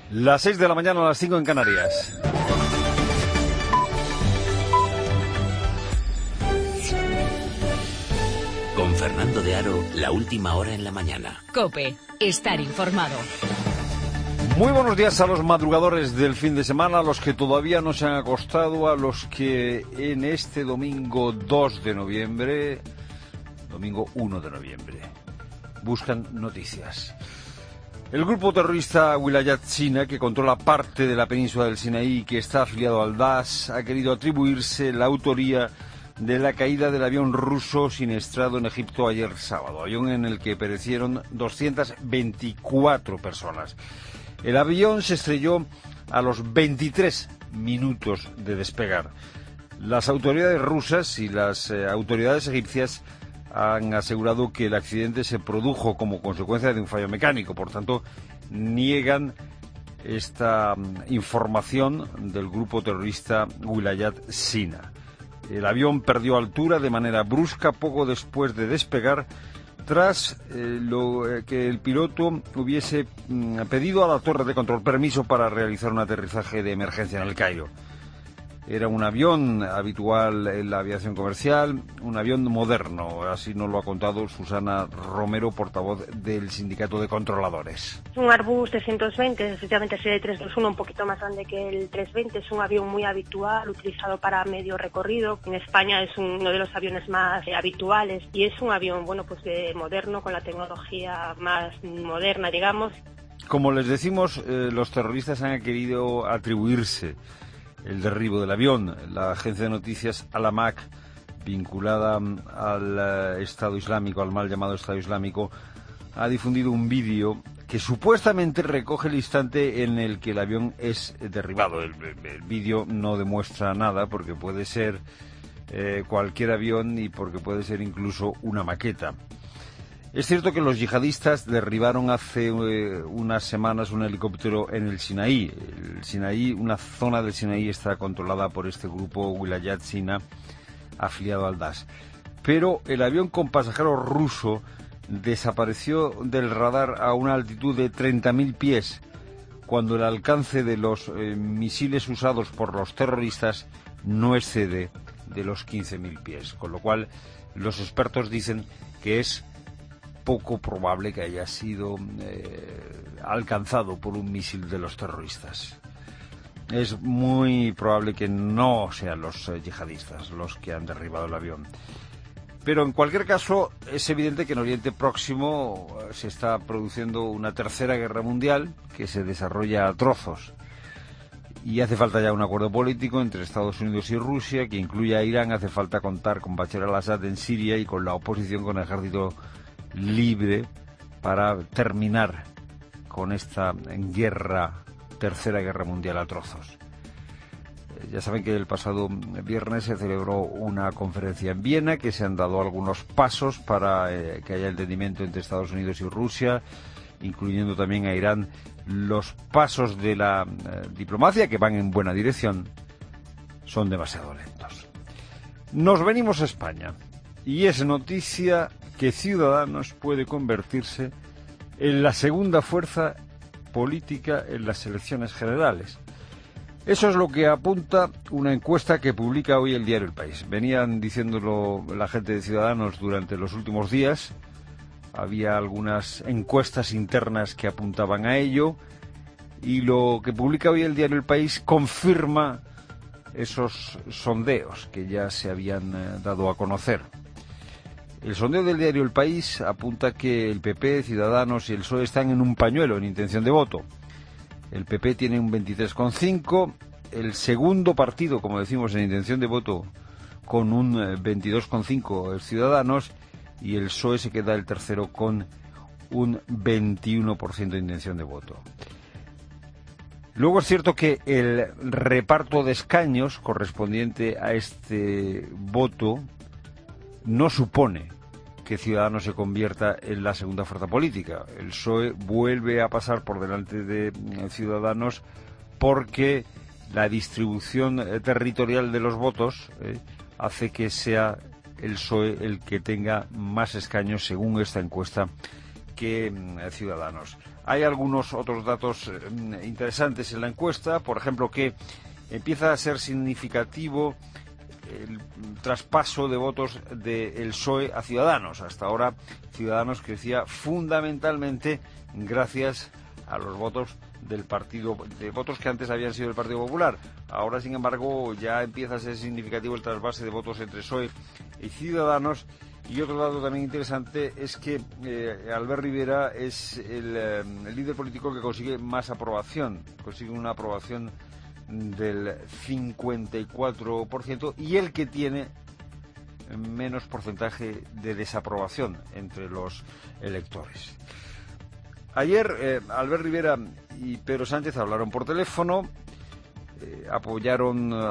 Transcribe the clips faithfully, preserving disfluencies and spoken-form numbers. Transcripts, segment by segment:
Las seis de la mañana, a las cinco en Canarias. Con Fernando de Aro, la última hora en la mañana. COPE, estar informado. Muy buenos días a los madrugadores del fin de semana, a los que todavía no se han acostado, a los que en este domingo dos de noviembre, domingo uno de noviembre, buscan noticias. El grupo terrorista Wilayat Sina, que controla parte de la península del Sinaí y que está afiliado al Daesh, ha querido atribuirse la autoría de la caída del avión ruso siniestrado en Egipto ayer sábado, avión en el que perecieron doscientas veinticuatro personas. El avión se estrelló a los veintitrés minutos de despegar. Las autoridades rusas y las eh, autoridades egipcias han asegurado que el accidente se produjo como consecuencia de un fallo mecánico. Por tanto, niegan esta um, información del grupo terrorista Wilayat Sina. El avión perdió altura de manera brusca poco después de despegar, tras eh, lo eh, que el piloto hubiese mm, pedido a la torre de control permiso para realizar un aterrizaje de emergencia en el Cairo. Era un avión habitual en la aviación comercial, un avión moderno, así nos lo ha contado Susana Romero, portavoz del Sindicato de Controladores. Un Airbus trescientos veinte, efectivamente serie trescientos veintiuno, un poquito más grande que el trescientos veinte, es un avión muy habitual, utilizado para medio recorrido. En España es uno de los aviones más eh, habituales y es un avión, bueno, pues de moderno, con la tecnología más moderna, digamos. Como les decimos, eh, los terroristas han querido atribuirse el derribo del avión. La agencia de noticias Al-Amaq, vinculada al uh, Estado Islámico, al mal llamado Estado Islámico, ha difundido un vídeo que supuestamente recoge el instante en el que el avión es derribado. El, el vídeo no demuestra nada, porque puede ser eh, cualquier avión y porque puede ser incluso una maqueta. Es cierto que los yihadistas derribaron hace eh, unas semanas un helicóptero en el Sinaí. El Sinaí, una zona del Sinaí está controlada por este grupo Wilayat Sina, afiliado al Daesh. Pero el avión con pasajeros ruso desapareció del radar a una altitud de treinta mil pies, cuando el alcance de los eh, misiles usados por los terroristas no excede de los quince mil pies. Con lo cual, los expertos dicen que es poco probable que haya sido eh, alcanzado por un misil de los terroristas. Es muy probable que no sean los eh, yihadistas los que han derribado el avión. Pero en cualquier caso, es evidente que en Oriente Próximo eh, se está produciendo una tercera guerra mundial que se desarrolla a trozos. Y hace falta ya un acuerdo político entre Estados Unidos y Rusia que incluya a Irán. Hace falta contar con Bashar al-Assad en Siria y con la oposición, con el ejército libre, para terminar con esta guerra, tercera guerra mundial a trozos. Ya saben que el pasado viernes se celebró una conferencia en Viena, que se han dado algunos pasos para eh, que haya entendimiento entre Estados Unidos y Rusia, incluyendo también a Irán. Los pasos de la eh, diplomacia, que van en buena dirección, son demasiado lentos. Nos venimos a España, y es noticia que Ciudadanos puede convertirse en la segunda fuerza política en las elecciones generales. Eso es lo que apunta una encuesta que publica hoy el diario El País. Venían diciéndolo la gente de Ciudadanos durante los últimos días. Había algunas encuestas internas que apuntaban a ello, y lo que publica hoy el diario El País confirma esos sondeos que ya se habían eh, dado a conocer. El sondeo del diario El País apunta que el P P, Ciudadanos y el P S O E están en un pañuelo en intención de voto. El P P tiene un veintitrés coma cinco, el segundo partido, como decimos, en intención de voto con un veintidós coma cinco es Ciudadanos, y el P S O E se queda el tercero con un veintiuno por ciento de intención de voto. Luego es cierto que el reparto de escaños correspondiente a este voto no supone que Ciudadanos se convierta en la segunda fuerza política. El P S O E vuelve a pasar por delante de Ciudadanos porque la distribución territorial de los votos eh, hace que sea el P S O E el que tenga más escaños, según esta encuesta, que eh, Ciudadanos. Hay algunos otros datos eh, interesantes en la encuesta, por ejemplo, que empieza a ser significativo el traspaso de votos del P S O E a Ciudadanos. Hasta ahora Ciudadanos crecía fundamentalmente gracias a los votos del partido, de votos que antes habían sido del Partido Popular. Ahora, sin embargo, ya empieza a ser significativo el trasvase de votos entre P S O E y Ciudadanos. Y otro dato también interesante es que eh, Albert Rivera es el, eh, el líder político que consigue más aprobación, consigue una aprobación del cincuenta y cuatro por ciento y el que tiene menos porcentaje de desaprobación entre los electores. Ayer eh, Albert Rivera y Pedro Sánchez hablaron por teléfono, eh, apoyaron eh,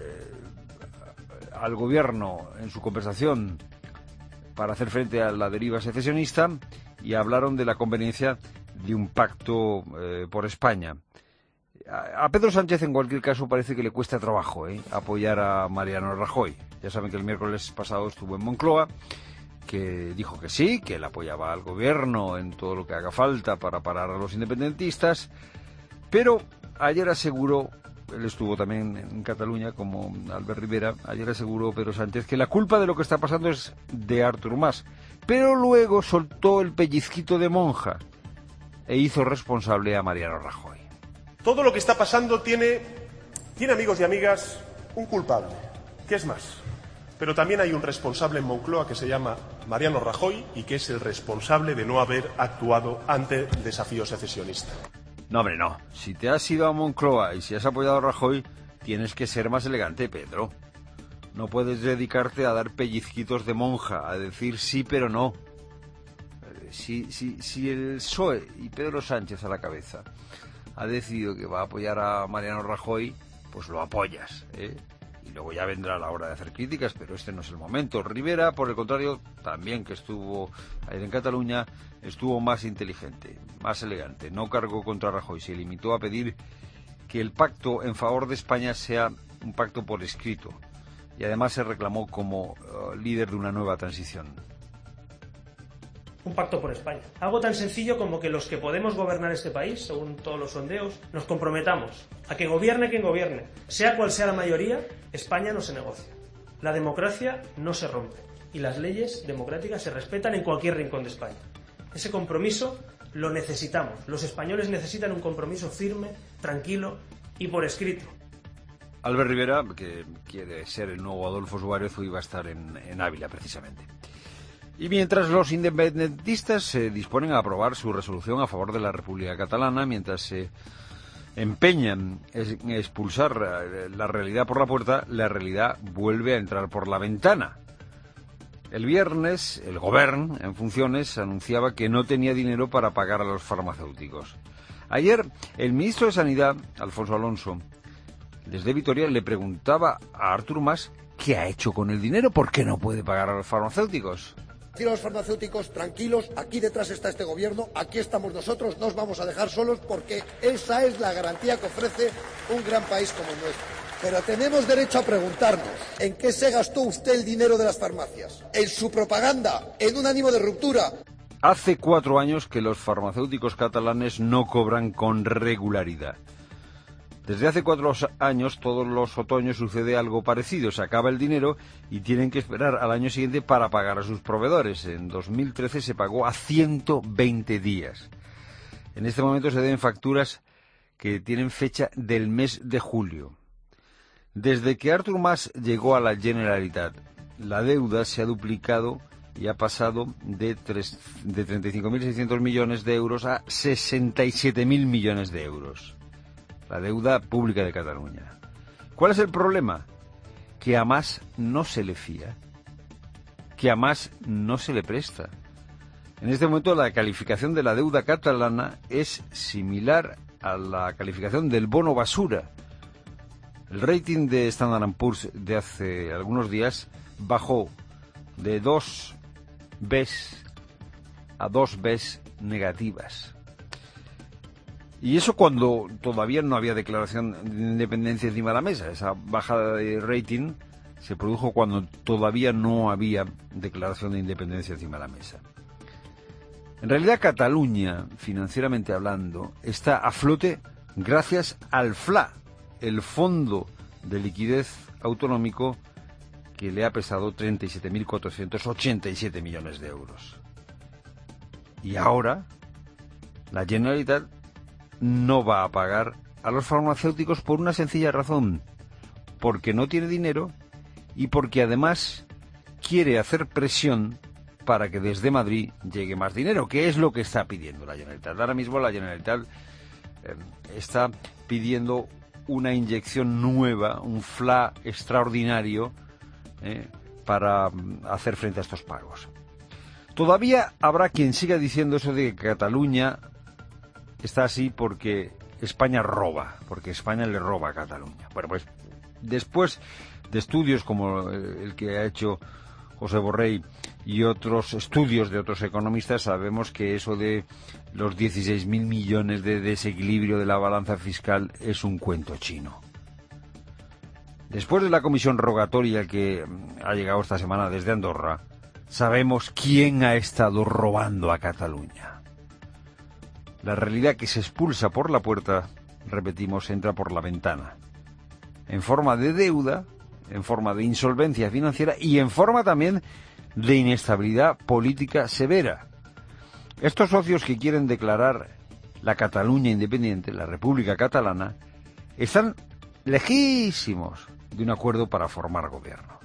al gobierno en su conversación para hacer frente a la deriva secesionista y hablaron de la conveniencia de un pacto eh, por España. A Pedro Sánchez, en cualquier caso, parece que le cuesta trabajo ¿eh? apoyar a Mariano Rajoy. Ya saben que el miércoles pasado estuvo en Moncloa, que dijo que sí, que él apoyaba al gobierno en todo lo que haga falta para parar a los independentistas, pero ayer aseguró, él estuvo también en Cataluña como Albert Rivera, ayer aseguró Pedro Sánchez que la culpa de lo que está pasando es de Artur Mas, pero luego soltó el pellizquito de monja e hizo responsable a Mariano Rajoy. Todo lo que está pasando tiene, tiene, amigos y amigas, un culpable, que es Mas. Pero también hay un responsable en Moncloa que se llama Mariano Rajoy y que es el responsable de no haber actuado ante el desafío secesionista. No, hombre, no. Si te has ido a Moncloa y si has apoyado a Rajoy, tienes que ser más elegante, Pedro. No puedes dedicarte a dar pellizquitos de monja, a decir sí pero no. Si, si, si el P S O E y Pedro Sánchez a la cabeza ha decidido que va a apoyar a Mariano Rajoy, pues lo apoyas, ¿eh? Y luego ya vendrá la hora de hacer críticas, pero este no es el momento. Rivera, por el contrario, también que estuvo ayer en Cataluña, estuvo más inteligente, más elegante. No cargó contra Rajoy, se limitó a pedir que el pacto en favor de España sea un pacto por escrito. Y además se reclamó como uh, líder de una nueva transición. Un pacto por España. Algo tan sencillo como que los que podemos gobernar este país, según todos los sondeos, nos comprometamos a que gobierne quien gobierne. Sea cual sea la mayoría, España no se negocia. La democracia no se rompe y las leyes democráticas se respetan en cualquier rincón de España. Ese compromiso lo necesitamos. Los españoles necesitan un compromiso firme, tranquilo y por escrito. Albert Rivera, que quiere ser el nuevo Adolfo Suárez, hoy va a estar en, en Ávila, precisamente. Y mientras los independentistas se disponen a aprobar su resolución a favor de la República Catalana, mientras se empeñan en expulsar la realidad por la puerta, la realidad vuelve a entrar por la ventana. El viernes, el Govern, en funciones, anunciaba que no tenía dinero para pagar a los farmacéuticos. Ayer, el ministro de Sanidad, Alfonso Alonso, desde Vitoria, le preguntaba a Artur Mas qué ha hecho con el dinero, por qué no puede pagar a los farmacéuticos. Decir a los farmacéuticos, tranquilos, aquí detrás está este gobierno, aquí estamos nosotros, no os vamos a dejar solos porque esa es la garantía que ofrece un gran país como el nuestro. Pero tenemos derecho a preguntarnos, ¿en qué se gastó usted el dinero de las farmacias? ¿En su propaganda? ¿En un ánimo de ruptura? Hace cuatro años que los farmacéuticos catalanes no cobran con regularidad. Desde hace cuatro años, todos los otoños sucede algo parecido. Se acaba el dinero y tienen que esperar al año siguiente para pagar a sus proveedores. En dos mil trece se pagó a ciento veinte días. En este momento se deben facturas que tienen fecha del mes de julio. Desde que Artur Mas llegó a la Generalitat, la deuda se ha duplicado y ha pasado de, tres, de treinta y cinco mil seiscientos millones de euros a sesenta y siete mil millones de euros. La deuda pública de Cataluña. ¿Cuál es el problema? Que a Mas no se le fía, que a Mas no se le presta. En este momento la calificación de la deuda catalana es similar a la calificación del bono basura. El rating de Standard and Poor's de hace algunos días bajó de dos Bs a dos Bs negativas. Y eso cuando todavía no había declaración de independencia encima de la mesa. Esa bajada de rating se produjo cuando todavía no había declaración de independencia encima de la mesa. En realidad, Cataluña, financieramente hablando, está a flote gracias al F L A, el Fondo de Liquidez Autonómico, que le ha pesado treinta y siete mil cuatrocientos ochenta y siete millones de euros. Y ahora, la Generalitat no va a pagar a los farmacéuticos por una sencilla razón, porque no tiene dinero y porque además quiere hacer presión para que desde Madrid llegue más dinero, que es lo que está pidiendo la Generalitat. Ahora mismo la Generalitat eh, está pidiendo una inyección nueva, un F L A extraordinario eh, para hacer frente a estos pagos. Todavía habrá quien siga diciendo eso de que Cataluña está así porque España roba, porque España le roba a Cataluña. Bueno, pues después de estudios como el que ha hecho José Borrell y otros estudios de otros economistas, sabemos que eso de los dieciséis mil millones de desequilibrio de la balanza fiscal es un cuento chino. Después de la comisión rogatoria que ha llegado esta semana desde Andorra, sabemos quién ha estado robando a Cataluña. La realidad que se expulsa por la puerta, repetimos, entra por la ventana. En forma de deuda, en forma de insolvencia financiera y en forma también de inestabilidad política severa. Estos socios que quieren declarar la Cataluña independiente, la República Catalana, están lejísimos de un acuerdo para formar gobierno.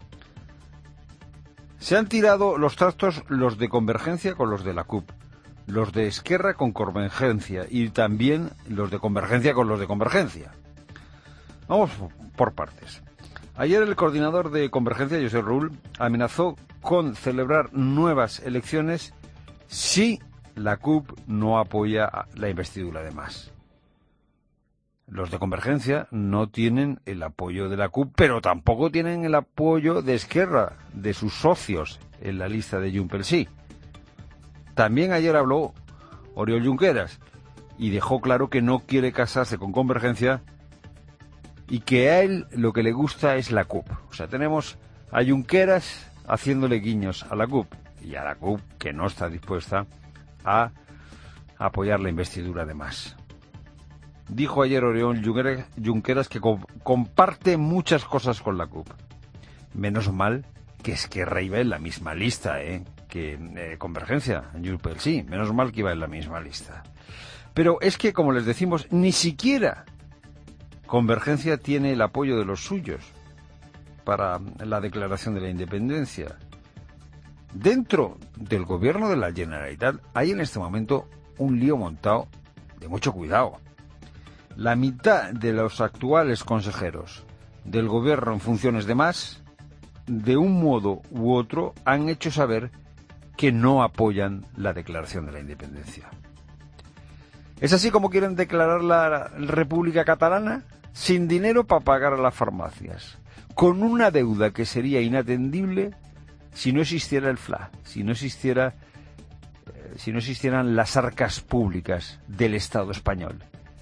Se han tirado los trastos los de Convergencia con los de la C U P, los de Esquerra con Convergencia y también los de Convergencia con los de Convergencia. Vamos por partes. Ayer el coordinador de Convergencia, Josep Rull, amenazó con celebrar nuevas elecciones si la C U P no apoya la investidura de Mas. Los de Convergencia no tienen el apoyo de la C U P, pero tampoco tienen el apoyo de Esquerra, de sus socios en la lista de Junts pel Sí. También ayer habló Oriol Junqueras y dejó claro que no quiere casarse con Convergencia y que a él lo que le gusta es la C U P. O sea, tenemos a Junqueras haciéndole guiños a la C U P y a la C U P que no está dispuesta a apoyar la investidura de Mas. Dijo ayer Oriol Junqueras que co- comparte muchas cosas con la C U P. Menos mal que Esquerra iba en la misma lista, ¿eh? que eh, Convergencia, Junts pel Sí. Menos mal que iba en la misma lista. Pero es que, como les decimos, ni siquiera Convergencia tiene el apoyo de los suyos para la declaración de la independencia. Dentro del gobierno de la Generalitat hay en este momento un lío montado de mucho cuidado. La mitad de los actuales consejeros del gobierno en funciones de Mas, de un modo u otro, han hecho saber que no apoyan la declaración de la independencia. ¿Es así como quieren declarar la República Catalana? Sin dinero para pagar a las farmacias, con una deuda que sería inatendible si no existiera el F L A, si no existiera, eh, si no existieran las arcas públicas del Estado español.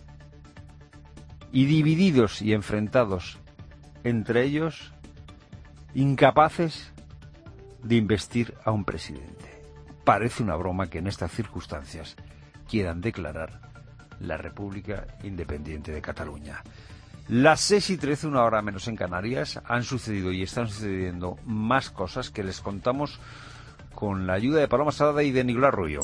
Y divididos y enfrentados entre ellos, incapaces de investir a un presidente. Parece una broma que en estas circunstancias quieran declarar la República Independiente de Cataluña. Las seis y trece, una hora menos en Canarias, han sucedido y están sucediendo más cosas que les contamos con la ayuda de Paloma Sada y de Nicolás Rubio.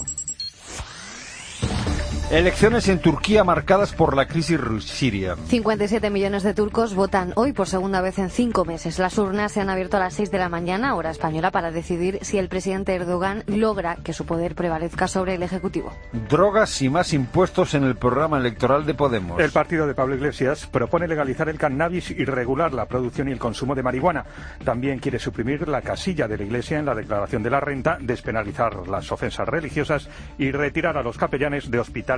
Elecciones en Turquía marcadas por la crisis siria. cincuenta y siete millones de turcos votan hoy por segunda vez en cinco meses. Las urnas se han abierto a las seis de la mañana, hora española, para decidir si el presidente Erdogan logra que su poder prevalezca sobre el Ejecutivo. Drogas y más impuestos en el programa electoral de Podemos. El partido de Pablo Iglesias propone legalizar el cannabis y regular la producción y el consumo de marihuana. También quiere suprimir la casilla de la Iglesia en la declaración de la renta, despenalizar las ofensas religiosas y retirar a los capellanes de hospitales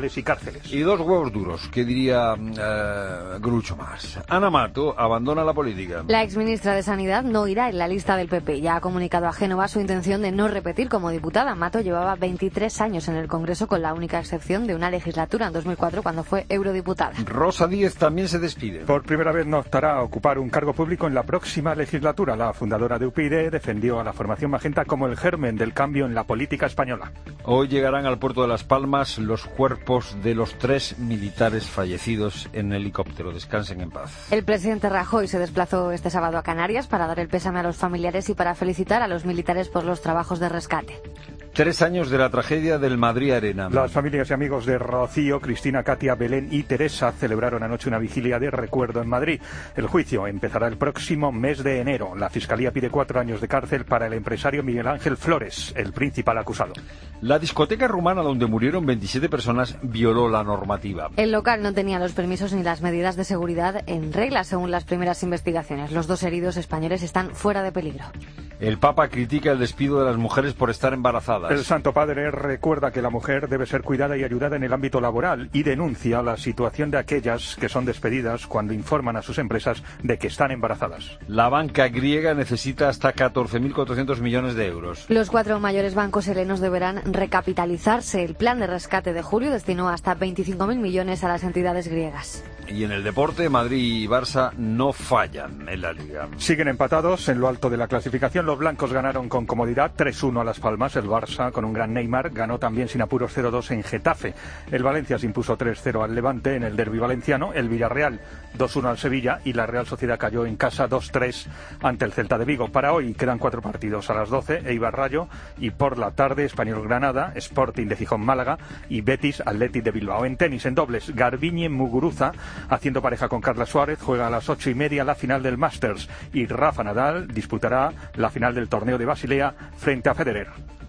hospitales y cárceles. Y dos huevos duros, que diría uh, Grucho Más. Ana Mato abandona la política. La exministra de Sanidad no irá en la lista del P P. Ya ha comunicado a Génova su intención de no repetir como diputada. Mato llevaba veintitrés años en el Congreso, con la única excepción de una legislatura en dos mil cuatro, cuando fue eurodiputada. Rosa Díez también se despide. Por primera vez no optará a ocupar un cargo público en la próxima legislatura. La fundadora de U P Ydy defendió a la formación magenta como el germen del cambio en la política española. Hoy llegarán al puerto de Las Palmas los cuerpos de los tres militares fallecidos en helicóptero. Descansen en paz. El presidente Rajoy se desplazó este sábado a Canarias para dar el pésame a los familiares y para felicitar a los militares por los trabajos de rescate. Tres años de la tragedia del Madrid Arena. Las familias y amigos de Rocío, Cristina, Katia, Belén y Teresa celebraron anoche una vigilia de recuerdo en Madrid. El juicio empezará el próximo mes de enero. La Fiscalía pide cuatro años de cárcel para el empresario Miguel Ángel Flores, el principal acusado. La discoteca rumana donde murieron veintisiete personas violó la normativa. El local no tenía los permisos ni las medidas de seguridad en regla, según las primeras investigaciones. Los dos heridos españoles están fuera de peligro. El Papa critica el despido de las mujeres por estar embarazadas. El Santo Padre recuerda que la mujer debe ser cuidada y ayudada en el ámbito laboral y denuncia la situación de aquellas que son despedidas cuando informan a sus empresas de que están embarazadas. La banca griega necesita hasta catorce mil cuatrocientos millones de euros. Los cuatro mayores bancos helenos deberán recapitalizarse. El plan de rescate de julio destinó hasta veinticinco mil millones a las entidades griegas. Y en el deporte, Madrid y Barça no fallan en la Liga. Siguen empatados en lo alto de la clasificación. Los blancos ganaron con comodidad tres uno a Las Palmas. El Barça, con un gran Neymar, ganó también sin apuros cero dos en Getafe. El Valencia se impuso tres cero al Levante en el derbi valenciano. El Villarreal dos uno al Sevilla y la Real Sociedad cayó en casa dos tres ante el Celta de Vigo. Para hoy quedan cuatro partidos: a las doce, Eibar Rayo, y por la tarde Español Granada, Sporting de Gijón Málaga y Betis Athletic de Bilbao. En tenis, en dobles, Garbiñe Muguruza, haciendo pareja con Carla Suárez, juega a las ocho y media la final del Masters, y Rafa Nadal disputará la final del torneo de Basilea frente a Federer.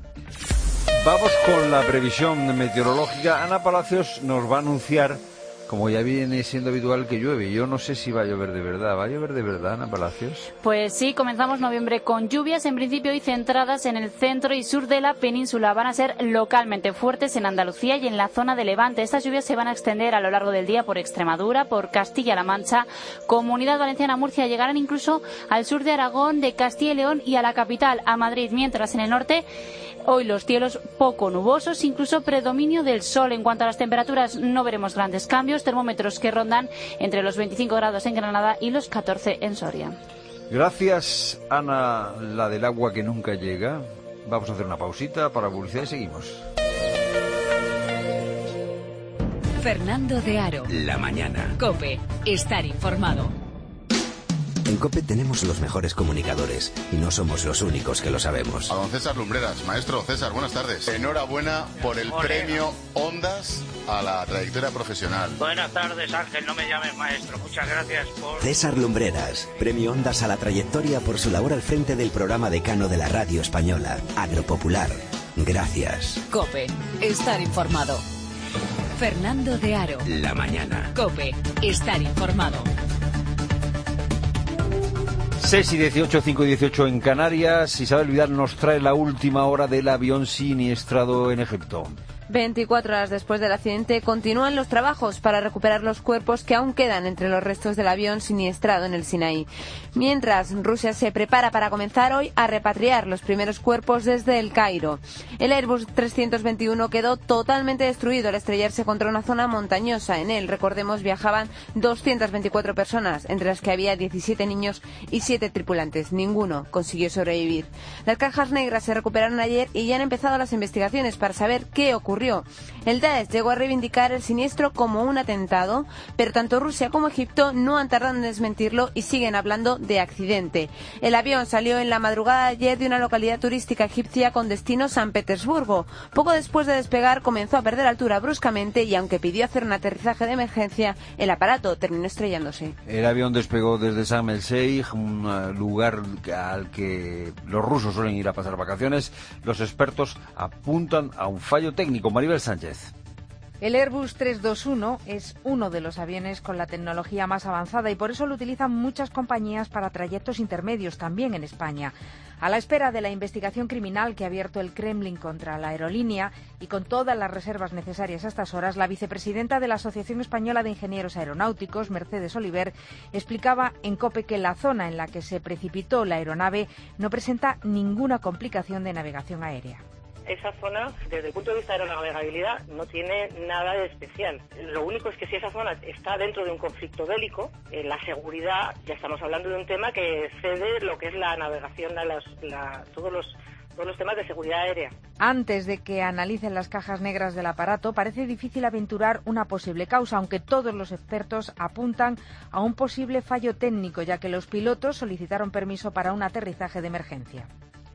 Vamos con la previsión meteorológica. Ana Palacios nos va a anunciar, como ya viene siendo habitual, que llueve. Yo no sé si va a llover de verdad. ¿Va a llover de verdad, Ana Palacios? Pues sí, comenzamos noviembre con lluvias, en principio hoy centradas en el centro y sur de la península. Van a ser localmente fuertes en Andalucía y en la zona de Levante. Estas lluvias se van a extender a lo largo del día por Extremadura, por Castilla-La Mancha, Comunidad Valenciana, Murcia. Llegarán incluso al sur de Aragón, de Castilla y León y a la capital, a Madrid. Mientras en el norte, hoy los cielos poco nubosos, incluso predominio del sol. En cuanto a las temperaturas, no veremos grandes cambios. Termómetros que rondan entre los veinticinco grados en Granada y los catorce en Soria. Gracias, Ana, la del agua que nunca llega. Vamos a hacer una pausita para publicidad y seguimos. Fernando de Aro. La mañana. COPE. Estar informado. En COPE tenemos los mejores comunicadores y no somos los únicos que lo sabemos. A don César Lumbreras. Maestro César, buenas tardes. Enhorabuena por el Morena. Premio Ondas a la trayectoria profesional. Buenas tardes, Ángel, no me llames maestro. Muchas gracias por... César Lumbreras, Premio Ondas a la trayectoria por su labor al frente del programa decano de la radio española, Agropopular. Gracias. COPE. Estar informado. Fernando de Aro. La mañana. COPE. Estar informado. seis y dieciocho, cinco y dieciocho en Canarias. Isabel Vidal nos trae la última hora del avión siniestrado en Egipto. veinticuatro horas después del accidente continúan los trabajos para recuperar los cuerpos que aún quedan entre los restos del avión siniestrado en el Sinaí. Mientras, Rusia se prepara para comenzar hoy a repatriar los primeros cuerpos desde el Cairo. El Airbus trescientos veintiuno quedó totalmente destruido al estrellarse contra una zona montañosa. En él, recordemos, viajaban doscientas veinticuatro personas, entre las que había diecisiete niños y siete tripulantes. Ninguno consiguió sobrevivir. Las cajas negras se recuperaron ayer y ya han empezado las investigaciones para saber qué ocurrió. El Daesh llegó a reivindicar el siniestro como un atentado, pero tanto Rusia como Egipto no han tardado en desmentirlo y siguen hablando de accidente. El avión salió en la madrugada de ayer de una localidad turística egipcia con destino San Petersburgo. Poco después de despegar comenzó a perder altura bruscamente y aunque pidió hacer un aterrizaje de emergencia, el aparato terminó estrellándose. El avión despegó desde Sharm el Sheikh, un lugar al que los rusos suelen ir a pasar vacaciones. Los expertos apuntan a un fallo técnico. Maribel Sánchez. El Airbus trescientos veintiuno es uno de los aviones con la tecnología más avanzada y por eso lo utilizan muchas compañías para trayectos intermedios, también en España. A la espera de la investigación criminal que ha abierto el Kremlin contra la aerolínea y con todas las reservas necesarias a estas horas, la vicepresidenta de la Asociación Española de Ingenieros Aeronáuticos, Mercedes Oliver, explicaba en COPE que la zona en la que se precipitó la aeronave no presenta ninguna complicación de navegación aérea. Esa zona, desde el punto de vista de la navegabilidad, no tiene nada de especial. Lo único es que si esa zona está dentro de un conflicto bélico, eh, la seguridad, ya estamos hablando de un tema que excede lo que es la navegación, a las, la, todos los todos los temas de seguridad aérea. Antes de que analicen las cajas negras del aparato, parece difícil aventurar una posible causa, aunque todos los expertos apuntan a un posible fallo técnico, ya que los pilotos solicitaron permiso para un aterrizaje de emergencia.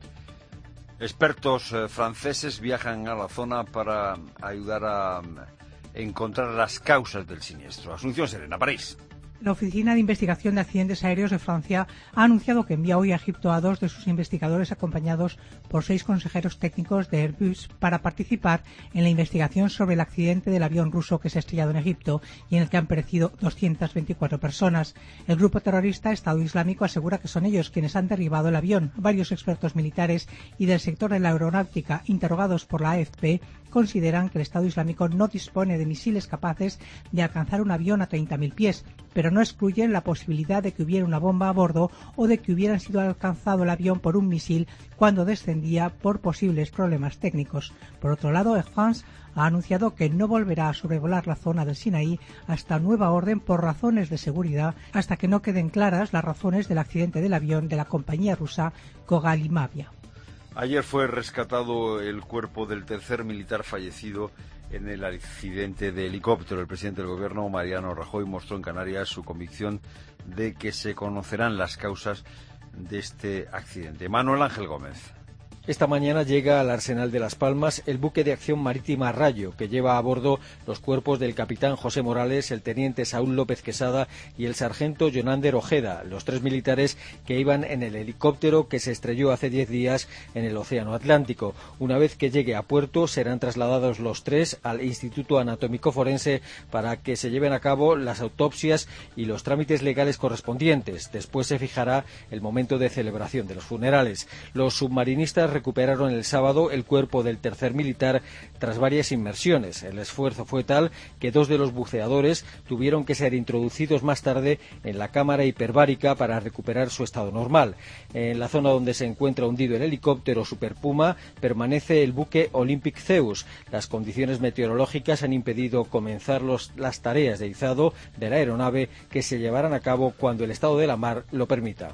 Expertos eh, franceses viajan a la zona para ayudar a eh, encontrar las causas del siniestro. Asunción Serena, París. La Oficina de Investigación de Accidentes Aéreos de Francia ha anunciado que envía hoy a Egipto a dos de sus investigadores acompañados por seis consejeros técnicos de Airbus para participar en la investigación sobre el accidente del avión ruso que se ha estrellado en Egipto y en el que han perecido doscientas veinticuatro personas. El grupo terrorista Estado Islámico asegura que son ellos quienes han derribado el avión. Varios expertos militares y del sector de la aeronáutica, interrogados por la A F P, consideran que el Estado Islámico no dispone de misiles capaces de alcanzar un avión a treinta mil pies, pero no excluyen la posibilidad de que hubiera una bomba a bordo o de que hubieran sido alcanzado el avión por un misil cuando descendía por posibles problemas técnicos. Por otro lado, Air France ha anunciado que no volverá a sobrevolar la zona del Sinaí hasta nueva orden por razones de seguridad, hasta que no queden claras las razones del accidente del avión de la compañía rusa Kogalimavia. Ayer fue rescatado el cuerpo del tercer militar fallecido en el accidente de helicóptero. El presidente del Gobierno, Mariano Rajoy, mostró en Canarias su convicción de que se conocerán las causas de este accidente. Manuel Ángel Gómez. Esta mañana llega al Arsenal de Las Palmas el buque de acción marítima Rayo, que lleva a bordo los cuerpos del capitán José Morales, el teniente Saúl López Quesada y el sargento Jonander Ojeda, los tres militares que iban en el helicóptero que se estrelló hace diez días en el Océano Atlántico. Una vez que llegue a puerto, serán trasladados los tres al Instituto Anatómico Forense para que se lleven a cabo las autopsias y los trámites legales correspondientes. Después se fijará el momento de celebración de los funerales. Los submarinistas recuperaron el sábado el cuerpo del tercer militar tras varias inmersiones. El esfuerzo fue tal que dos de los buceadores tuvieron que ser introducidos más tarde en la cámara hiperbárica para recuperar su estado normal. En la zona donde se encuentra hundido el helicóptero Super Puma permanece el buque Olympic Zeus. Las condiciones meteorológicas han impedido comenzar los, las tareas de izado de la aeronave, que se llevarán a cabo cuando el estado de la mar lo permita.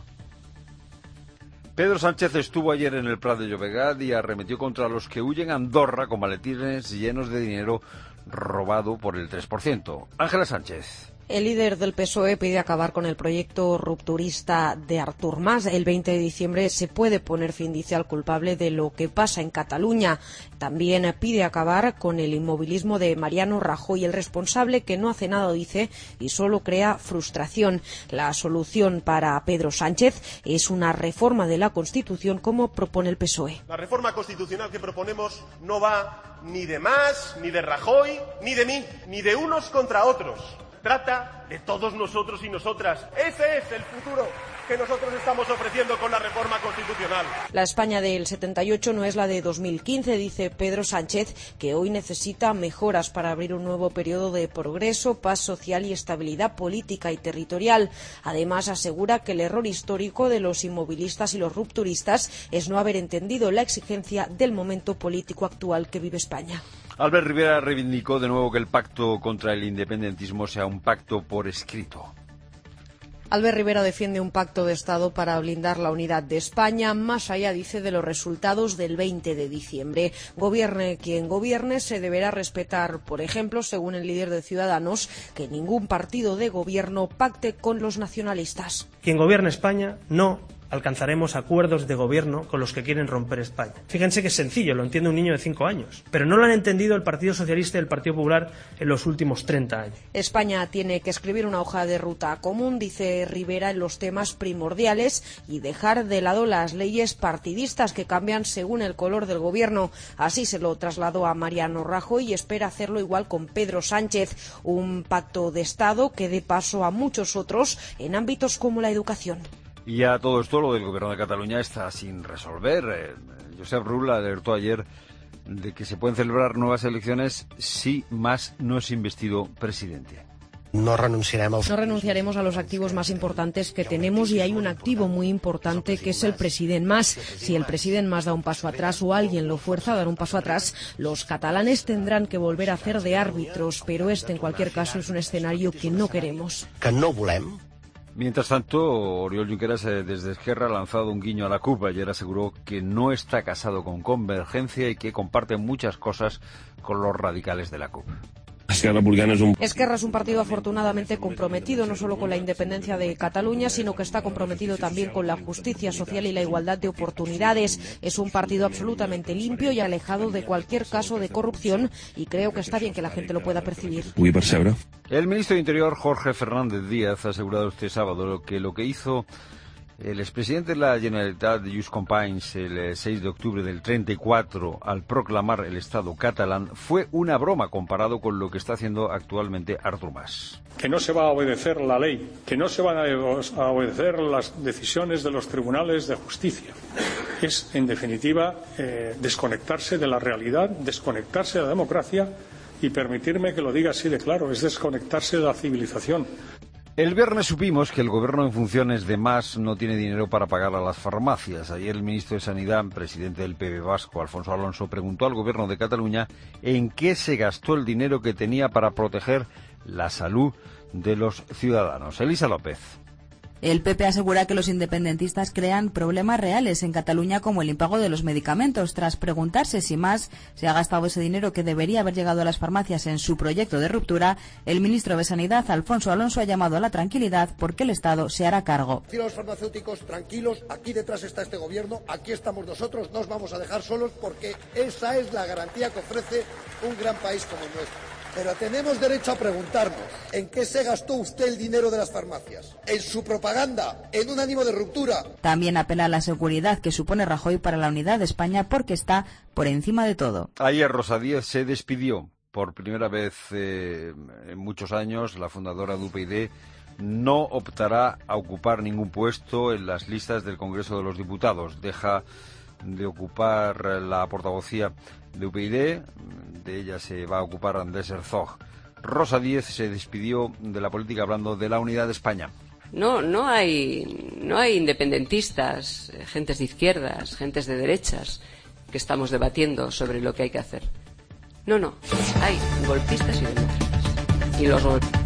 Pedro Sánchez estuvo ayer en el Prat de Llobregat y arremetió contra los que huyen a Andorra con maletines llenos de dinero robado por el tres por ciento. Ángela Sánchez. El líder del P S O E pide acabar con el proyecto rupturista de Artur Mas. El veinte de diciembre se puede poner fin, dice, al culpable de lo que pasa en Cataluña. También pide acabar con el inmovilismo de Mariano Rajoy, el responsable que no hace nada, dice, y solo crea frustración. La solución para Pedro Sánchez es una reforma de la Constitución, como propone el P S O E. La reforma constitucional que proponemos no va ni de Mas, ni de Rajoy, ni de mí, ni de unos contra otros. Trata de todos nosotros y nosotras. Ese es el futuro que nosotros estamos ofreciendo con la reforma constitucional. La España del setenta y ocho no es la de dos mil quince, dice Pedro Sánchez, que hoy necesita mejoras para abrir un nuevo periodo de progreso, paz social y estabilidad política y territorial. Además, asegura que el error histórico de los inmovilistas y los rupturistas es no haber entendido la exigencia del momento político actual que vive España. Albert Rivera reivindicó de nuevo que el pacto contra el independentismo sea un pacto por escrito. Albert Rivera defiende un pacto de Estado para blindar la unidad de España, más allá, dice, de los resultados del veinte de diciembre. Gobierne quien gobierne, se deberá respetar, por ejemplo, según el líder de Ciudadanos, que ningún partido de gobierno pacte con los nacionalistas. Quien gobierne España no alcanzaremos acuerdos de gobierno con los que quieren romper España. Fíjense que es sencillo, lo entiende un niño de cinco años, pero no lo han entendido el Partido Socialista y el Partido Popular en los últimos treinta años. España tiene que escribir una hoja de ruta común, dice Rivera, en los temas primordiales y dejar de lado las leyes partidistas que cambian según el color del gobierno. Así se lo trasladó a Mariano Rajoy y espera hacerlo igual con Pedro Sánchez. Un pacto de Estado que dé paso a muchos otros en ámbitos como la educación. Y a todo esto, lo del gobierno de Cataluña está sin resolver. Eh, Josep Rull alertó ayer de que se pueden celebrar nuevas elecciones si Mas no es investido presidente. No renunciaremos. No renunciaremos a los activos más importantes que tenemos y hay un activo muy importante que es el presidente Mas. Si el presidente Mas da un paso atrás o alguien lo fuerza a dar un paso atrás, los catalanes tendrán que volver a hacer de árbitros, pero este en cualquier caso es un escenario que no queremos. Que no volem. Mientras tanto, Oriol Junqueras eh, desde Esquerra ha lanzado un guiño a la C U P. Ayer aseguró que no está casado con Convergencia y que comparte muchas cosas con los radicales de la C U P. Esquerra es un partido afortunadamente comprometido no solo con la independencia de Cataluña, sino que está comprometido también con la justicia social y la igualdad de oportunidades. Es un partido absolutamente limpio y alejado de cualquier caso de corrupción y creo que está bien que la gente lo pueda percibir. El ministro de Interior, Jorge Fernández Díaz, ha asegurado este sábado que lo que hizo el expresidente de la Generalitat, Lluís Companys, el seis de octubre del treinta y cuatro, al proclamar el Estado catalán, fue una broma comparado con lo que está haciendo actualmente Artur Mas. Que no se va a obedecer la ley, que no se van a obedecer las decisiones de los tribunales de justicia. Es, en definitiva, eh, desconectarse de la realidad, desconectarse de la democracia y permitirme que lo diga así de claro, es desconectarse de la civilización. El viernes supimos que el gobierno en funciones de Mas no tiene dinero para pagar a las farmacias. Ayer el ministro de Sanidad, presidente del P B vasco, Alfonso Alonso, preguntó al gobierno de Cataluña en qué se gastó el dinero que tenía para proteger la salud de los ciudadanos. Elisa López. El P P asegura que los independentistas crean problemas reales en Cataluña como el impago de los medicamentos. Tras preguntarse si Mas se ha gastado ese dinero que debería haber llegado a las farmacias en su proyecto de ruptura, el ministro de Sanidad, Alfonso Alonso, ha llamado a la tranquilidad porque el Estado se hará cargo. Decir a los farmacéuticos, tranquilos, aquí detrás está este gobierno, aquí estamos nosotros, no os vamos a dejar solos porque esa es la garantía que ofrece un gran país como el nuestro. Pero tenemos derecho a preguntarnos, ¿en qué se gastó usted el dinero de las farmacias? ¿En su propaganda? ¿En un ánimo de ruptura? También apela a la seguridad que supone Rajoy para la unidad de España porque está por encima de todo. Ayer Rosa Díez se despidió. Por primera vez eh, en muchos años, la fundadora de U P YD no optará a ocupar ningún puesto en las listas del Congreso de los Diputados. Deja de ocupar la portavocía de U P YD, de ella se va a ocupar Andrés Herzog. Rosa Díez se despidió de la política hablando de la unidad de España. No, no hay, no hay independentistas, gentes de izquierdas, gentes de derechas, que estamos debatiendo sobre lo que hay que hacer. No, no, hay golpistas y demócratas. Y los golpistas.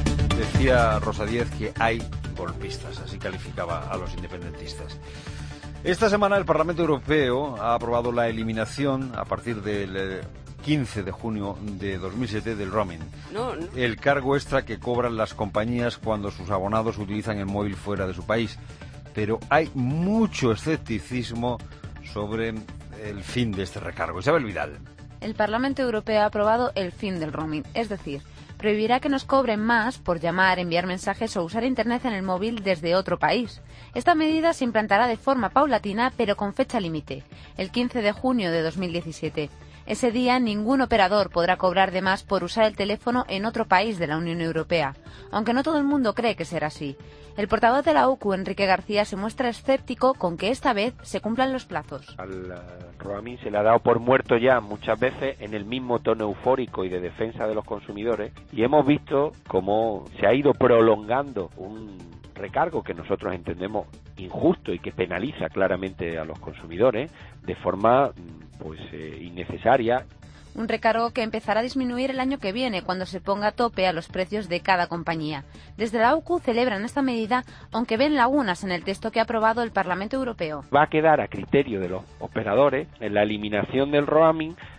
Decía Rosa Díez que hay golpistas, así calificaba a los independentistas. Esta semana el Parlamento Europeo ha aprobado la eliminación a partir del quince de junio de dos mil siete del roaming, no, no. el cargo extra que cobran las compañías cuando sus abonados utilizan el móvil fuera de su país. Pero hay mucho escepticismo sobre el fin de este recargo. Isabel Vidal. El Parlamento Europeo ha aprobado el fin del roaming, es decir, prohibirá que nos cobren más por llamar, enviar mensajes o usar Internet en el móvil desde otro país. Esta medida se implantará de forma paulatina, pero con fecha límite, el quince de junio de dos mil diecisiete. Ese día ningún operador podrá cobrar de más por usar el teléfono en otro país de la Unión Europea, aunque no todo el mundo cree que será así. El portavoz de la U C U, Enrique García, se muestra escéptico con que esta vez se cumplan los plazos. Al roaming se le ha dado por muerto ya muchas veces en el mismo tono eufórico y de defensa de los consumidores, y hemos visto cómo se ha ido prolongando un recargo que nosotros entendemos injusto y que penaliza claramente a los consumidores de forma pues eh, innecesaria. Un recargo que empezará a disminuir el año que viene cuando se ponga a tope a los precios de cada compañía. Desde la U C U celebran esta medida, aunque ven lagunas en el texto que ha aprobado el Parlamento Europeo. Va a quedar a criterio de los operadores en la eliminación del roaming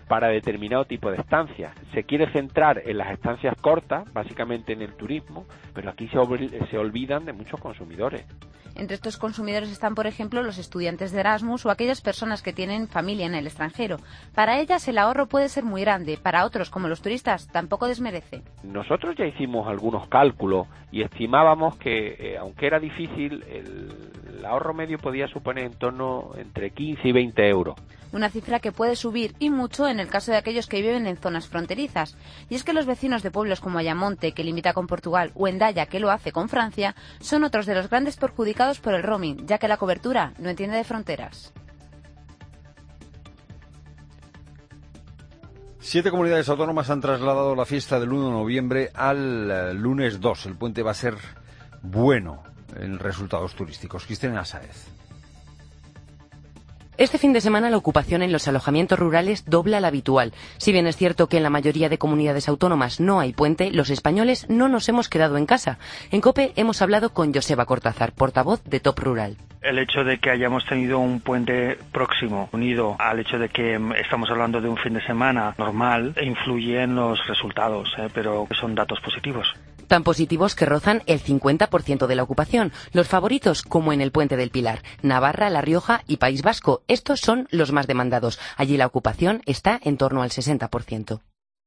para determinado tipo de estancias. Se quiere centrar en las estancias cortas, básicamente en el turismo, pero aquí se, se olvidan de muchos consumidores. Entre estos consumidores están, por ejemplo, los estudiantes de Erasmus o aquellas personas que tienen familia en el extranjero. Para ellas el ahorro puede ser muy grande, para otros, como los turistas, tampoco desmerece. Nosotros ya hicimos algunos cálculos y estimábamos que, eh, aunque era difícil, el, el ahorro medio podía suponer en torno entre quince y veinte euros. Una cifra que puede subir y mucho en el caso de aquellos que viven en zonas fronterizas. Y es que los vecinos de pueblos como Ayamonte, que limita con Portugal, o Hendaya, que lo hace con Francia, son otros de los grandes perjudicados por el roaming, ya que la cobertura no entiende de fronteras. Siete comunidades autónomas han trasladado la fiesta del uno de noviembre al lunes dos. El puente va a ser bueno en resultados turísticos. Cristina Sáez. Este fin de semana la ocupación en los alojamientos rurales dobla la habitual. Si bien es cierto que en la mayoría de comunidades autónomas no hay puente, los españoles no nos hemos quedado en casa. En COPE hemos hablado con Joseba Cortázar, portavoz de Top Rural. El hecho de que hayamos tenido un puente próximo, unido al hecho de que estamos hablando de un fin de semana normal, influye en los resultados, ¿eh? Pero son datos positivos. Tan positivos que rozan el cincuenta por ciento de la ocupación. Los favoritos, como en el Puente del Pilar, Navarra, La Rioja y País Vasco. Estos son los más demandados. Allí la ocupación está en torno al sesenta por ciento.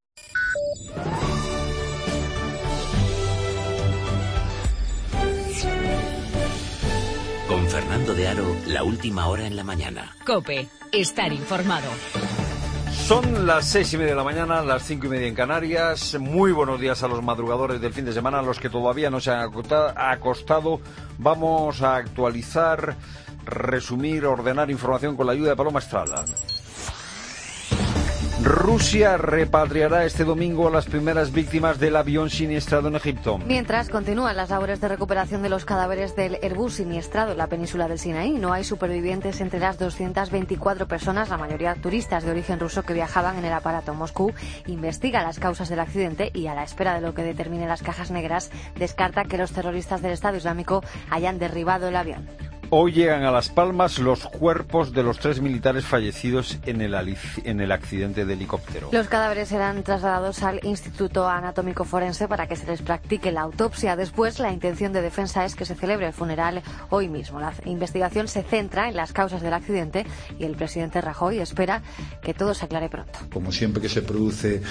Con Fernando de Aro, la última hora en la mañana. COPE, estar informado. Son las seis y media de la mañana, las cinco y media en Canarias. Muy buenos días a los madrugadores del fin de semana, a los que todavía no se han acostado. Vamos a actualizar, resumir, ordenar información con la ayuda de Paloma Estrada. Rusia repatriará este domingo a las primeras víctimas del avión siniestrado en Egipto. Mientras continúan las labores de recuperación de los cadáveres del Airbus siniestrado en la península del Sinaí, no hay supervivientes entre las doscientas veinticuatro personas, la mayoría turistas de origen ruso que viajaban en el aparato. Moscú investiga las causas del accidente y, a la espera de lo que determine las cajas negras, descarta que los terroristas del Estado Islámico hayan derribado el avión. Hoy llegan a Las Palmas los cuerpos de los tres militares fallecidos en el, en el accidente de helicóptero. Los cadáveres serán trasladados al Instituto Anatómico Forense para que se les practique la autopsia. Después, la intención de defensa es que se celebre el funeral hoy mismo. La investigación se centra en las causas del accidente y el presidente Rajoy espera que todo se aclare pronto. Como siempre que se produce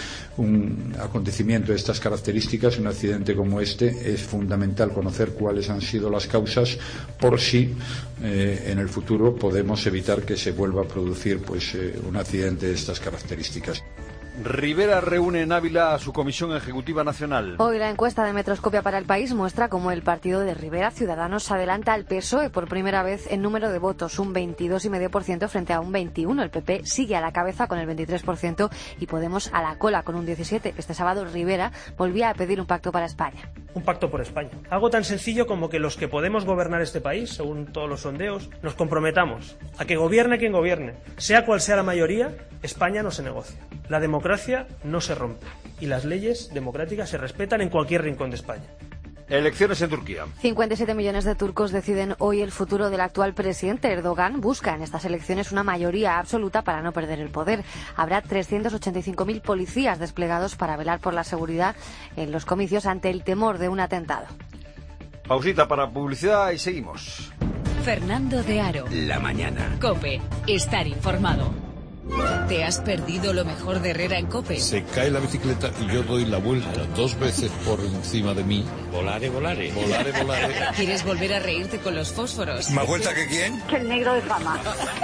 un acontecimiento de estas características, un accidente como este, es fundamental conocer cuáles han sido las causas por si Eh, en el futuro podemos evitar que se vuelva a producir pues eh, un accidente de estas características. Rivera reúne en Ávila a su Comisión Ejecutiva Nacional. Hoy la encuesta de Metroscopia para el País muestra cómo el partido de Rivera, Ciudadanos, se adelanta al P S O E por primera vez en número de votos, un veintidós coma cinco por ciento frente a un veintiuno por ciento. El P P sigue a la cabeza con el veintitrés por ciento y Podemos a la cola con un diecisiete por ciento. Este sábado Rivera volvía a pedir un pacto para España. Un pacto por España. Algo tan sencillo como que los que podemos gobernar este país, según todos los sondeos, nos comprometamos a que gobierne quien gobierne, sea cual sea la mayoría, España no se negocia. La democracia no se rompe y las leyes democráticas se respetan en cualquier rincón de España. Elecciones en Turquía. cincuenta y siete millones de turcos deciden hoy el futuro del actual presidente. Erdogan busca en estas elecciones una mayoría absoluta para no perder el poder. Habrá trescientos ochenta y cinco mil policías desplegados para velar por la seguridad en los comicios ante el temor de un atentado. Pausita para publicidad y seguimos. Fernando de Aro. La mañana. COPE, estar informado. ¿Te has perdido lo mejor de Herrera en COPE? Se cae la bicicleta y yo doy la vuelta dos veces por encima de mí. Volare, volare. Volare, volare. ¿Quieres volver a reírte con los fósforos? ¿Más vuelta que quién? Que el negro de fama.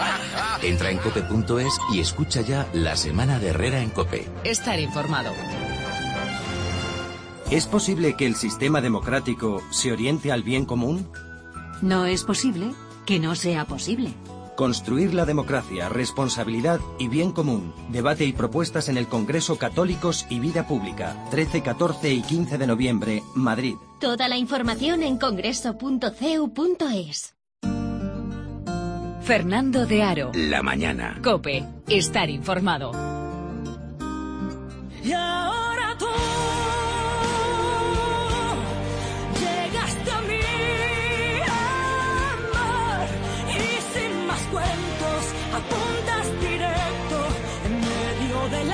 Entra en cope punto es y escucha ya la semana de Herrera en COPE. Estar informado. ¿Es posible que el sistema democrático se oriente al bien común? No es posible que no sea posible. Construir la democracia, responsabilidad y bien común. Debate y propuestas en el Congreso Católicos y Vida Pública. trece, catorce y quince de noviembre, Madrid. Toda la información en congreso punto c u punto es. Fernando de Aro. La mañana. COPE, estar informado. Y ahora tú llegaste a mí, amor, y sin más cuentos apuntas directo en medio del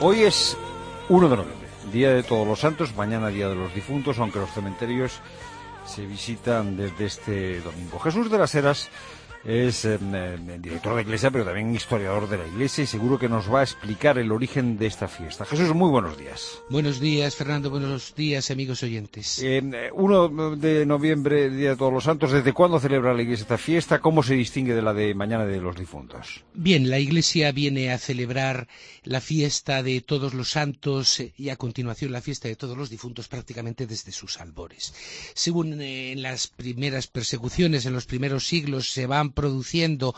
Hoy es uno de noviembre, Día de Todos los Santos, mañana Día de los Difuntos, aunque los cementerios se visitan desde este domingo. Jesús de las Heras es eh, director de la Iglesia, pero también historiador de la Iglesia, y seguro que nos va a explicar el origen de esta fiesta. Jesús, muy buenos días. Buenos días, Fernando. Buenos días, amigos oyentes. Eh, uno de noviembre, Día de Todos los Santos. ¿Desde cuándo celebra la Iglesia esta fiesta? ¿Cómo se distingue de la de mañana de los difuntos? Bien, la Iglesia viene a celebrar la fiesta de Todos los Santos y a continuación la fiesta de Todos los Difuntos prácticamente desde sus albores. Según eh, en las primeras persecuciones, en los primeros siglos, se van produciendo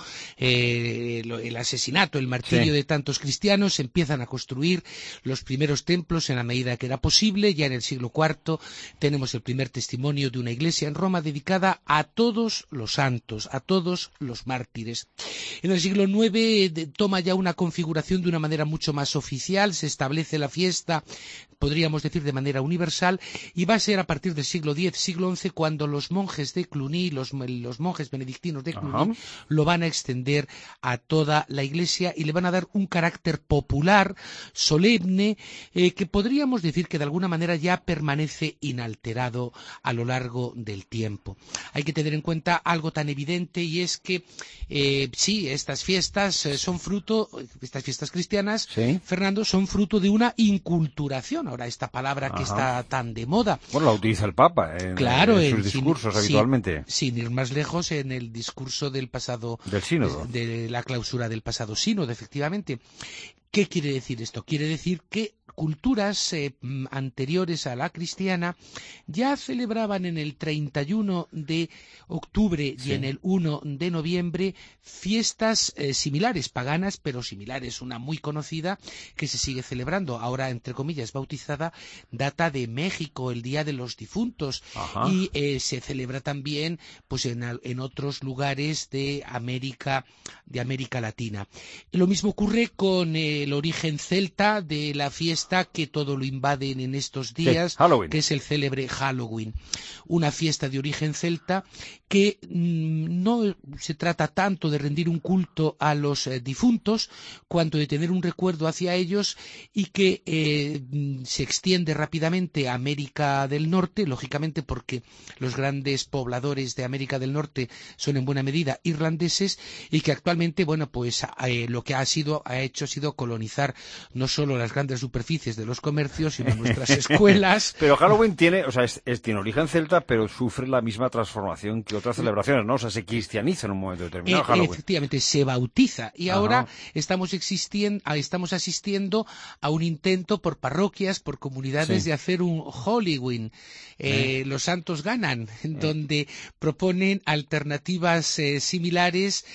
eh, el asesinato, el martirio sí. de tantos cristianos, se empiezan a construir los primeros templos en la medida que era posible. Ya en el siglo cuarto tenemos el primer testimonio de una iglesia en Roma dedicada a todos los santos, a todos los mártires. En el siglo nueve de, toma ya una configuración de una manera mucho más oficial, se establece la fiesta, podríamos decir, de manera universal, y va a ser a partir del siglo diez, siglo once, cuando los monjes de Cluny, los, los monjes benedictinos de Cluny, Ajá. lo van a extender a toda la Iglesia y le van a dar un carácter popular, solemne, eh, que podríamos decir que de alguna manera ya permanece inalterado a lo largo del tiempo. Hay que tener en cuenta algo tan evidente, y es que eh, sí, estas fiestas eh, son fruto, estas fiestas cristianas, ¿Sí? Fernando, son fruto de una inculturación. Ahora, esta palabra Ajá. que está tan de moda. Bueno, la utiliza el Papa en, claro, en sus en, discursos sin, habitualmente. Sin, sin ir más lejos, en el discurso del pasado... Del sínodo. De, de la clausura del pasado sínodo, efectivamente. ¿Qué quiere decir esto? Quiere decir que culturas eh, anteriores a la cristiana ya celebraban en el treinta y uno de octubre sí. y en el uno de noviembre fiestas eh, similares, paganas, pero similares. Una muy conocida que se sigue celebrando, ahora entre comillas bautizada, data de México, el Día de los Difuntos. Ajá. Y eh, se celebra también pues en, en otros lugares de América, de América Latina. Lo mismo ocurre con eh, el origen celta de la fiesta que todo lo invaden en estos días, sí, Halloween. Que es el célebre Halloween. Una fiesta de origen celta que mmm, no se trata tanto de rendir un culto a los eh, difuntos, cuanto de tener un recuerdo hacia ellos, y que eh, se extiende rápidamente a América del Norte, lógicamente porque los grandes pobladores de América del Norte son en buena medida irlandeses, y que actualmente, bueno, pues eh, lo que ha sido, ha hecho ha sido colonizar no solo las grandes superficies de los comercios, sino nuestras escuelas. Pero Halloween tiene, o sea, es, es, tiene origen celta, pero sufre la misma transformación que otras celebraciones, ¿no? O sea, se cristianiza en un momento determinado eh, Halloween. Efectivamente, se bautiza, y Ajá. ahora estamos existiendo, estamos asistiendo a un intento por parroquias, por comunidades sí. de hacer un Halloween. Eh, eh. Los santos ganan, eh. donde proponen alternativas eh, similares,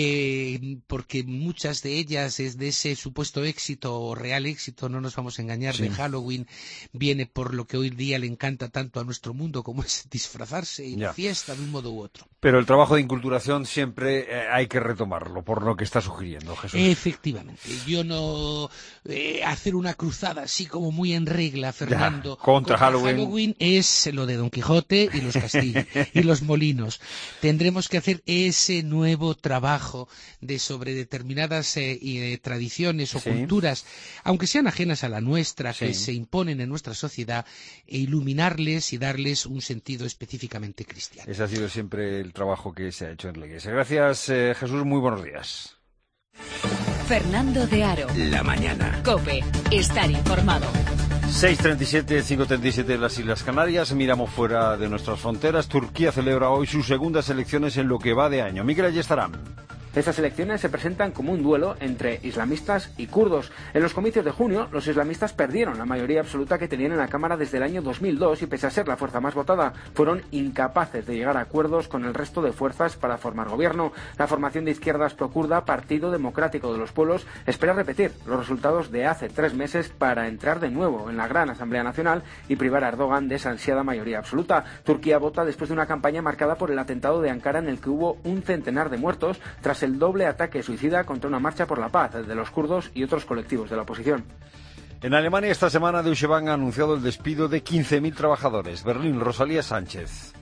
eh, porque muchas de ellas es de ese supuesto éxito o real éxito, no nos vamos a engañar, sí. de Halloween, viene por lo que hoy día le encanta tanto a nuestro mundo, como es disfrazarse y ya. fiesta de un modo u otro. Pero el trabajo de inculturación siempre eh, hay que retomarlo, por lo que está sugiriendo Jesús. Efectivamente. Yo no... Eh, hacer una cruzada así como muy en regla, Fernando, ya, contra, contra Halloween. Halloween es lo de Don Quijote y los castillos y los molinos. Tendremos que hacer ese nuevo trabajo de sobre determinadas eh, eh, tradiciones o sí. culturas, aunque sean ajenas a la nuestra, sí. que se imponen en nuestra sociedad, e iluminarles y darles un sentido específicamente cristiano. Ese ha sido siempre el trabajo que se ha hecho en la Iglesia. Gracias, eh, Jesús, muy buenos días. Fernando de Aro. La mañana. COPE. Estar informado. seis treinta y siete, cinco treinta y siete de las Islas Canarias. Miramos fuera de nuestras fronteras. Turquía celebra hoy sus segundas elecciones en lo que va de año. Miguel Ayestarán. Estas elecciones se presentan como un duelo entre islamistas y kurdos. En los comicios de junio, los islamistas perdieron la mayoría absoluta que tenían en la Cámara desde el año dos mil dos y, pese a ser la fuerza más votada, fueron incapaces de llegar a acuerdos con el resto de fuerzas para formar gobierno. La formación de izquierdas pro-kurda, Partido Democrático de los Pueblos, espera repetir los resultados de hace tres meses para entrar de nuevo en la Gran Asamblea Nacional y privar a Erdogan de esa ansiada mayoría absoluta. Turquía vota después de una campaña marcada por el atentado de Ankara, en el que hubo un centenar de muertos tras el doble ataque suicida contra una marcha por la paz de los kurdos y otros colectivos de la oposición. En Alemania, esta semana Deutsche Bank ha anunciado el despido de quince mil trabajadores. Berlín, Rosalía Sánchez.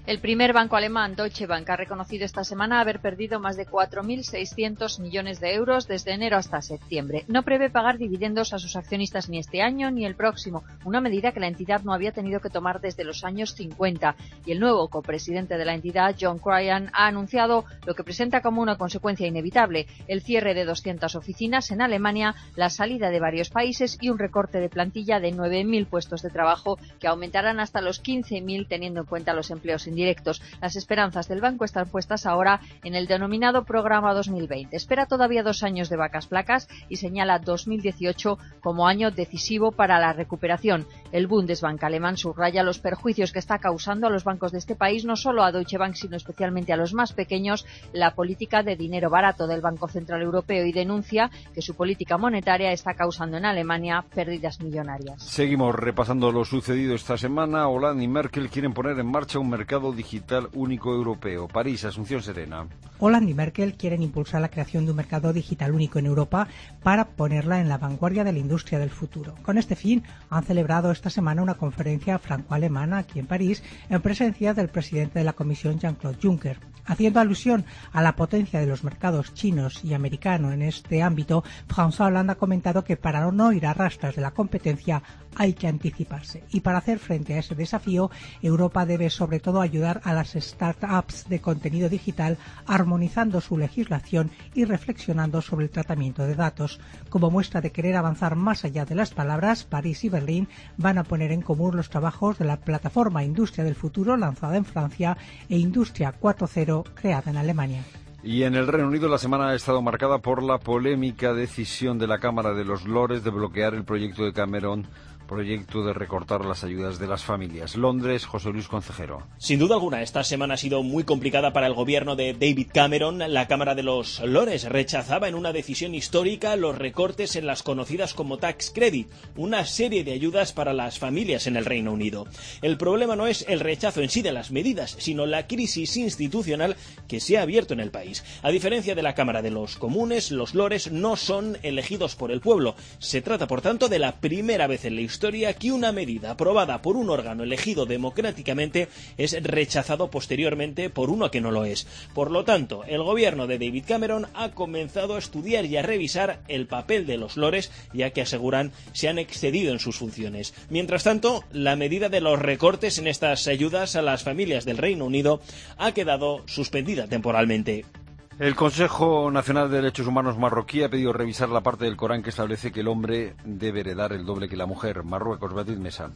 El primer banco alemán, Deutsche Bank, ha reconocido esta semana haber perdido más de cuatro mil seiscientos millones de euros desde enero hasta septiembre. No prevé pagar dividendos a sus accionistas ni este año ni el próximo, una medida que la entidad no había tenido que tomar desde los años cincuenta. Y el nuevo copresidente de la entidad, John Cryan, ha anunciado lo que presenta como una consecuencia inevitable: el cierre de doscientas oficinas en Alemania, la salida de varios países y un recorte de plantilla de nueve mil puestos de trabajo que aumentarán hasta los quince mil teniendo en cuenta los empleos indirectos. Directos. Las esperanzas del banco están puestas ahora en el denominado Programa dos mil veinte. Espera todavía dos años de vacas flacas y señala dos mil dieciocho como año decisivo para la recuperación. El Bundesbank alemán subraya los perjuicios que está causando a los bancos de este país, no solo a Deutsche Bank, sino especialmente a los más pequeños, la política de dinero barato del Banco Central Europeo, y denuncia que su política monetaria está causando en Alemania pérdidas millonarias. Seguimos repasando lo sucedido esta semana. Hollande y Merkel quieren poner en marcha un mercado digital único europeo. París, Asunción Serena. Hollande y Merkel quieren impulsar la creación de un mercado digital único en Europa para ponerla en la vanguardia de la industria del futuro. Con este fin, han celebrado esta semana una conferencia franco-alemana aquí en París, en presencia del presidente de la Comisión, Jean-Claude Juncker. Haciendo alusión a la potencia de los mercados chinos y americano en este ámbito, François Hollande ha comentado que para no ir a rastras de la competencia hay que anticiparse. Y para hacer frente a ese desafío, Europa debe sobre todo ayudar a las start-ups de contenido digital, armonizando su legislación y reflexionando sobre el tratamiento de datos. Como muestra de querer avanzar más allá de las palabras, París y Berlín van a poner en común los trabajos de la plataforma Industria del Futuro, lanzada en Francia, e Industria cuatro punto cero, creada en Alemania. Y en el Reino Unido la semana ha estado marcada por la polémica decisión de la Cámara de los Lores de bloquear el proyecto de Cameron, proyecto de recortar las ayudas de las familias. Londres, José Luis Concejero. Sin duda alguna, esta semana ha sido muy complicada para el gobierno de David Cameron. La Cámara de los Lores rechazaba en una decisión histórica los recortes en las conocidas como tax credit, una serie de ayudas para las familias en el Reino Unido. El problema no es el rechazo en sí de las medidas, sino la crisis institucional que se ha abierto en el país. A diferencia de la Cámara de los Comunes, los Lores no son elegidos por el pueblo. Se trata, por tanto, de la primera vez en la historia historia que una medida aprobada por un órgano elegido democráticamente es rechazado posteriormente por uno que no lo es. Por lo tanto, el gobierno de David Cameron ha comenzado a estudiar y a revisar el papel de los Lores, ya que aseguran se han excedido en sus funciones. Mientras tanto, la medida de los recortes en estas ayudas a las familias del Reino Unido ha quedado suspendida temporalmente. El Consejo Nacional de Derechos Humanos marroquí ha pedido revisar la parte del Corán que establece que el hombre debe heredar el doble que la mujer. Marruecos, Beatriz Mesa.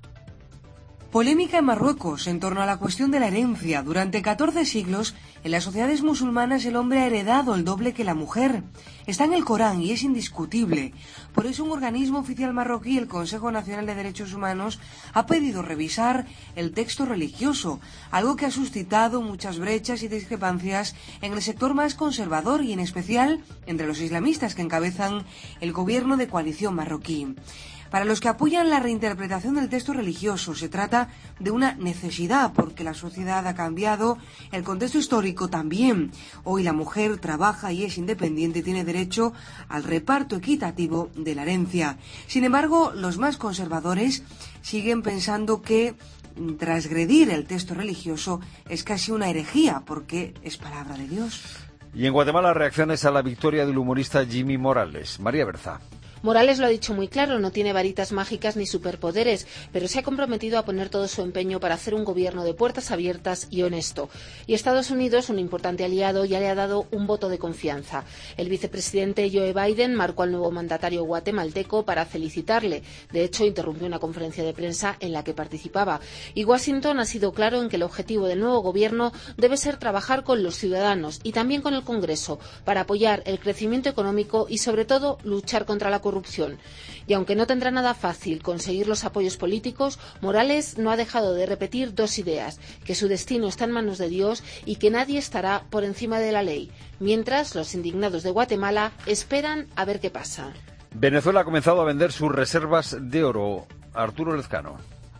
Polémica en Marruecos en torno a la cuestión de la herencia. Durante catorce siglos, en las sociedades musulmanas el hombre ha heredado el doble que la mujer. Está en el Corán y es indiscutible. Por eso un organismo oficial marroquí, el Consejo Nacional de Derechos Humanos, ha pedido revisar el texto religioso, algo que ha suscitado muchas brechas y discrepancias en el sector más conservador y en especial entre los islamistas que encabezan el gobierno de coalición marroquí. Para los que apoyan la reinterpretación del texto religioso, se trata de una necesidad porque la sociedad ha cambiado, el contexto histórico también. Hoy la mujer trabaja y es independiente y tiene derecho al reparto equitativo de la herencia. Sin embargo, los más conservadores siguen pensando que transgredir el texto religioso es casi una herejía porque es palabra de Dios. Y en Guatemala, reacciones a la victoria del humorista Jimmy Morales. María Berza. Morales lo ha dicho muy claro, no tiene varitas mágicas ni superpoderes, pero se ha comprometido a poner todo su empeño para hacer un gobierno de puertas abiertas y honesto. Y Estados Unidos, un importante aliado, ya le ha dado un voto de confianza. El vicepresidente Joe Biden marcó al nuevo mandatario guatemalteco para felicitarle. De hecho, interrumpió una conferencia de prensa en la que participaba. Y Washington ha sido claro en que el objetivo del nuevo gobierno debe ser trabajar con los ciudadanos y también con el Congreso para apoyar el crecimiento económico y, sobre todo, luchar contra la corrupción. Y aunque no tendrá nada fácil conseguir los apoyos políticos, Morales no ha dejado de repetir dos ideas: que su destino está en manos de Dios y que nadie estará por encima de la ley. Mientras, los indignados de Guatemala esperan a ver qué pasa. Venezuela ha comenzado a vender sus reservas de oro. Arturo Lezcano.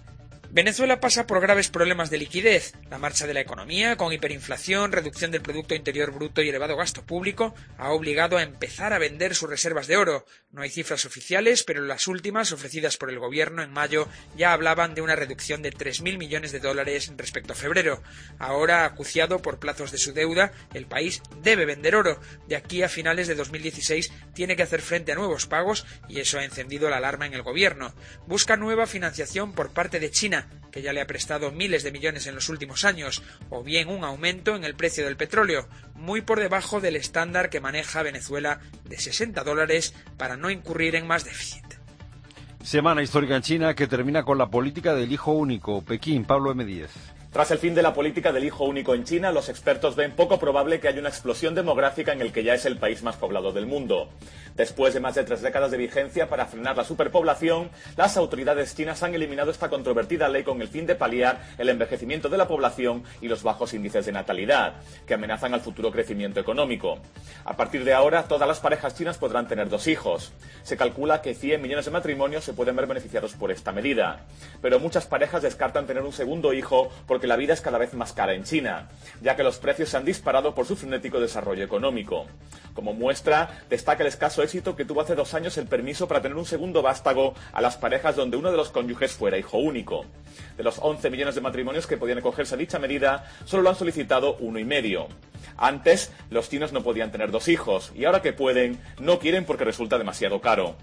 Venezuela pasa por graves problemas de liquidez. La marcha de la economía, con hiperinflación, reducción del Producto Interior Bruto y elevado gasto público, ha obligado a empezar a vender sus reservas de oro. No hay cifras oficiales, pero las últimas, ofrecidas por el gobierno en mayo, ya hablaban de una reducción de tres mil millones de dólares respecto a febrero. Ahora, acuciado por plazos de su deuda, el país debe vender oro. De aquí a finales de dos mil dieciséis tiene que hacer frente a nuevos pagos y eso ha encendido la alarma en el gobierno. Busca nueva financiación por parte de China, que ya le ha prestado miles de millones en los últimos años, o bien un aumento en el precio del petróleo, muy por debajo del estándar que maneja Venezuela de sesenta dólares para no incurrir en más déficit. Semana histórica en China que termina con la política del hijo único. Pekín, Pablo eme diez. Tras el fin de la política del hijo único en China, los expertos ven poco probable que haya una explosión demográfica en el que ya es el país más poblado del mundo. Después de más de tres décadas de vigencia para frenar la superpoblación, las autoridades chinas han eliminado esta controvertida ley con el fin de paliar el envejecimiento de la población y los bajos índices de natalidad, que amenazan al futuro crecimiento económico. A partir de ahora, todas las parejas chinas podrán tener dos hijos. Se calcula que cien millones de matrimonios se pueden ver beneficiados por esta medida. Pero muchas parejas descartan tener un segundo hijo porque la vida es cada vez más cara en China, ya que los precios se han disparado por su frenético desarrollo económico. Como muestra, destaca el escaso éxito que tuvo hace dos años el permiso para tener un segundo vástago a las parejas donde uno de los cónyuges fuera hijo único. De los once millones de matrimonios que podían acogerse a dicha medida, solo lo han solicitado uno y medio. Antes, los chinos no podían tener dos hijos, y ahora que pueden, no quieren porque resulta demasiado caro.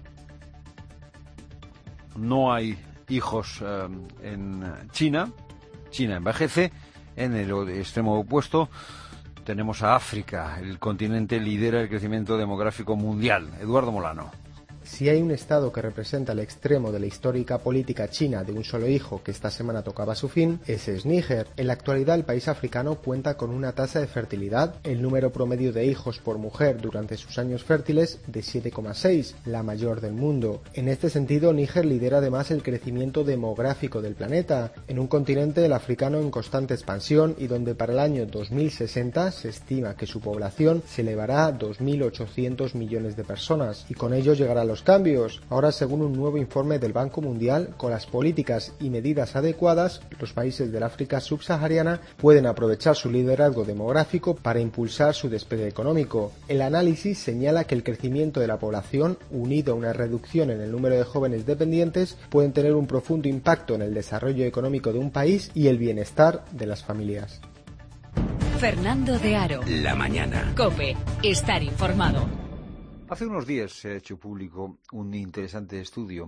No hay hijos eh, en China. China envejece. En el extremo opuesto tenemos a África. El continente lidera el crecimiento demográfico mundial. Eduardo Molano. Si hay un estado que representa el extremo de la histórica política china de un solo hijo que esta semana tocaba su fin, ese es Níger. En la actualidad el país africano cuenta con una tasa de fertilidad, el número promedio de hijos por mujer durante sus años fértiles, de siete coma seis, la mayor del mundo. En este sentido, Níger lidera además el crecimiento demográfico del planeta, en un continente el africano en constante expansión y donde para el año dos mil sesenta se estima que su población se elevará a dos mil ochocientos millones de personas y con ello llegará a los cambios. Ahora, según un nuevo informe del Banco Mundial, con las políticas y medidas adecuadas, los países del África subsahariana pueden aprovechar su liderazgo demográfico para impulsar su despegue económico. El análisis señala que el crecimiento de la población, unido a una reducción en el número de jóvenes dependientes, pueden tener un profundo impacto en el desarrollo económico de un país y el bienestar de las familias. Fernando de Aro. La mañana. COPE. Estar informado. Hace unos días se ha hecho público un interesante estudio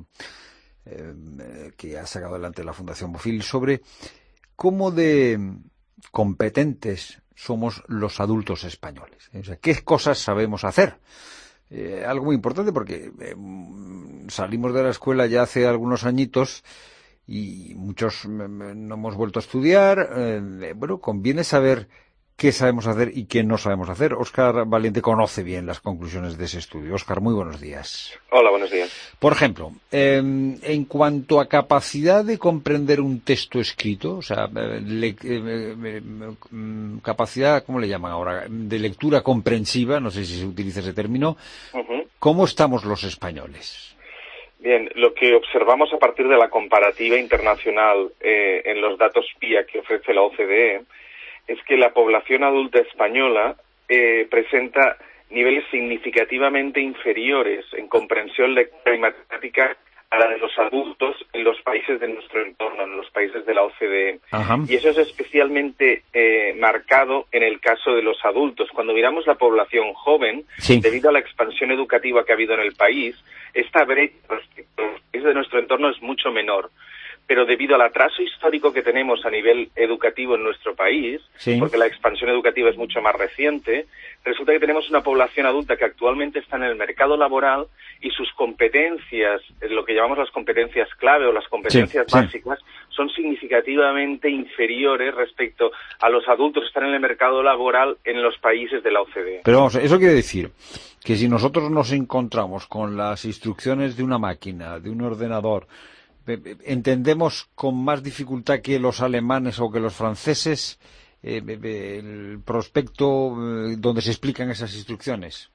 eh, que ha sacado adelante la Fundación Bofil sobre cómo de competentes somos los adultos españoles. O sea, qué cosas sabemos hacer. Eh, algo muy importante porque eh, salimos de la escuela ya hace algunos añitos y muchos no hemos vuelto a estudiar. Eh, bueno, conviene saber qué sabemos hacer y qué no sabemos hacer. Óscar Valiente conoce bien las conclusiones de ese estudio. Óscar, muy buenos días. Hola, buenos días. Por ejemplo, eh, en cuanto a capacidad de comprender un texto escrito, o sea, le, eh, eh, capacidad, ¿cómo le llaman ahora?, de lectura comprensiva, no sé si se utiliza ese término, uh-huh. ¿Cómo estamos los españoles? Bien, lo que observamos a partir de la comparativa internacional eh, en los datos P I A que ofrece la O C D E es que la población adulta española eh, presenta niveles significativamente inferiores en comprensión lectora y matemática a la de los adultos en los países de nuestro entorno, en los países de la O C D E. Ajá. Y eso es especialmente eh, marcado en el caso de los adultos. Cuando miramos la población joven, sí. Debido a la expansión educativa que ha habido en el país, esta brecha respecto a los países de nuestro entorno es mucho menor. Pero debido al atraso histórico que tenemos a nivel educativo en nuestro país, sí. Porque la expansión educativa es mucho más reciente, resulta que tenemos una población adulta que actualmente está en el mercado laboral y sus competencias, lo que llamamos las competencias clave o las competencias sí, básicas, sí. Son significativamente inferiores respecto a los adultos que están en el mercado laboral en los países de la O C D E. Pero vamos, eso quiere decir que si nosotros nos encontramos con las instrucciones de una máquina, de un ordenador, entendemos con más dificultad que los alemanes o que los franceses eh, el prospecto eh, donde se explican esas instrucciones.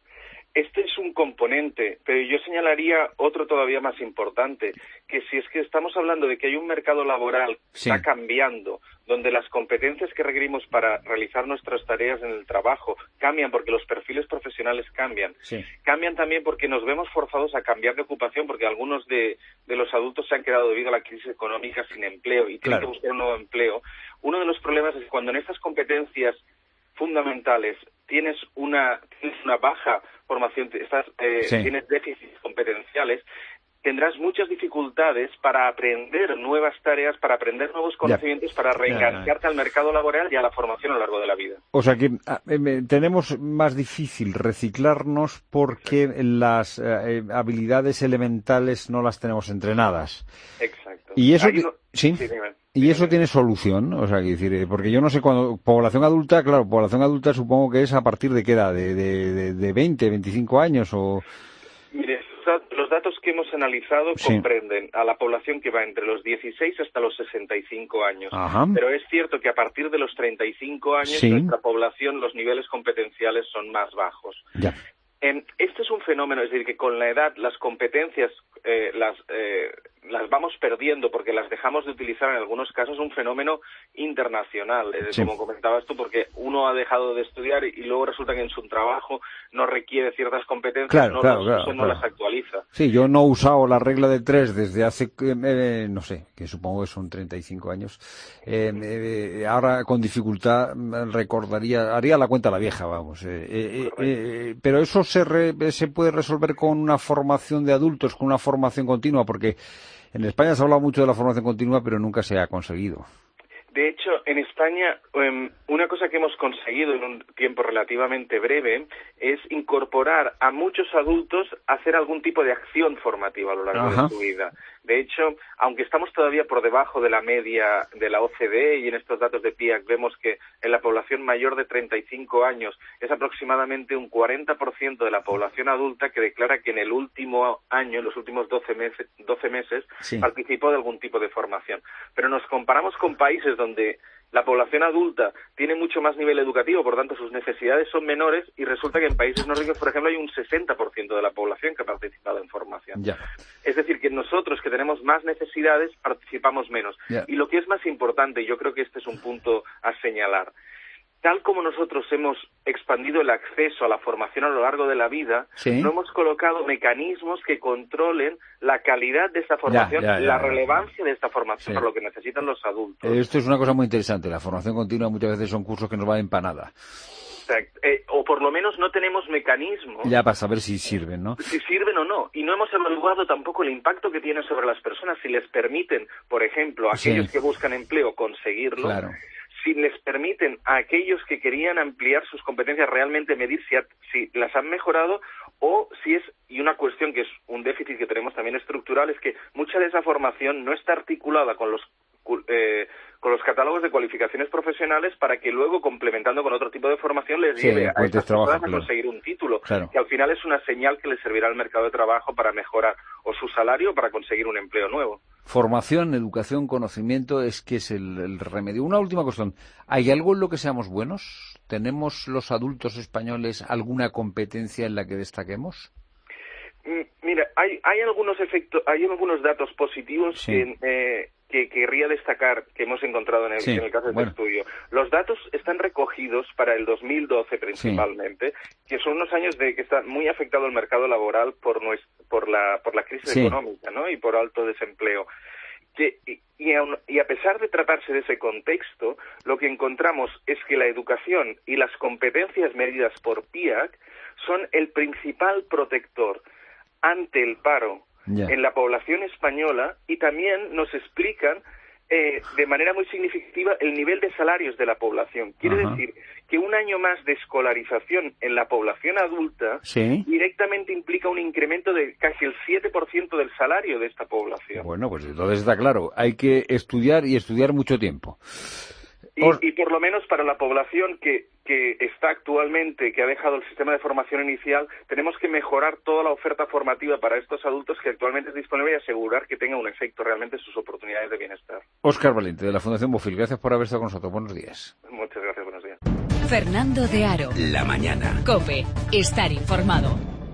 Este es un componente, pero yo señalaría otro todavía más importante, que si es que estamos hablando de que hay un mercado laboral que Sí. está cambiando, donde las competencias que requerimos para realizar nuestras tareas en el trabajo cambian porque los perfiles profesionales cambian, Sí. cambian también porque nos vemos forzados a cambiar de ocupación, porque algunos de, de los adultos se han quedado debido a la crisis económica sin empleo y tienen Claro. que buscar un nuevo empleo. Uno de los problemas es que cuando en estas competencias fundamentales tienes una tienes una baja formación, estás, eh, Sí. tienes déficits competenciales, tendrás muchas dificultades para aprender nuevas tareas, para aprender nuevos conocimientos, para reengancharte al mercado laboral y a la formación a lo largo de la vida. O sea que ah, eh, tenemos más difícil reciclarnos porque las eh, habilidades elementales no las tenemos entrenadas. Exacto. Y eso Hay ti- uno- sí. sí, dime. Y eso tiene solución, o sea, que decir, eh, porque yo no sé cuando población adulta, claro, población adulta supongo que es a partir de qué edad, de de, de, de veinte, veinticinco años o Mire, los datos que hemos analizado Sí. comprenden a la población que va entre los dieciséis hasta los sesenta y cinco años. Ajá. Pero es cierto que a partir de los treinta y cinco años, Sí. nuestra población, los niveles competenciales son más bajos. ya. Eh, este es un fenómeno, es decir, que con la edad las competencias eh, las, eh, las vamos perdiendo porque las dejamos de utilizar en algunos casos, un fenómeno internacional, eh, Sí. como comentabas tú, porque uno ha dejado de estudiar y, y luego resulta que en su trabajo no requiere ciertas competencias, Claro, no, claro, los claro, usa, no claro. las actualiza. Sí, yo no he usado la regla de tres desde hace, eh, no sé, que supongo que son treinta y cinco años. Eh, eh, ahora con dificultad mm, recordaría, haría la cuenta a la vieja, vamos. Eh, eh, eh, eh, pero eso se, re- se puede resolver con una formación de adultos, con una formación continua, porque en España se ha hablado mucho de la formación continua, pero nunca se ha conseguido. De hecho, en España, um, una cosa que hemos conseguido en un tiempo relativamente breve es incorporar a muchos adultos a hacer algún tipo de acción formativa a lo largo Ajá. de su vida. De hecho, aunque estamos todavía por debajo de la media de la O C D E y en estos datos de P I A C vemos que en la población mayor de treinta y cinco años es aproximadamente un cuarenta por ciento de la población adulta que declara que en el último año, en los últimos doce meses, doce meses Sí. participó de algún tipo de formación. Pero nos comparamos con países donde la población adulta tiene mucho más nivel educativo, por tanto sus necesidades son menores y resulta que en países nórdicos, por ejemplo, hay un sesenta por ciento de la población que ha participado en formación. Ya. Es decir, que nosotros que tenemos más necesidades participamos menos. Ya. Y lo que es más importante, y yo creo que este es un punto a señalar, tal como nosotros hemos expandido el acceso a la formación a lo largo de la vida, Sí. no hemos colocado mecanismos que controlen la calidad de esta formación, ya, ya, la ya. relevancia de esta formación Sí. para lo que necesitan los adultos. Esto es una cosa muy interesante. La formación continua muchas veces son cursos que nos valen para nada. Exacto. Eh, o por lo menos no tenemos mecanismos Ya para saber si sirven, ¿no? si sirven o no. Y no hemos evaluado tampoco el impacto que tiene sobre las personas, si les permiten, por ejemplo, a Sí. aquellos que buscan empleo conseguirlo, Claro. si les permiten a aquellos que querían ampliar sus competencias realmente medir si, ha- si las han mejorado o si es, y una cuestión que es un déficit que tenemos también estructural, es que mucha de esa formación no está articulada con los cu- eh, con los catálogos de cualificaciones profesionales para que luego, complementando con otro tipo de formación, les Sí, lleve a encuentres estas trabajo, personas a claro. conseguir un título, Claro. que al final es una señal que les servirá al mercado de trabajo para mejorar o su salario o para conseguir un empleo nuevo. Formación, educación, conocimiento es que es el, el remedio. Una última cuestión. ¿Hay algo en lo que seamos buenos? ¿Tenemos los adultos españoles alguna competencia en la que destaquemos? Mm, Mira, hay, hay algunos efectos, hay algunos datos positivos Sí. que, eh, que querría destacar que hemos encontrado en el, Sí, en el caso de bueno. este estudio. Los datos están recogidos para el dos mil doce principalmente, que son unos años de que está muy afectado el mercado laboral por nues- por la por la crisis Sí. económica, ¿no? Y por alto desempleo. Que, y, y, aun- y a pesar de tratarse de ese contexto, lo que encontramos es que la educación y las competencias medidas por P I A C son el principal protector ante el paro Ya. en la población española y también nos explican eh, de manera muy significativa el nivel de salarios de la población. Quiere Ajá. decir que un año más de escolarización en la población adulta Sí. directamente implica un incremento de casi el siete por ciento del salario de esta población. Bueno, pues entonces está claro. Hay que estudiar y estudiar mucho tiempo. Y, y por lo menos para la población que, que está actualmente, que ha dejado el sistema de formación inicial, tenemos que mejorar toda la oferta formativa para estos adultos que actualmente es disponible y asegurar que tenga un efecto realmente en sus oportunidades de bienestar. Óscar Valente, de la Fundación Bofil, gracias por haber estado con nosotros. Buenos días. Muchas gracias, buenos días. Fernando de Aro. La mañana. COPE. Estar informado.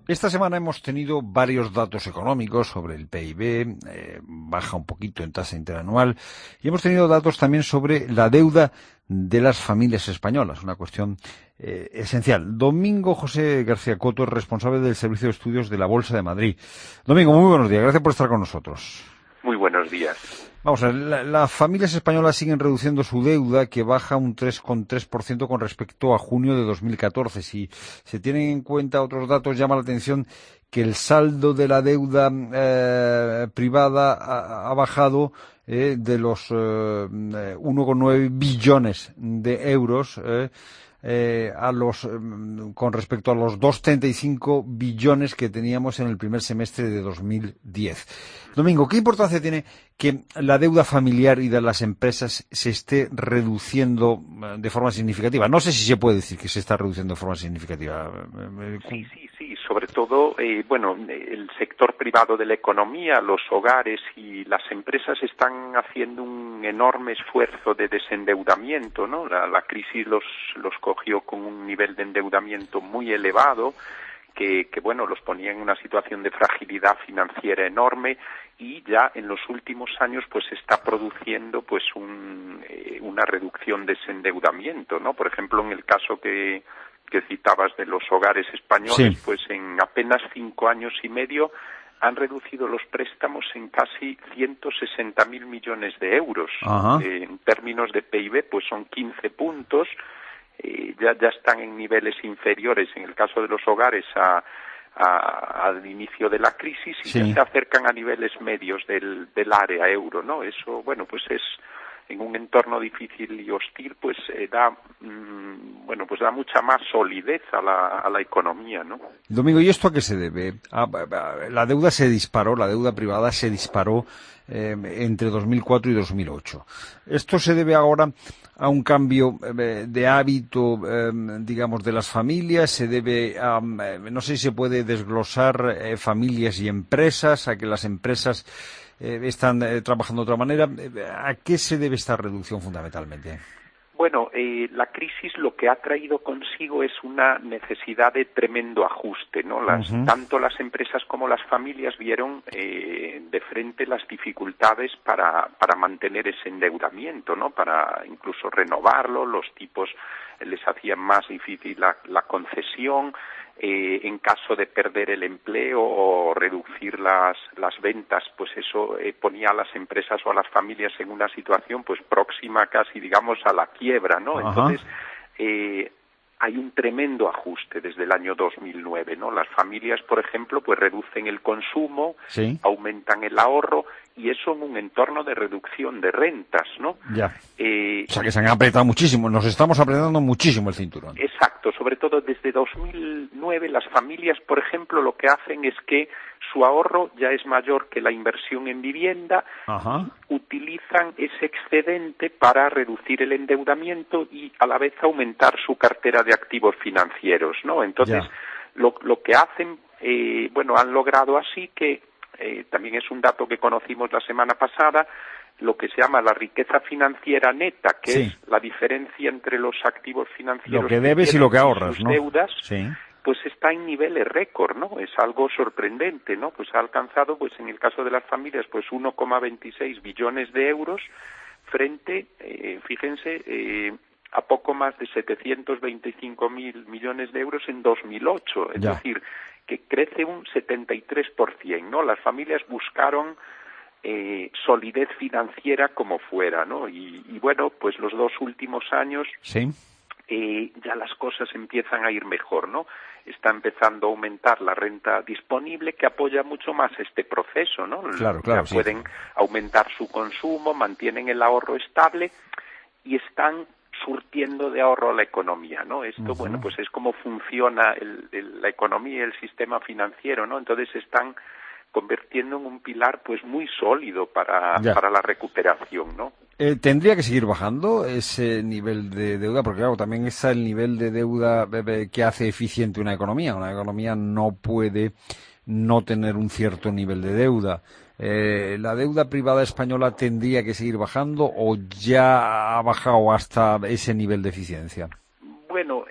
Esta semana hemos tenido varios datos económicos sobre el P I B, eh, baja un poquito en tasa interanual, y hemos tenido datos también sobre la deuda de las familias españolas, una cuestión eh, esencial. Domingo José García Coto es responsable del Servicio de Estudios de la Bolsa de Madrid. Domingo, muy buenos días, gracias por estar con nosotros. Muy buenos días. Vamos a ver, la, las familias españolas siguen reduciendo su deuda, que baja un tres coma tres por ciento con respecto a junio de dos mil catorce. Si se tienen en cuenta otros datos, llama la atención que el saldo de la deuda eh, privada ha, ha bajado eh, de los eh, uno coma nueve billones de euros eh, eh, a los, con respecto a los dos coma treinta y cinco billones que teníamos en el primer semestre de dos mil diez. Domingo, ¿qué importancia tiene que la deuda familiar y de las empresas se esté reduciendo de forma significativa? No sé si se puede decir que se está reduciendo de forma significativa. Sí, sí, sí. Sobre todo, eh, bueno, el sector privado de la economía, los hogares y las empresas están haciendo un enorme esfuerzo de desendeudamiento, ¿no? La, la crisis los, los cogió con un nivel de endeudamiento muy elevado, que, que bueno, los ponía en una situación de fragilidad financiera enorme, y ya en los últimos años pues se está produciendo pues un, eh, una reducción de ese endeudamiento, ¿no? Por ejemplo, en el caso que, que citabas de los hogares españoles, sí. Pues en apenas cinco años y medio han reducido los préstamos en casi ciento sesenta mil millones de euros. Eh, en términos de P I B, pues son quince puntos. Eh, ya, ya están en niveles inferiores, en el caso de los hogares, a, a, al inicio de la crisis, y sí. Ya se acercan a niveles medios del, del área euro, ¿no? Eso, bueno, pues es, en un entorno difícil y hostil, pues eh, da, mmm, bueno, pues da mucha más solidez a la, a la economía, ¿no? Domingo, ¿y esto a qué se debe? A, a, la deuda se disparó, la deuda privada se disparó eh, entre dos mil cuatro y dos mil ocho. ¿Esto se debe ahora a un cambio eh, de hábito, eh, digamos, de las familias? ¿Se debe a, eh, no sé si se puede desglosar eh, familias y empresas, a que las empresas eh, están eh, trabajando de otra manera? ¿A qué se debe esta reducción fundamentalmente? Bueno, eh, la crisis lo que ha traído consigo es una necesidad de tremendo ajuste, ¿no? Las, uh-huh. Tanto las empresas como las familias vieron eh, de frente las dificultades para, para mantener ese endeudamiento, ¿no? Para incluso renovarlo, los tipos eh, les hacían más difícil la, la concesión. Eh, en caso de perder el empleo o reducir las, las ventas, pues eso eh, ponía a las empresas o a las familias en una situación pues próxima casi, digamos, a la quiebra, ¿no? Ajá. Entonces, eh, hay un tremendo ajuste desde el año dos mil nueve, ¿no? Las familias, por ejemplo, pues reducen el consumo, sí. Aumentan el ahorro, y eso en un entorno de reducción de rentas, ¿no? Ya. Eh, o sea, que se han apretado muchísimo, nos estamos apretando muchísimo el cinturón. Exacto, sobre todo desde dos mil nueve las familias, por ejemplo, lo que hacen es que su ahorro ya es mayor que la inversión en vivienda. Ajá. Utilizan ese excedente para reducir el endeudamiento y a la vez aumentar su cartera de activos financieros, ¿no? Entonces, lo, lo que hacen, eh, bueno, han logrado así que Eh, también es un dato que conocimos la semana pasada, lo que se llama la riqueza financiera neta, que sí. Es la diferencia entre los activos financieros, lo que debes que y lo que ahorras, sus ¿no? deudas, sí. Pues está en niveles récord, ¿no? Es algo sorprendente, ¿no? Pues ha alcanzado, pues en el caso de las familias, pues uno coma veintiséis billones de euros frente, eh, fíjense, eh, a poco más de setecientos veinticinco mil millones de euros en dos mil ocho, es ya. Decir, que crece un setenta y tres por ciento, ¿no? Las familias buscaron eh, solidez financiera como fuera, ¿no? Y, y bueno, pues los dos últimos años sí. eh, ya las cosas empiezan a ir mejor, ¿no? Está empezando a aumentar la renta disponible, que apoya mucho más este proceso, ¿no? Claro, claro, sí. Pueden aumentar su consumo, mantienen el ahorro estable y están surtiendo de ahorro a la economía, ¿no? Esto, uh-huh. Bueno, pues es como funciona el, el, la economía y el sistema financiero, ¿no? Entonces se están convirtiendo en un pilar, pues, muy sólido para, para la recuperación, ¿no? Eh, ¿Tendría que seguir bajando ese nivel de deuda? Porque, claro, también es el nivel de deuda que hace eficiente una economía. Una economía no puede no tener un cierto nivel de deuda. Eh, ¿La deuda privada española tendría que seguir bajando o ya ha bajado hasta ese nivel de eficiencia? Bueno,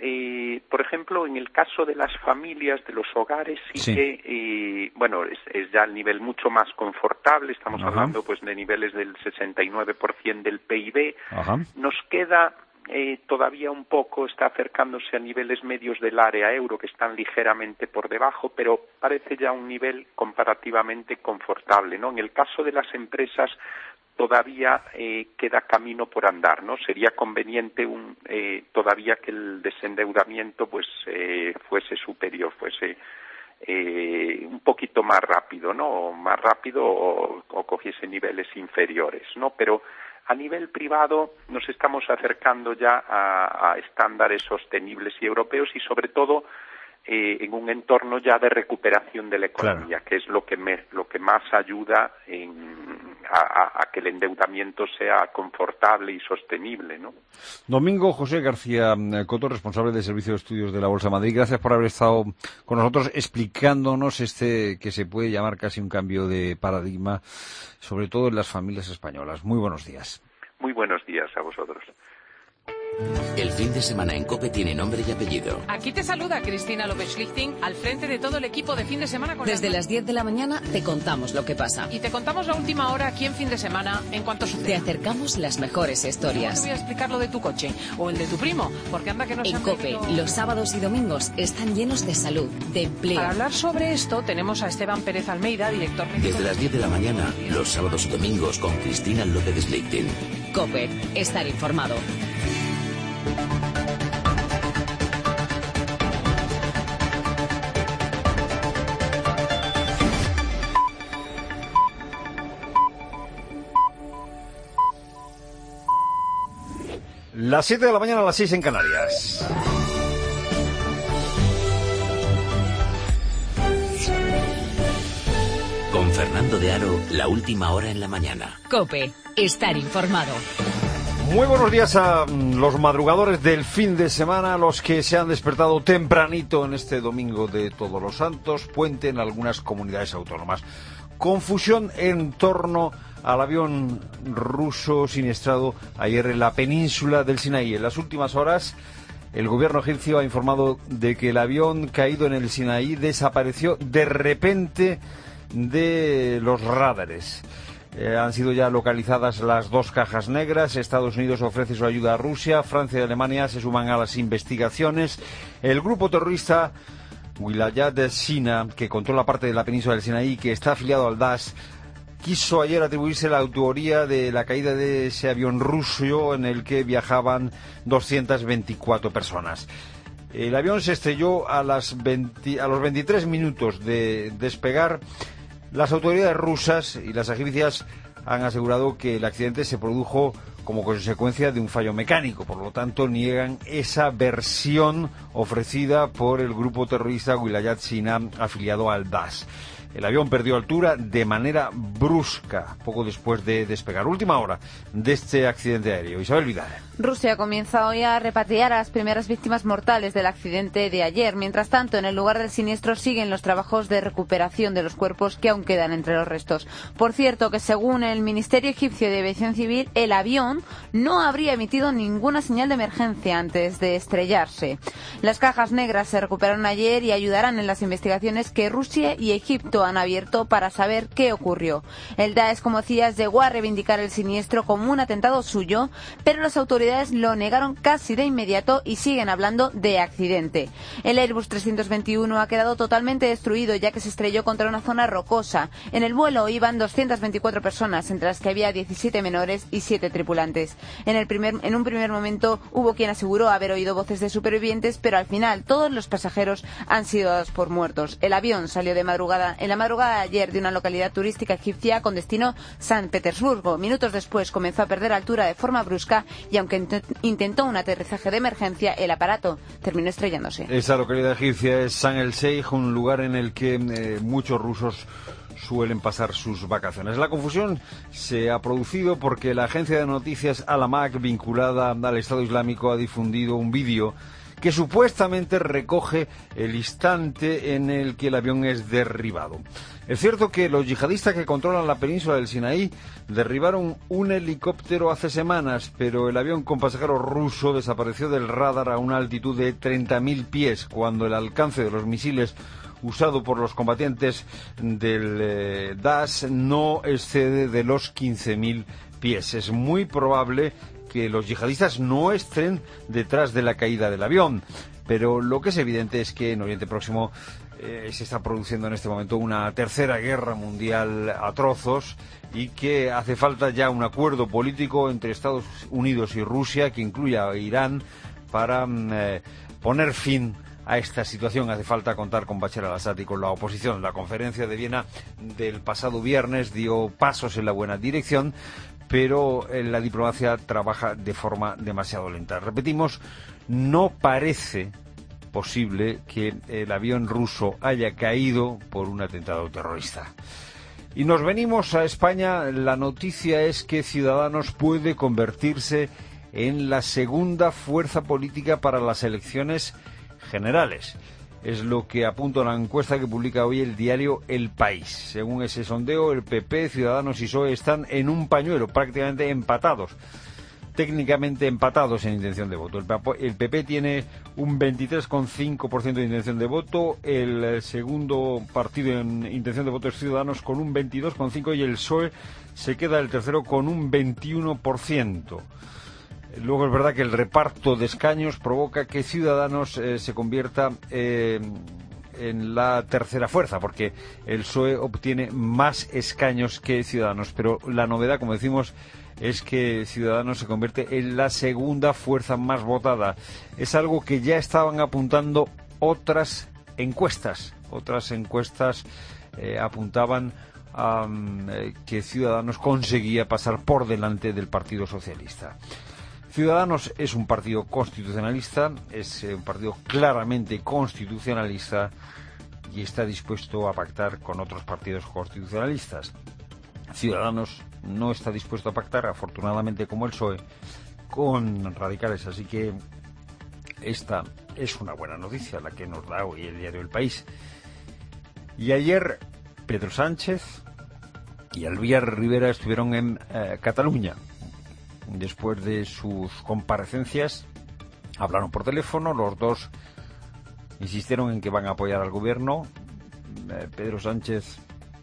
eh, por ejemplo, en el caso de las familias, de los hogares, sí, sí. que, eh, bueno, es, es ya el nivel mucho más confortable, estamos Ajá. hablando pues de niveles del sesenta y nueve por ciento del P I B. Ajá. Nos queda eh, todavía un poco, está acercándose a niveles medios del área euro, que están ligeramente por debajo, pero parece ya un nivel comparativamente confortable, ¿no? En el caso de las empresas, todavía eh, queda camino por andar, ¿no? Sería conveniente un, eh, todavía que el desendeudamiento pues eh, fuese superior, fuese eh, un poquito más rápido, ¿no? O más rápido o, o cogiese niveles inferiores, ¿no? Pero a nivel privado nos estamos acercando ya a, a estándares sostenibles y europeos y sobre todo Eh, en un entorno ya de recuperación de la economía, claro. que es lo que me, lo que más ayuda en, a, a que el endeudamiento sea confortable y sostenible, ¿no? Domingo José García Coto, responsable del Servicio de Estudios de la Bolsa de Madrid, gracias por haber estado con nosotros explicándonos este que se puede llamar casi un cambio de paradigma, sobre todo en las familias españolas. Muy buenos días. Muy buenos días a vosotros. El fin de semana en COPE tiene nombre y apellido. Aquí te saluda Cristina López-Schlichting, al frente de todo el equipo de fin de semana. Con Desde la... las diez de la mañana te contamos lo que pasa. Y te contamos la última hora aquí en fin de semana en cuanto sucede. Te acercamos las mejores historias. No te voy a explicar lo de tu coche o el de tu primo, porque anda que no se En han COPE, pedido... los sábados y domingos están llenos de salud, de empleo. Para hablar sobre esto tenemos a Esteban Pérez Almeida, director médico. Desde las diez de la mañana, los sábados y domingos con Cristina López-Schlichting. COPE, estar informado. Las siete de la mañana, a las seis en Canarias. Con Fernando de Aro, la última hora en la mañana. COPE, estar informado. Muy buenos días a los madrugadores del fin de semana, los que se han despertado tempranito en este domingo de Todos los Santos, puente en algunas comunidades autónomas. Confusión en torno al avión ruso siniestrado ayer en la península del Sinaí. En las últimas horas, el gobierno egipcio ha informado de que el avión caído en el Sinaí desapareció de repente de los radares. Eh, han sido ya localizadas las dos cajas negras. Estados Unidos ofrece su ayuda a Rusia. Francia y Alemania se suman a las investigaciones. El grupo terrorista Wilayat Sina, que controla parte de la península del Sinaí, que está afiliado al Daesh, quiso ayer atribuirse la autoría de la caída de ese avión ruso en el que viajaban doscientas veinticuatro personas. El avión se estrelló a, las veinte, a los veintitrés minutos de despegar. Las autoridades rusas y las egipcias han asegurado que el accidente se produjo como consecuencia de un fallo mecánico. Por lo tanto, niegan esa versión ofrecida por el grupo terrorista Wilayat Sina, afiliado al Daesh. El avión perdió altura de manera brusca poco después de despegar. Última hora de este accidente aéreo. Isabel Vidal. Rusia comienza hoy a repatriar a las primeras víctimas mortales del accidente de ayer. Mientras tanto, en el lugar del siniestro siguen los trabajos de recuperación de los cuerpos que aún quedan entre los restos. Por cierto, que según el Ministerio Egipcio de Aviación Civil, el avión no habría emitido ninguna señal de emergencia antes de estrellarse. Las cajas negras se recuperaron ayer y ayudarán en las investigaciones que Rusia y Egipto han abierto para saber qué ocurrió. El Daesh, como decías, llegó a reivindicar el siniestro como un atentado suyo, pero las autoridades lo negaron casi de inmediato y siguen hablando de accidente. El Airbus trescientos veintiuno ha quedado totalmente destruido ya que se estrelló contra una zona rocosa. En el vuelo iban doscientas veinticuatro personas, entre las que había diecisiete menores y siete tripulantes. En, el primer, en un primer momento hubo quien aseguró haber oído voces de supervivientes, pero al final todos los pasajeros han sido dados por muertos. El avión salió de madrugada en la madrugada de ayer de una localidad turística egipcia con destino San Petersburgo. Minutos después comenzó a perder altura de forma brusca y aunque int- intentó un aterrizaje de emergencia, el aparato terminó estrellándose. Esa localidad egipcia es San el Sheikh, un lugar en el que eh, muchos rusos suelen pasar sus vacaciones. La confusión se ha producido porque la agencia de noticias Al-Amaq, vinculada al Estado Islámico, ha difundido un vídeo que supuestamente recoge el instante en el que el avión es derribado. Es cierto que los yihadistas que controlan la península del Sinaí derribaron un helicóptero hace semanas, pero el avión con pasajeros ruso desapareció del radar a una altitud de treinta mil pies, cuando el alcance de los misiles usado por los combatientes del eh, Daesh no excede de los quince mil pies. Es muy probable que los yihadistas no estén detrás de la caída del avión, pero lo que es evidente es que en Oriente Próximo eh, se está produciendo en este momento una tercera guerra mundial a trozos y que hace falta ya un acuerdo político entre Estados Unidos y Rusia que incluya a Irán para eh, poner fin a esta situación. Hace falta contar con Bashar al-Assad y con la oposición. La conferencia de Viena del pasado viernes dio pasos en la buena dirección, pero la diplomacia trabaja de forma demasiado lenta. Repetimos, no parece posible que el avión ruso haya caído por un atentado terrorista. Y nos venimos a España. La noticia es que Ciudadanos puede convertirse en la segunda fuerza política para las elecciones generales. Es lo que apunta la encuesta que publica hoy el diario El País. Según ese sondeo, el P P, Ciudadanos y P S O E están en un pañuelo, prácticamente empatados, técnicamente empatados en intención de voto. El P P tiene un veintitrés coma cinco por ciento de intención de voto, el segundo partido en intención de voto es Ciudadanos con un veintidós coma cinco por ciento y el P S O E se queda el tercero con un veintiuno por ciento. Luego es verdad que el reparto de escaños provoca que Ciudadanos eh, se convierta eh, en la tercera fuerza, porque el P S O E obtiene más escaños que Ciudadanos. Pero la novedad, como decimos, es que Ciudadanos se convierte en la segunda fuerza más votada. Es algo que ya estaban apuntando otras encuestas. Otras encuestas eh, apuntaban a eh, que Ciudadanos conseguía pasar por delante del Partido Socialista. Ciudadanos es un partido constitucionalista, es un partido claramente constitucionalista y está dispuesto a pactar con otros partidos constitucionalistas. Ciudadanos no está dispuesto a pactar, afortunadamente como el P S O E, con radicales, así que esta es una buena noticia la que nos da hoy el diario El País. Y ayer Pedro Sánchez y Albert Rivera estuvieron en eh, Cataluña. Después de sus comparecencias, hablaron por teléfono, los dos insistieron en que van a apoyar al gobierno. Eh, Pedro Sánchez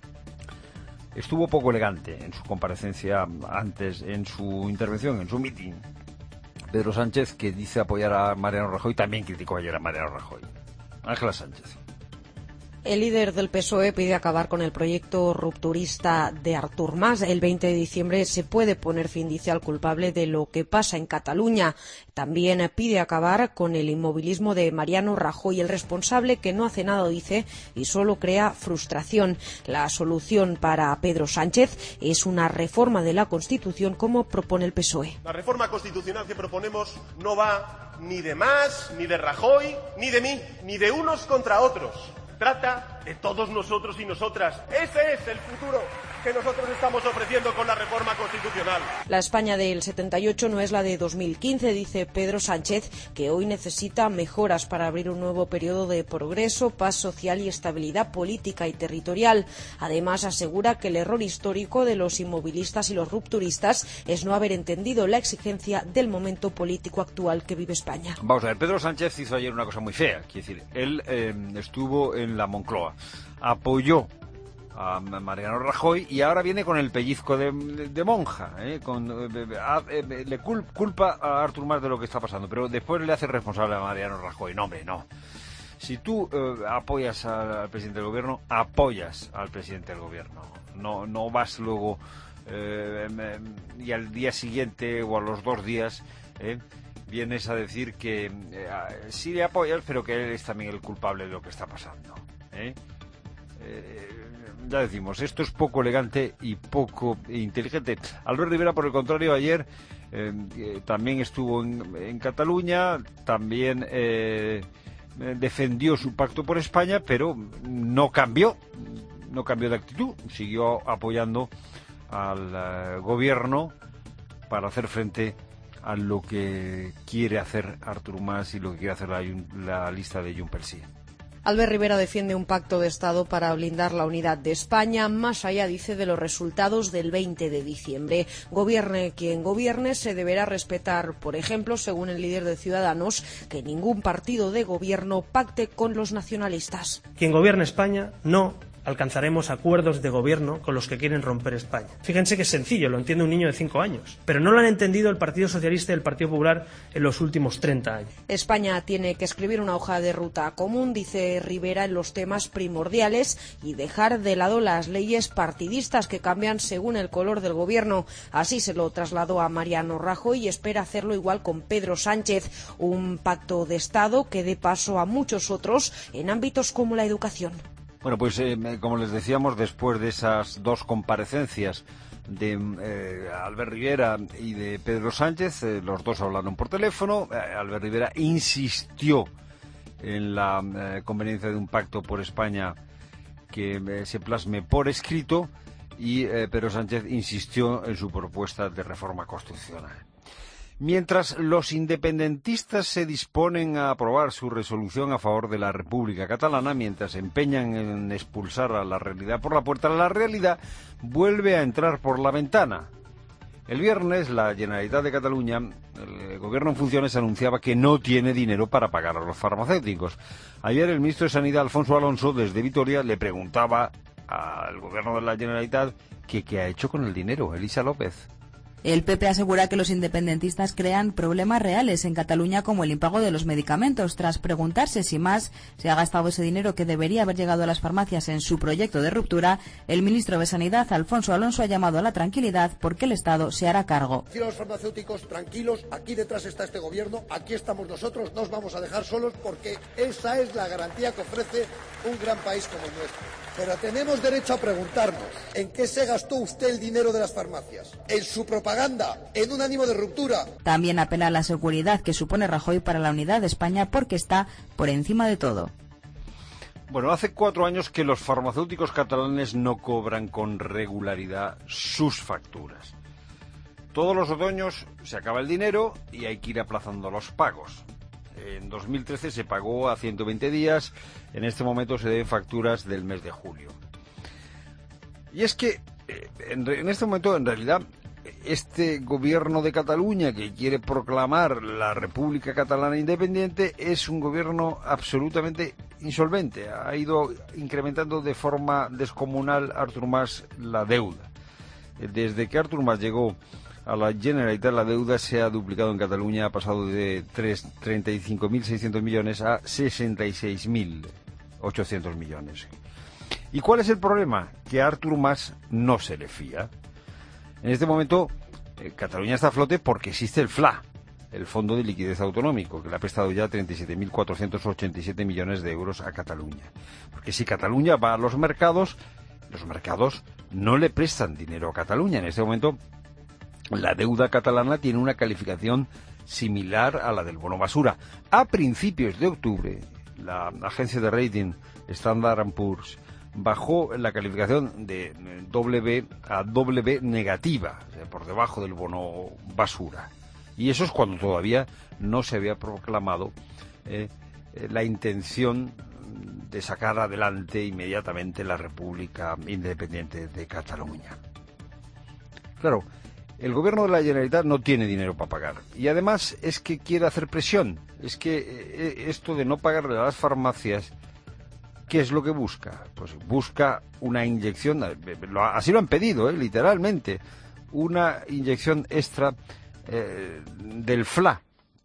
estuvo poco elegante en su comparecencia antes, en su intervención, en su mitin. Pedro Sánchez, que dice apoyar a Mariano Rajoy, también criticó ayer a Mariano Rajoy. Ángela Sánchez. El líder del P S O E pide acabar con el proyecto rupturista de Artur Mas. El veinte de diciembre se puede poner fin, dice, al culpable de lo que pasa en Cataluña. También pide acabar con el inmovilismo de Mariano Rajoy, el responsable que no hace nada, dice, y solo crea frustración. La solución para Pedro Sánchez es una reforma de la Constitución, como propone el P S O E. La reforma constitucional que proponemos no va ni de Mas, ni de Rajoy, ni de mí, ni de unos contra otros. Trata de todos nosotros y nosotras. Ese es el futuro que nosotros estamos ofreciendo con la reforma constitucional. La España del setenta y ocho no es la de dos mil quince, dice Pedro Sánchez, que hoy necesita mejoras para abrir un nuevo periodo de progreso, paz social y estabilidad política y territorial. Además, asegura que el error histórico de los inmovilistas y los rupturistas es no haber entendido la exigencia del momento político actual que vive España. Vamos a ver, Pedro Sánchez hizo ayer una cosa muy fea. Quiere decir, él eh, estuvo en la Moncloa, apoyó a Mariano Rajoy y ahora viene con el pellizco de, de, de monja, ¿eh? con, eh, a, eh, le cul, culpa a Artur Mas de lo que está pasando, pero después le hace responsable a Mariano Rajoy. No, hombre, no. Si tú eh, apoyas al, al presidente del gobierno, apoyas al presidente del gobierno. No, no vas luego eh, eh, y al día siguiente o a los dos días eh, vienes a decir que eh, sí le apoyas, pero que él es también el culpable de lo que está pasando. ¿eh? Eh, ya decimos, esto es poco elegante y poco inteligente. Albert Rivera, por el contrario, ayer eh, eh, también estuvo en, en Cataluña, también eh, defendió su pacto por España, pero no cambió, no cambió de actitud, siguió apoyando al uh, gobierno para hacer frente a lo que quiere hacer Artur Mas y lo que quiere hacer la, la lista de Junts pel Sí. Albert Rivera defiende un pacto de Estado para blindar la unidad de España, más allá, dice, de los resultados del veinte de diciembre. Gobierne quien gobierne, se deberá respetar, por ejemplo, según el líder de Ciudadanos, que ningún partido de gobierno pacte con los nacionalistas. Quien gobierne España no alcanzaremos acuerdos de gobierno con los que quieren romper España. Fíjense que es sencillo, lo entiende un niño de cinco años, pero no lo han entendido el Partido Socialista y el Partido Popular en los últimos treinta años. España tiene que escribir una hoja de ruta común, dice Rivera, en los temas primordiales y dejar de lado las leyes partidistas que cambian según el color del gobierno. Así se lo trasladó a Mariano Rajoy y espera hacerlo igual con Pedro Sánchez. Un pacto de Estado que dé paso a muchos otros en ámbitos como la educación. Bueno, pues eh, como les decíamos, después de esas dos comparecencias de eh, Albert Rivera y de Pedro Sánchez, eh, los dos hablaron por teléfono. eh, Albert Rivera insistió en la eh, conveniencia de un pacto por España que eh, se plasme por escrito y eh, Pedro Sánchez insistió en su propuesta de reforma constitucional. Mientras los independentistas se disponen a aprobar su resolución a favor de la República Catalana, mientras se empeñan en expulsar a la realidad por la puerta, la realidad vuelve a entrar por la ventana. El viernes, la Generalitat de Cataluña, el gobierno en funciones, anunciaba que no tiene dinero para pagar a los farmacéuticos. Ayer el ministro de Sanidad, Alfonso Alonso, desde Vitoria, le preguntaba al gobierno de la Generalitat que qué ha hecho con el dinero. Elisa López. El P P asegura que los independentistas crean problemas reales en Cataluña, como el impago de los medicamentos, tras preguntarse si Mas se ha gastado ese dinero que debería haber llegado a las farmacias en su proyecto de ruptura. El ministro de Sanidad, Alfonso Alonso, ha llamado a la tranquilidad porque el Estado se hará cargo. Decir a los farmacéuticos, tranquilos, aquí detrás está este gobierno, aquí estamos nosotros, no os vamos a dejar solos porque esa es la garantía que ofrece un gran país como el nuestro. Pero tenemos derecho a preguntarnos, ¿en qué se gastó usted el dinero de las farmacias? ¿En su propaganda? ¿En un ánimo de ruptura? También apela a la seguridad que supone Rajoy para la unidad de España porque está por encima de todo. Bueno, hace cuatro años que los farmacéuticos catalanes no cobran con regularidad sus facturas. Todos los otoños se acaba el dinero y hay que ir aplazando los pagos. En dos mil trece se pagó a ciento veinte días, en este momento se deben facturas del mes de julio. Y es que, en, en este momento, en realidad, este gobierno de Cataluña que quiere proclamar la República Catalana Independiente es un gobierno absolutamente insolvente. Ha ido incrementando de forma descomunal Artur Mas la deuda. Desde que Artur Mas llegó a la Generalitat, la deuda se ha duplicado en Cataluña, ha pasado de treinta y cinco mil seiscientos millones a sesenta y seis mil ochocientos millones. ¿Y cuál es el problema? Que a Artur Mas no se le fía. En este momento, eh, Cataluña está a flote porque existe el F L A, el Fondo de Liquidez Autonómico, que le ha prestado ya treinta y siete mil cuatrocientos ochenta y siete millones de euros a Cataluña. Porque si Cataluña va a los mercados, los mercados no le prestan dinero a Cataluña. En este momento, la deuda catalana tiene una calificación similar a la del bono basura. A principios de octubre, la agencia de rating Standard and Poor's bajó la calificación de doble B a doble B negativa, o sea, por debajo del bono basura. Y eso es cuando todavía no se había proclamado eh, la intención de sacar adelante inmediatamente la República Independiente de Cataluña. Claro, el gobierno de la Generalitat no tiene dinero para pagar. Y además es que quiere hacer presión. Es que eh, esto de no pagarle a las farmacias, ¿qué es lo que busca? Pues busca una inyección, así lo han pedido, eh, literalmente, una inyección extra eh, del F L A.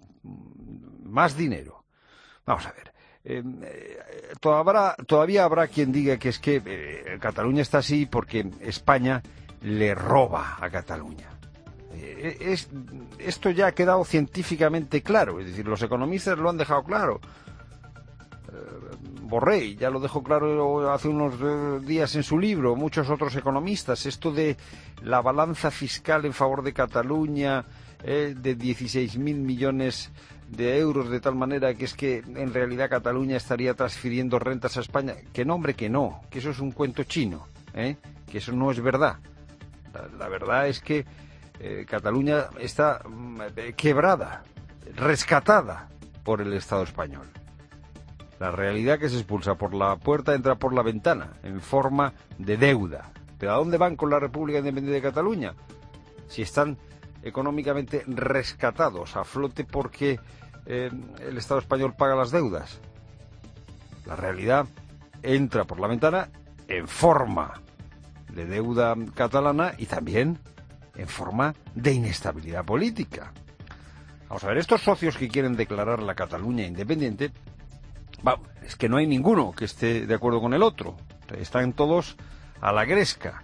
Más dinero. Vamos a ver. Eh, eh, todavía, todavía habrá quien diga que es que eh, Cataluña está así porque España le roba a Cataluña. Es, esto ya ha quedado científicamente claro, es decir, los economistas lo han dejado claro. Eh, Borrell ya lo dejó claro hace unos eh, días en su libro, muchos otros economistas. Esto de la balanza fiscal en favor de Cataluña eh, de dieciséis mil millones de euros, de tal manera que es que en realidad Cataluña estaría transfiriendo rentas a España. Que no, hombre, que no, que eso es un cuento chino, ¿eh? Que eso no es verdad. La, la verdad es que eh, Cataluña está eh, quebrada, rescatada por el Estado español. La realidad que se expulsa por la puerta entra por la ventana, en forma de deuda. ¿Pero a dónde van con la República Independiente de Cataluña? Si están económicamente rescatados, a flote porque eh, el Estado español paga las deudas. La realidad entra por la ventana en forma de deuda catalana y también en forma de inestabilidad política. Vamos a ver, estos socios que quieren declarar la Cataluña independiente, bah, es que no hay ninguno que esté de acuerdo con el otro. Están todos a la gresca.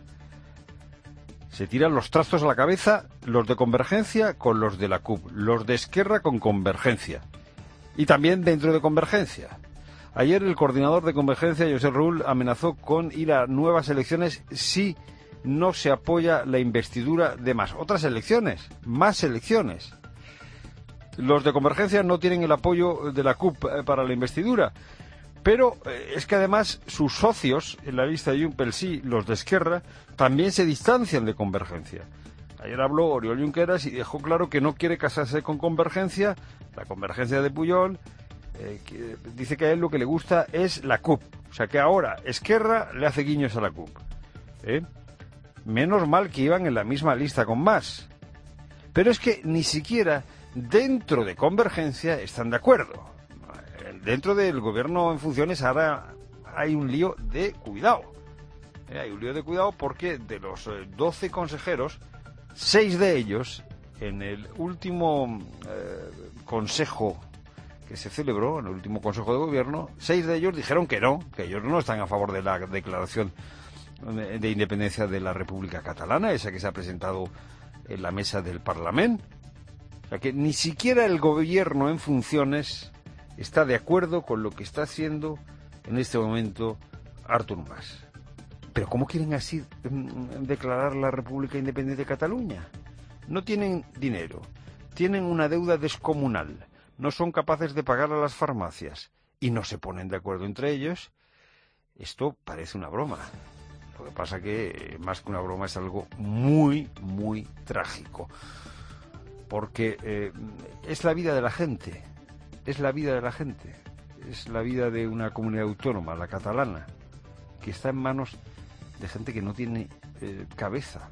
Se tiran los trastos a la cabeza los de Convergencia con los de la C U P, los de Esquerra con Convergencia y también dentro de Convergencia. Ayer el coordinador de Convergencia, Josep Rull, amenazó con ir a nuevas elecciones si no se apoya la investidura de más. Otras elecciones, más elecciones. Los de Convergencia no tienen el apoyo de la C U P para la investidura, pero eh, es que además sus socios en la lista de Junts pel Sí, los de Esquerra, también se distancian de Convergencia. Ayer habló Oriol Junqueras y dejó claro que no quiere casarse con Convergencia, la Convergencia de Pujol, eh, que dice que a él lo que le gusta es la C U P. O sea que ahora Esquerra le hace guiños a la C U P. ¿Eh? Menos mal que iban en la misma lista con Mas. Pero es que ni siquiera dentro de Convergencia están de acuerdo. Dentro del gobierno en funciones ahora hay un lío de cuidado. Eh, hay un lío de cuidado porque de los eh, doce consejeros, seis de ellos, en el último eh, consejo que se celebró, en el último consejo de gobierno, seis de ellos dijeron que no, que ellos no están a favor de la declaración de, de independencia de la República Catalana, esa que se ha presentado en la mesa del Parlamento. O sea que ni siquiera el gobierno en funciones está de acuerdo con lo que está haciendo en este momento Artur Mas. Pero ¿cómo quieren así declarar la República Independiente de Cataluña? No tienen dinero, tienen una deuda descomunal, no son capaces de pagar a las farmacias y no se ponen de acuerdo entre ellos. Esto parece una broma. Lo que pasa que más que una broma es algo muy, muy trágico. Porque eh, es la vida de la gente. Es la vida de la gente, es la vida de una comunidad autónoma, la catalana, que está en manos de gente que no tiene eh, cabeza.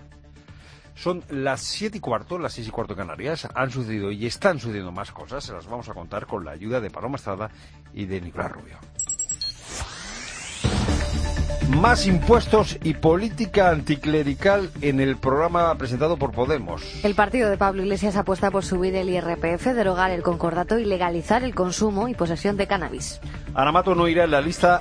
Son las siete y cuarto, las seis y cuarto Canarias, han sucedido y están sucediendo más cosas, se las vamos a contar con la ayuda de Paloma Estrada y de Nicolás Rubio. Más impuestos y política anticlerical en el programa presentado por Podemos. El partido de Pablo Iglesias apuesta por subir el I R P F, derogar el concordato y legalizar el consumo y posesión de cannabis. Ana Mato no irá en la lista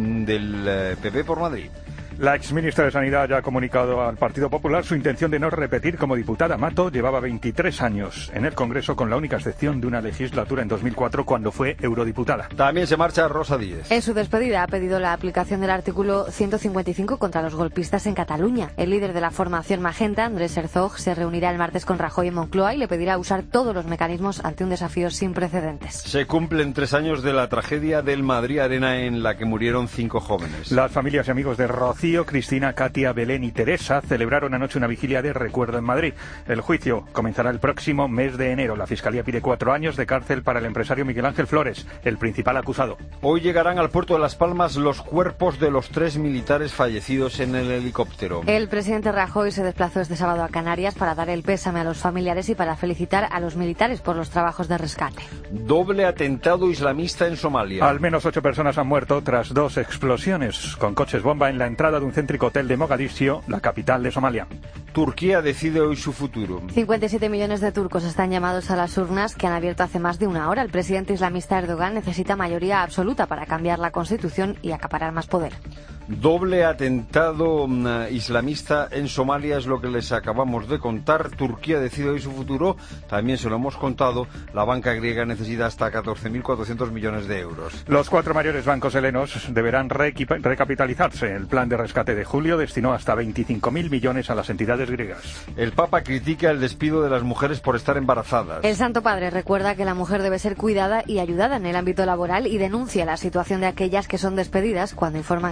del P P por Madrid. La exministra de Sanidad ya ha comunicado al Partido Popular su intención de no repetir como diputada. Mato llevaba veintitrés años en el Congreso, con la única excepción de una legislatura en dos mil cuatro, cuando fue eurodiputada. También se marcha Rosa Díez. En su despedida ha pedido la aplicación del artículo ciento cincuenta y cinco contra los golpistas en Cataluña. El líder de la formación Magenta, Andrés Herzog, se reunirá el martes con Rajoy en Moncloa y le pedirá usar todos los mecanismos ante un desafío sin precedentes. Se cumplen tres años de la tragedia del Madrid Arena, en la que murieron cinco jóvenes. Las familias y amigos de Rocío, Cristina, Katia, Belén y Teresa celebraron anoche una vigilia de recuerdo en Madrid. El juicio comenzará el próximo mes de enero. La Fiscalía pide cuatro años de cárcel para el empresario Miguel Ángel Flores, el principal acusado. Hoy llegarán al puerto de Las Palmas los cuerpos de los tres militares fallecidos en el helicóptero. El presidente Rajoy se desplazó este sábado a Canarias para dar el pésame a los familiares y para felicitar a los militares por los trabajos de rescate. Doble atentado islamista en Somalia. Al menos ocho personas han muerto tras dos explosiones con coches bomba en la entrada de un céntrico hotel de Mogadiscio, la capital de Somalia. Turquía decide hoy su futuro. cincuenta y siete millones de turcos están llamados a las urnas, que han abierto hace más de una hora. El presidente islamista Erdogan necesita mayoría absoluta para cambiar la constitución y acaparar más poder. Doble atentado uh, islamista en Somalia es lo que les acabamos de contar. Turquía decide hoy su futuro. También se lo hemos contado. La banca griega necesita hasta catorce mil cuatrocientos millones de euros. Los cuatro mayores bancos helenos deberán recapitalizarse. El plan de rescate de julio destinó hasta veinticinco mil millones a las entidades griegas. El Papa critica el despido de las mujeres por estar embarazadas. El Santo Padre recuerda que la mujer debe ser cuidada y ayudada en el ámbito laboral y denuncia la situación de aquellas que son despedidas cuando informan a sus empleados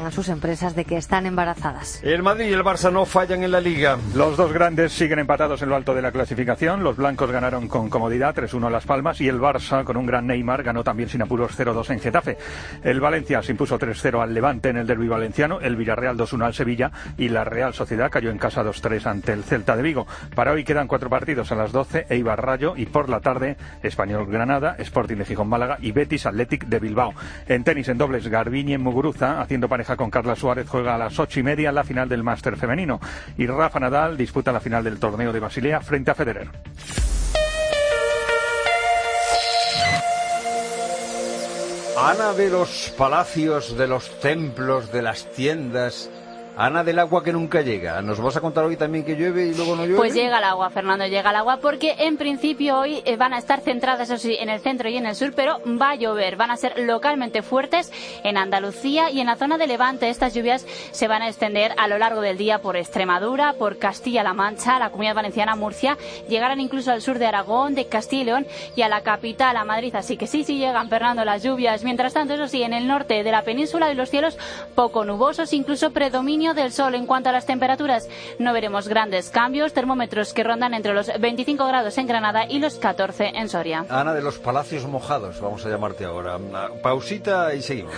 sorpresas de que están embarazadas. El Madrid y el Barça no fallan en la Liga. Los dos grandes siguen empatados en lo alto de la clasificación. Los blancos ganaron con comodidad tres uno a Las Palmas y el Barça, con un gran Neymar, ganó también sin apuros cero dos en Getafe. El Valencia se impuso tres cero al Levante en el derbi valenciano, el Villarreal dos uno al Sevilla y la Real Sociedad cayó en casa dos tres ante el Celta de Vigo. Para hoy quedan cuatro partidos: a las doce, Eibar Rayo, y por la tarde Español Granada, Sporting de Gijón Málaga y Betis Athletic de Bilbao. En tenis en dobles, Garbiñe Muguruza, haciendo pareja con Carla Suárez, juega a las ocho y media la final del Máster femenino y Rafa Nadal disputa la final del torneo de Basilea frente a Federer. Ana de los palacios, de los templos, de las tiendas. Ana del agua que nunca llega. ¿Nos vas a contar hoy también que llueve y luego no llueve? Pues llega el agua, Fernando, llega el agua, porque en principio hoy eh, van a estar centradas, eso sí, en el centro y en el sur, pero va a llover. Van a ser localmente fuertes en Andalucía y en la zona de Levante. Estas lluvias se van a extender a lo largo del día por Extremadura, por Castilla-La Mancha, la Comunidad Valenciana, Murcia. Llegarán incluso al sur de Aragón, de Castilla y León y a la capital, a Madrid. Así que sí, sí llegan, Fernando, las lluvias. Mientras tanto, eso sí, en el norte de la península y los cielos poco nubosos, incluso predominio del sol. En cuanto a las temperaturas, no veremos grandes cambios, termómetros que rondan entre los veinticinco grados en Granada y los catorce en Soria. Ana de los palacios mojados, vamos a llamarte ahora. Pausita y seguimos.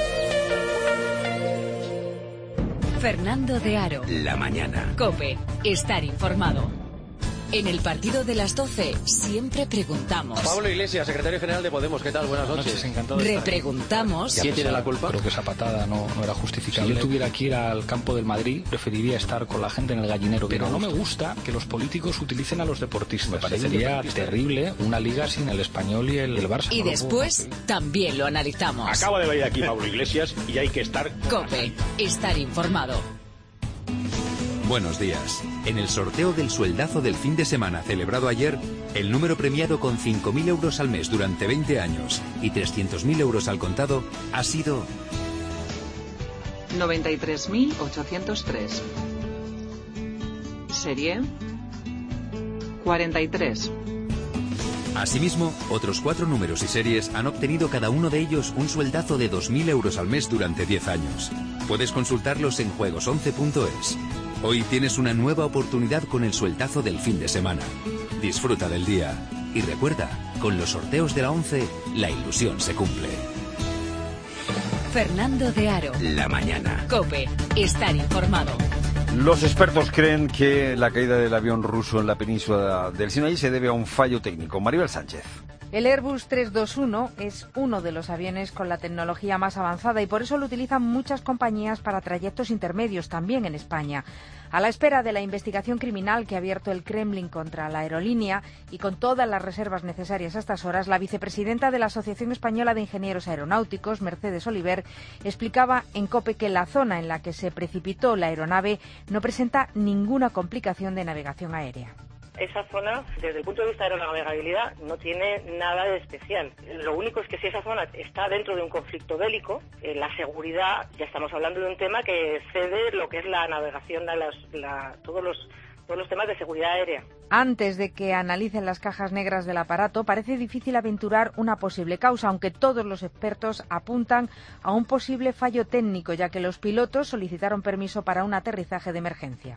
Fernando de Aro. La mañana. COPE. Estar informado. En el partido de las doce siempre preguntamos. Pablo Iglesias, secretario general de Podemos, ¿qué tal? Buenas noches. Encantado de Repreguntamos. ¿Quién tiene la culpa? Creo que esa patada no, no era justificable. Si yo tuviera que ir al campo del Madrid, preferiría estar con la gente en el gallinero. Pero no me gusta que los políticos utilicen a los deportistas. Me parecería terrible una liga sin el Español y el, el Barça. Y después también lo analizamos. Acaba de venir aquí Pablo Iglesias y hay que estar... COPE. Estar informado. Buenos días. En el sorteo del sueldazo del fin de semana celebrado ayer, el número premiado con cinco mil euros al mes durante veinte años y trescientos mil euros al contado ha sido... noventa y tres mil ochocientos tres. Serie... cuarenta y tres. Asimismo, otros cuatro números y series han obtenido cada uno de ellos un sueldazo de dos mil euros al mes durante diez años. Puedes consultarlos en juegos once punto es. Hoy tienes una nueva oportunidad con el sueldazo del fin de semana. Disfruta del día. Y recuerda, con los sorteos de la once, la ilusión se cumple. Fernando de Aro. La mañana. COPE. Estar informado. Los expertos creen que la caída del avión ruso en la península del Sinaí se debe a un fallo técnico. Maribel Sánchez. El Airbus trescientos veintiuno es uno de los aviones con la tecnología más avanzada y por eso lo utilizan muchas compañías para trayectos intermedios, también en España. A la espera de la investigación criminal que ha abierto el Kremlin contra la aerolínea y con todas las reservas necesarias a estas horas, la vicepresidenta de la Asociación Española de Ingenieros Aeronáuticos, Mercedes Oliver, explicaba en COPE que la zona en la que se precipitó la aeronave no presenta ninguna complicación de navegación aérea. Esa zona, desde el punto de vista de la navegabilidad, no tiene nada de especial. Lo único es que si esa zona está dentro de un conflicto bélico, eh, la seguridad, ya estamos hablando de un tema que excede lo que es la navegación, la, la, todos los todos los temas de seguridad aérea. Antes de que analicen las cajas negras del aparato, parece difícil aventurar una posible causa, aunque todos los expertos apuntan a un posible fallo técnico, ya que los pilotos solicitaron permiso para un aterrizaje de emergencia.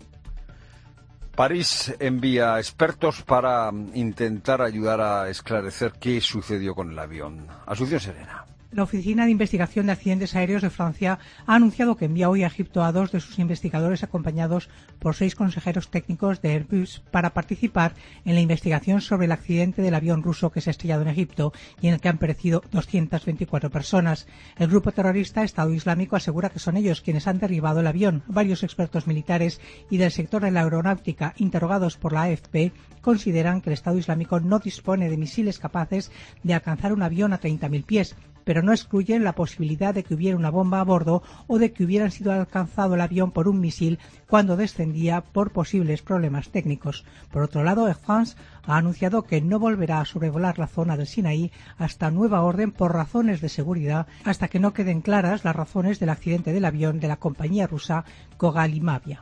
París envía expertos para intentar ayudar a esclarecer qué sucedió con el avión. Asunción Serena. La Oficina de Investigación de Accidentes Aéreos de Francia ha anunciado que envía hoy a Egipto a dos de sus investigadores acompañados por seis consejeros técnicos de Airbus para participar en la investigación sobre el accidente del avión ruso que se ha estrellado en Egipto y en el que han perecido doscientas veinticuatro personas. El grupo terrorista Estado Islámico asegura que son ellos quienes han derribado el avión. Varios expertos militares y del sector de la aeronáutica, interrogados por la A F P, consideran que el Estado Islámico no dispone de misiles capaces de alcanzar un avión a treinta mil pies, pero no excluyen la posibilidad de que hubiera una bomba a bordo o de que hubieran sido alcanzado el avión por un misil cuando descendía por posibles problemas técnicos. Por otro lado, Air France ha anunciado que no volverá a sobrevolar la zona del Sinaí hasta nueva orden por razones de seguridad, hasta que no queden claras las razones del accidente del avión de la compañía rusa Kogalimavia.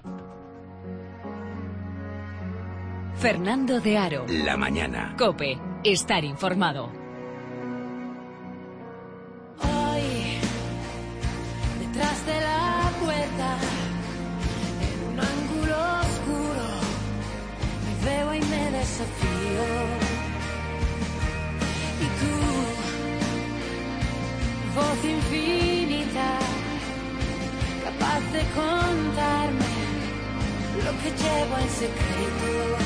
Fernando de Aro. La mañana. COPE. Estar informado. Hoy, detrás de la desafío. Y tú, voz infinita, capaz de contarme lo que llevo en secreto.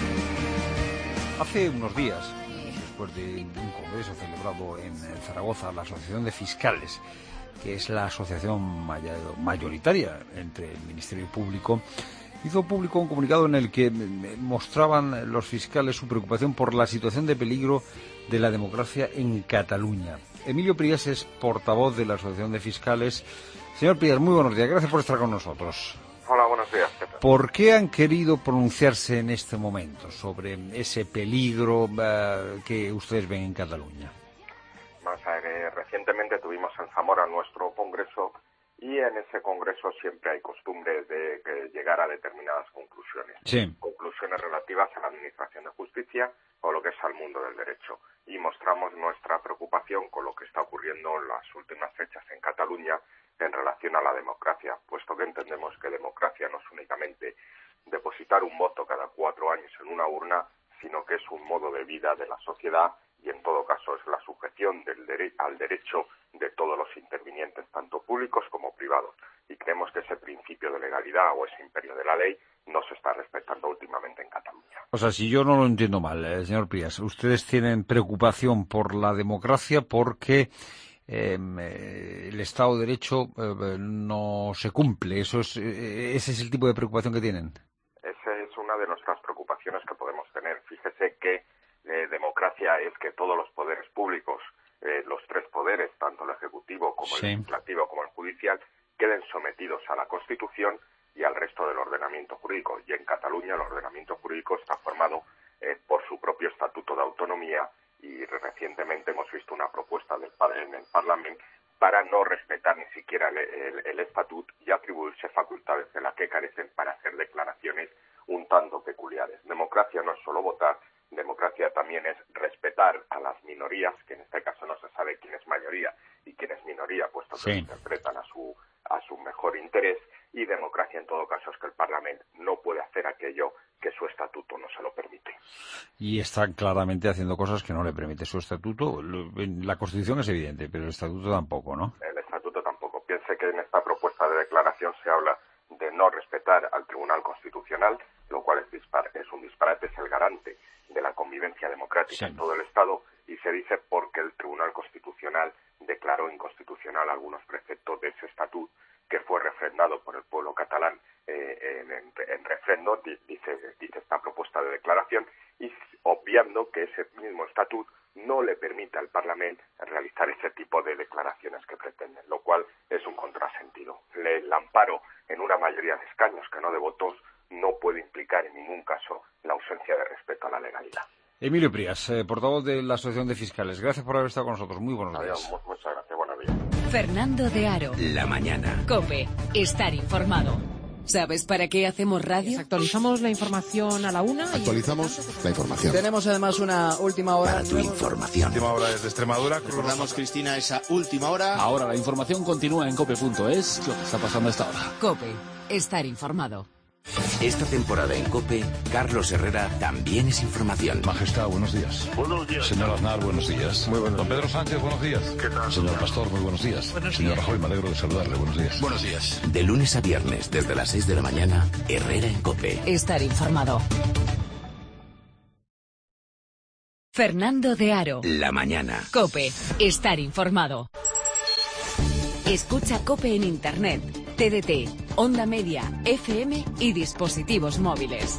Hace unos días, después de un congreso celebrado en Zaragoza, la Asociación de Fiscales, que es la asociación mayoritaria entre el Ministerio Público, hizo público un comunicado en el que mostraban los fiscales su preocupación por la situación de peligro de la democracia en Cataluña. Emilio Prías es portavoz de la Asociación de Fiscales. Señor Prías, muy buenos días, gracias por estar con nosotros. Hola, buenos días. ¿Qué tal? ¿Por qué han querido pronunciarse en este momento sobre ese peligro uh, que ustedes ven en Cataluña? Vamos a ver, eh, recientemente tuvimos en Zamora nuestro congreso y en ese congreso siempre hay costumbre de, de llegar a determinadas conclusiones. Sí. Conclusiones relativas a la Administración de Justicia o lo que es al mundo del derecho. Y mostramos nuestra preocupación con lo que está ocurriendo en las últimas fechas en Cataluña en relación a la democracia, puesto que entendemos que democracia no es únicamente depositar un voto cada cuatro años en una urna, sino que es un modo de vida de la sociedad y en todo caso es la sujeción del dere- al derecho de todos los intervinientes, tanto públicos como privados. Y creemos que ese principio de legalidad o ese imperio de la ley no se está respetando últimamente en Cataluña. O sea, si yo no lo entiendo mal, eh, señor Prías, ustedes tienen preocupación por la democracia porque eh, el Estado de Derecho eh, no se cumple. Eso es, eh, ese es el tipo de preocupación que tienen. Esa es una de nuestras preocupaciones que podemos tener. Fíjese que eh, democracia es que todos los poderes públicos, eh, los tres poderes, tanto el ejecutivo como Sí. el legislativo como el judicial, queden sometidos a la Constitución y al resto del ordenamiento jurídico. Y en Cataluña el ordenamiento jurídico está formado eh, por su propio Estatuto de Autonomía y recientemente hemos visto una propuesta del, en el Parlamento para no respetar ni siquiera el, el, el Estatuto y atribuirse facultades de las que carecen para hacer declaraciones un tanto peculiares. Democracia no es solo votar, democracia también es respetar a las minorías, que en este caso no se sabe quién es mayoría y quién es minoría, puesto que Sí. se interpretan a su, a su mejor interés, y democracia en todo caso es que el Parlamento no puede hacer aquello que su estatuto no se lo permite. Y están claramente haciendo cosas que no le permite su estatuto. La Constitución es evidente, pero el estatuto tampoco, ¿no? El estatuto tampoco. Piense que en esta propuesta de declaración se habla de no respetar al Tribunal Constitucional, lo cual es, dispar es un disparate, es el garante de la convivencia democrática Sí. en todo el Estado, y se dice porque el Tribunal Constitucional declaró inconstitucional algunos preceptos de ese estatuto que fue refrendado por el pueblo catalán eh, en, en, en refrendo, dice, dice esta propuesta de declaración, y obviando que ese mismo estatuto no le permite al Parlamento realizar ese tipo de declaraciones que pretenden, lo cual es un contrasentido. El amparo en una mayoría de escaños que no de votos no puede implicar en ningún caso la ausencia de respeto a la legalidad. Emilio Prías, eh, portavoz de la Asociación de Fiscales. Gracias por haber estado con nosotros. Muy buenos días. Adiós, muchas gracias. Buenos días. Fernando de Aro. La mañana. COPE. Estar informado. ¿Sabes para qué hacemos radio? Actualizamos la información a la una. Actualizamos la información. Tenemos además una última hora. Para tu información. Última hora desde Extremadura. Recordamos, Cristina, esa última hora. Ahora la información continúa en cope punto es, lo que está pasando a esta hora. COPE. Estar informado. Esta temporada en COPE, Carlos Herrera también es información. Majestad, buenos días. Buenos días. Señor Aznar, buenos días. Muy buenos Don días. Pedro Sánchez, buenos días. ¿Qué tal? Señor Pastor, muy buenos días. Buenos Señor días. Rajoy, me alegro de saludarle. Buenos días. Buenos días. De lunes a viernes, desde las seis de la mañana, Herrera en COPE. Estar informado. Fernando de Aro. La mañana. COPE. Estar informado. Escucha COPE en Internet, T D T, Onda Media, F M y dispositivos móviles.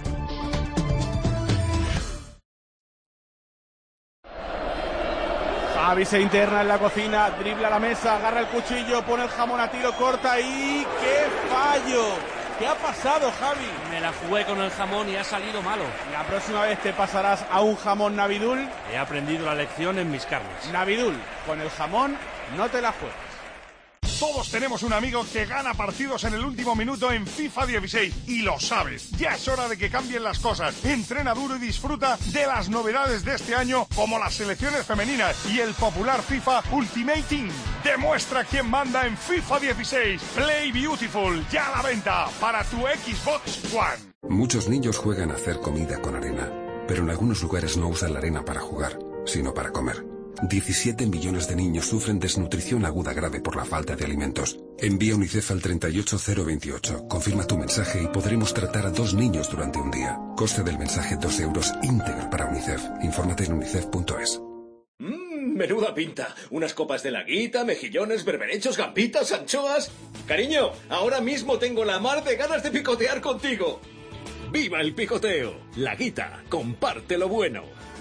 Xavi se interna en la cocina, dribla la mesa, agarra el cuchillo, pone el jamón a tiro, corta y ¡qué fallo! ¿Qué ha pasado, Javi? Me la jugué con el jamón y ha salido malo. La próxima vez te pasarás a un jamón Navidul. He aprendido la lección en mis carnes. Navidul, con el jamón no te la juegas. Todos tenemos un amigo que gana partidos en el último minuto en FIFA dieciséis y lo sabes. Ya es hora de que cambien las cosas. Entrena duro y disfruta de las novedades de este año como las selecciones femeninas y el popular FIFA Ultimate Team. Demuestra quién manda en FIFA dieciséis. Play Beautiful, ya a la venta para tu Xbox One. Muchos niños juegan a hacer comida con arena. pero en algunos lugares no usan la arena para jugar, sino para comer. diecisiete millones de niños sufren desnutrición aguda grave por la falta de alimentos. Envía UNICEF al treinta y ocho cero veintiocho. Confirma tu mensaje y podremos tratar a dos niños durante un día. Coste del mensaje dos euros íntegro para UNICEF. Infórmate en unicef punto es. Mmm, menuda pinta. Unas copas de laguita, mejillones, berberechos, gambitas, anchoas. Cariño, ahora mismo tengo la mar de ganas de picotear contigo. ¡Viva el picoteo! Laguita, comparte lo bueno.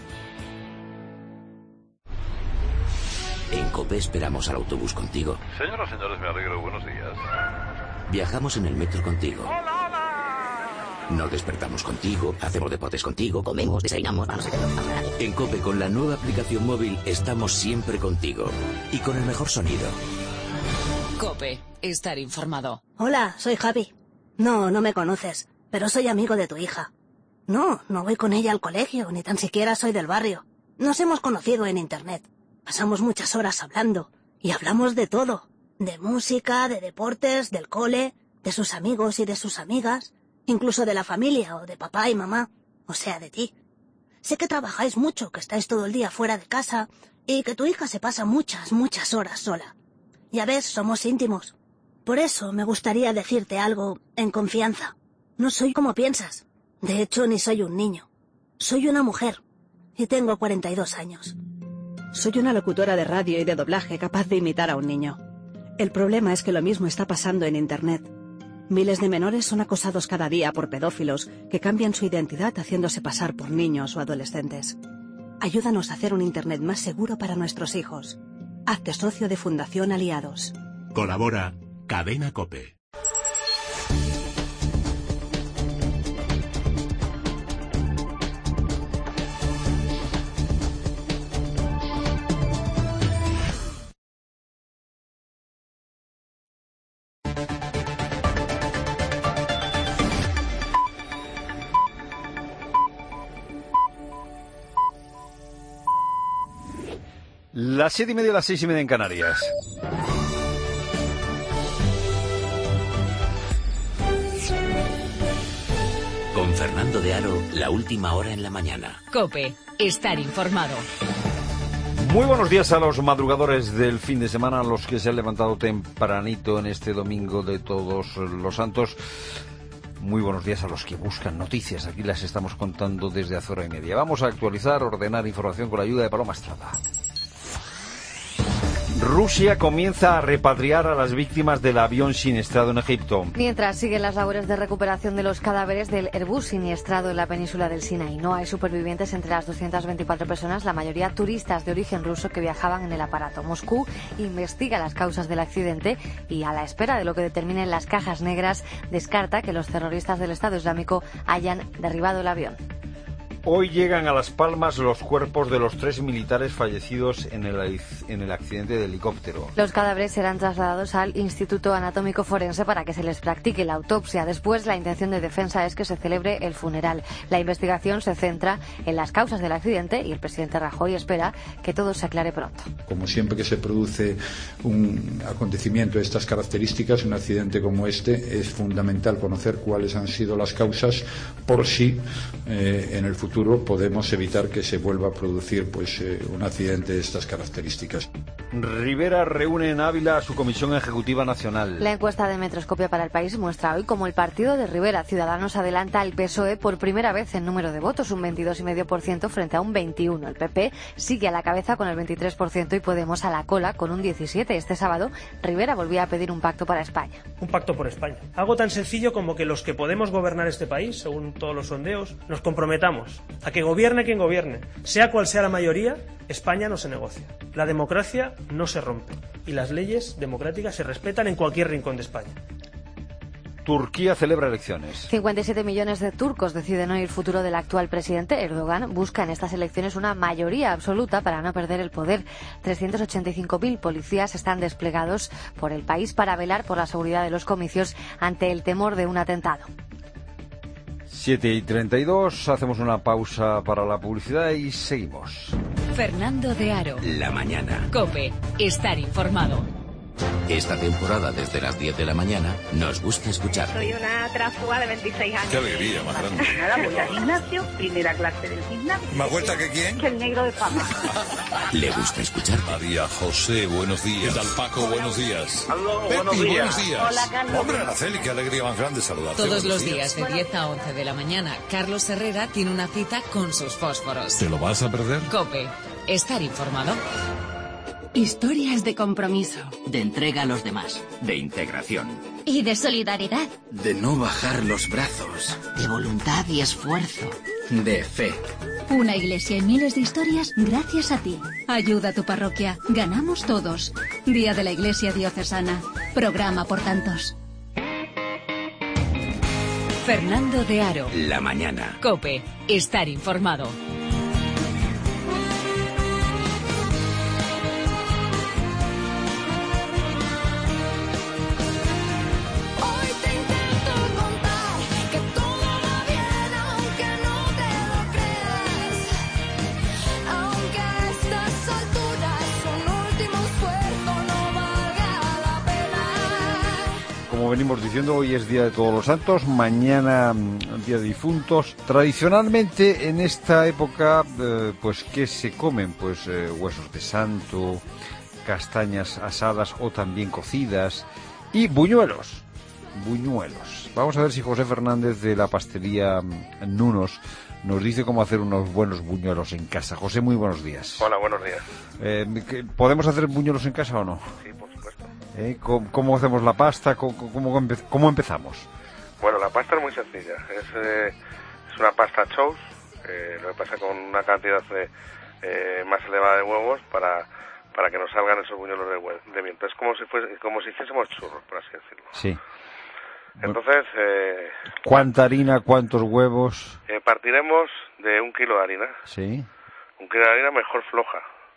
En COPE esperamos al autobús contigo. Señoras y señores, me alegro. Buenos días. Viajamos en el metro contigo. Nos despertamos contigo, hacemos deportes contigo, comemos, desayunamos, vamos a hacer. En COPE, con la nueva aplicación móvil, estamos siempre contigo. Y con el mejor sonido. COPE. Estar informado. Hola, soy Javi. No, no me conoces, pero soy amigo de tu hija. No, no voy con ella al colegio, ni tan siquiera soy del barrio. Nos hemos conocido en internet. Pasamos muchas horas hablando, y hablamos de todo. De música, de deportes, del cole, de sus amigos y de sus amigas, incluso de la familia o de papá y mamá, o sea, de ti. Sé que trabajáis mucho, que estáis todo el día fuera de casa, y que tu hija se pasa muchas, muchas horas sola. Ya ves, somos íntimos. Por eso me gustaría decirte algo en confianza. No soy como piensas. De hecho, ni soy un niño. Soy una mujer, y tengo cuarenta y dos años. Soy una locutora de radio y de doblaje capaz de imitar a un niño. El problema es que lo mismo está pasando en Internet. Miles de menores son acosados cada día por pedófilos que cambian su identidad haciéndose pasar por niños o adolescentes. Ayúdanos a hacer un Internet más seguro para nuestros hijos. Hazte socio de Fundación Aliados. Colabora Cadena COPE. Las siete y media, las seis y media en Canarias. Con Fernando de Aro, la última hora en la mañana. COPE. Estar informado. Muy buenos días a los madrugadores del fin de semana, a los que se han levantado tempranito en este domingo de Todos los Santos. Muy buenos días a los que buscan noticias. Aquí las estamos contando desde hace hora y media. Vamos a actualizar, ordenar información con la ayuda de Paloma Estrada. Rusia comienza a repatriar a las víctimas del avión siniestrado en Egipto. Mientras siguen las labores de recuperación de los cadáveres del Airbus siniestrado en la península del Sinaí. No hay supervivientes entre las doscientas veinticuatro personas, la mayoría turistas de origen ruso que viajaban en el aparato. Moscú investiga las causas del accidente y, a la espera de lo que determinen las cajas negras, descarta que los terroristas del Estado Islámico hayan derribado el avión. Hoy llegan a Las Palmas los cuerpos de los tres militares fallecidos en el, en el accidente de helicóptero. Los cadáveres serán trasladados al Instituto Anatómico Forense para que se les practique la autopsia. Después, la intención de defensa es que se celebre el funeral. La investigación se centra en las causas del accidente y el presidente Rajoy espera que todo se aclare pronto. Como siempre que se produce un acontecimiento de estas características, un accidente como este, es fundamental conocer cuáles han sido las causas por si eh, en el futuro podemos evitar que se vuelva a producir pues eh, un accidente de estas características. Rivera reúne en Ávila a su Comisión Ejecutiva Nacional. La encuesta de Metroscopia para el País muestra hoy cómo el partido de Rivera, Ciudadanos, adelanta al P S O E por primera vez en número de votos, un veintidós coma cinco por ciento frente a un veintiuno por ciento. El P P sigue a la cabeza con el veintitrés por ciento y Podemos a la cola con un diecisiete por ciento. Este sábado, Rivera volvía a pedir un pacto para España. Un pacto por España. Algo tan sencillo como que los que podemos gobernar este país, según todos los sondeos, nos comprometamos a que gobierne quien gobierne. Sea cual sea la mayoría, España no se negocia. La democracia no se rompe. Y las leyes democráticas se respetan en cualquier rincón de España. Turquía celebra elecciones. cincuenta y siete millones de turcos deciden oír el futuro del actual presidente. Erdogan busca en estas elecciones una mayoría absoluta para no perder el poder. trescientos ochenta y cinco mil policías están desplegados por el país para velar por la seguridad de los comicios ante el temor de un atentado. siete y treinta y dos, hacemos una pausa para la publicidad y seguimos. Fernando de Aro. La mañana. COPE. Estar informado. Esta temporada, desde las diez de la mañana, nos gusta escucharte. Soy una tránsfuga de veintiséis años. Qué alegría, más grande. Nada, voy al gimnasio, primera clase del gimnasio. ¿Más vuelta que quién? Que el negro de fama. Le gusta escucharte. María José, buenos días. ¿Qué tal, Paco? Buenos días. Aló, Pepi, buenos días. buenos días. Hola, Carlos. Hombre, Araceli, qué alegría más grande saludarte. Todos Buenos los días de diez a once de la mañana, Carlos Herrera tiene una cita con sus fósforos. ¿Te lo vas a perder? COPE. Estar informado. Historias de compromiso. De entrega a los demás. De integración. Y de solidaridad. De no bajar los brazos. De voluntad y esfuerzo. De fe. Una iglesia y miles de historias gracias a ti. Ayuda a tu parroquia. Ganamos todos. Día de la Iglesia Diocesana. Programa por tantos. Fernando de Aro. La mañana. COPE. Estar informado. Como venimos diciendo, hoy es Día de Todos los Santos, mañana Día de Difuntos. Tradicionalmente en esta época, eh, pues ¿qué se comen? Pues eh, huesos de santo, castañas asadas o también cocidas y buñuelos. Buñuelos. Vamos a ver si José Fernández de la pastelería Nunos nos dice cómo hacer unos buenos buñuelos en casa. José, muy buenos días. Hola, buenos días. Eh, ¿Podemos hacer buñuelos en casa o no? Sí, por supuesto. ¿Eh? ¿Cómo, ¿Cómo hacemos la pasta? ¿Cómo, cómo, empe cómo empezamos? Bueno, la pasta es muy sencilla. Es, eh, es una pasta chose, eh, lo que pasa con una cantidad de, eh, más elevada de huevos para, para que nos salgan esos buñuelos de, de viento. Es como si, fuese, como si hiciésemos churros, por así decirlo. Sí. Entonces... Eh, ¿Cuánta harina, cuántos huevos? Eh, partiremos de un kilo de harina. Sí. Un kilo de harina mejor floja.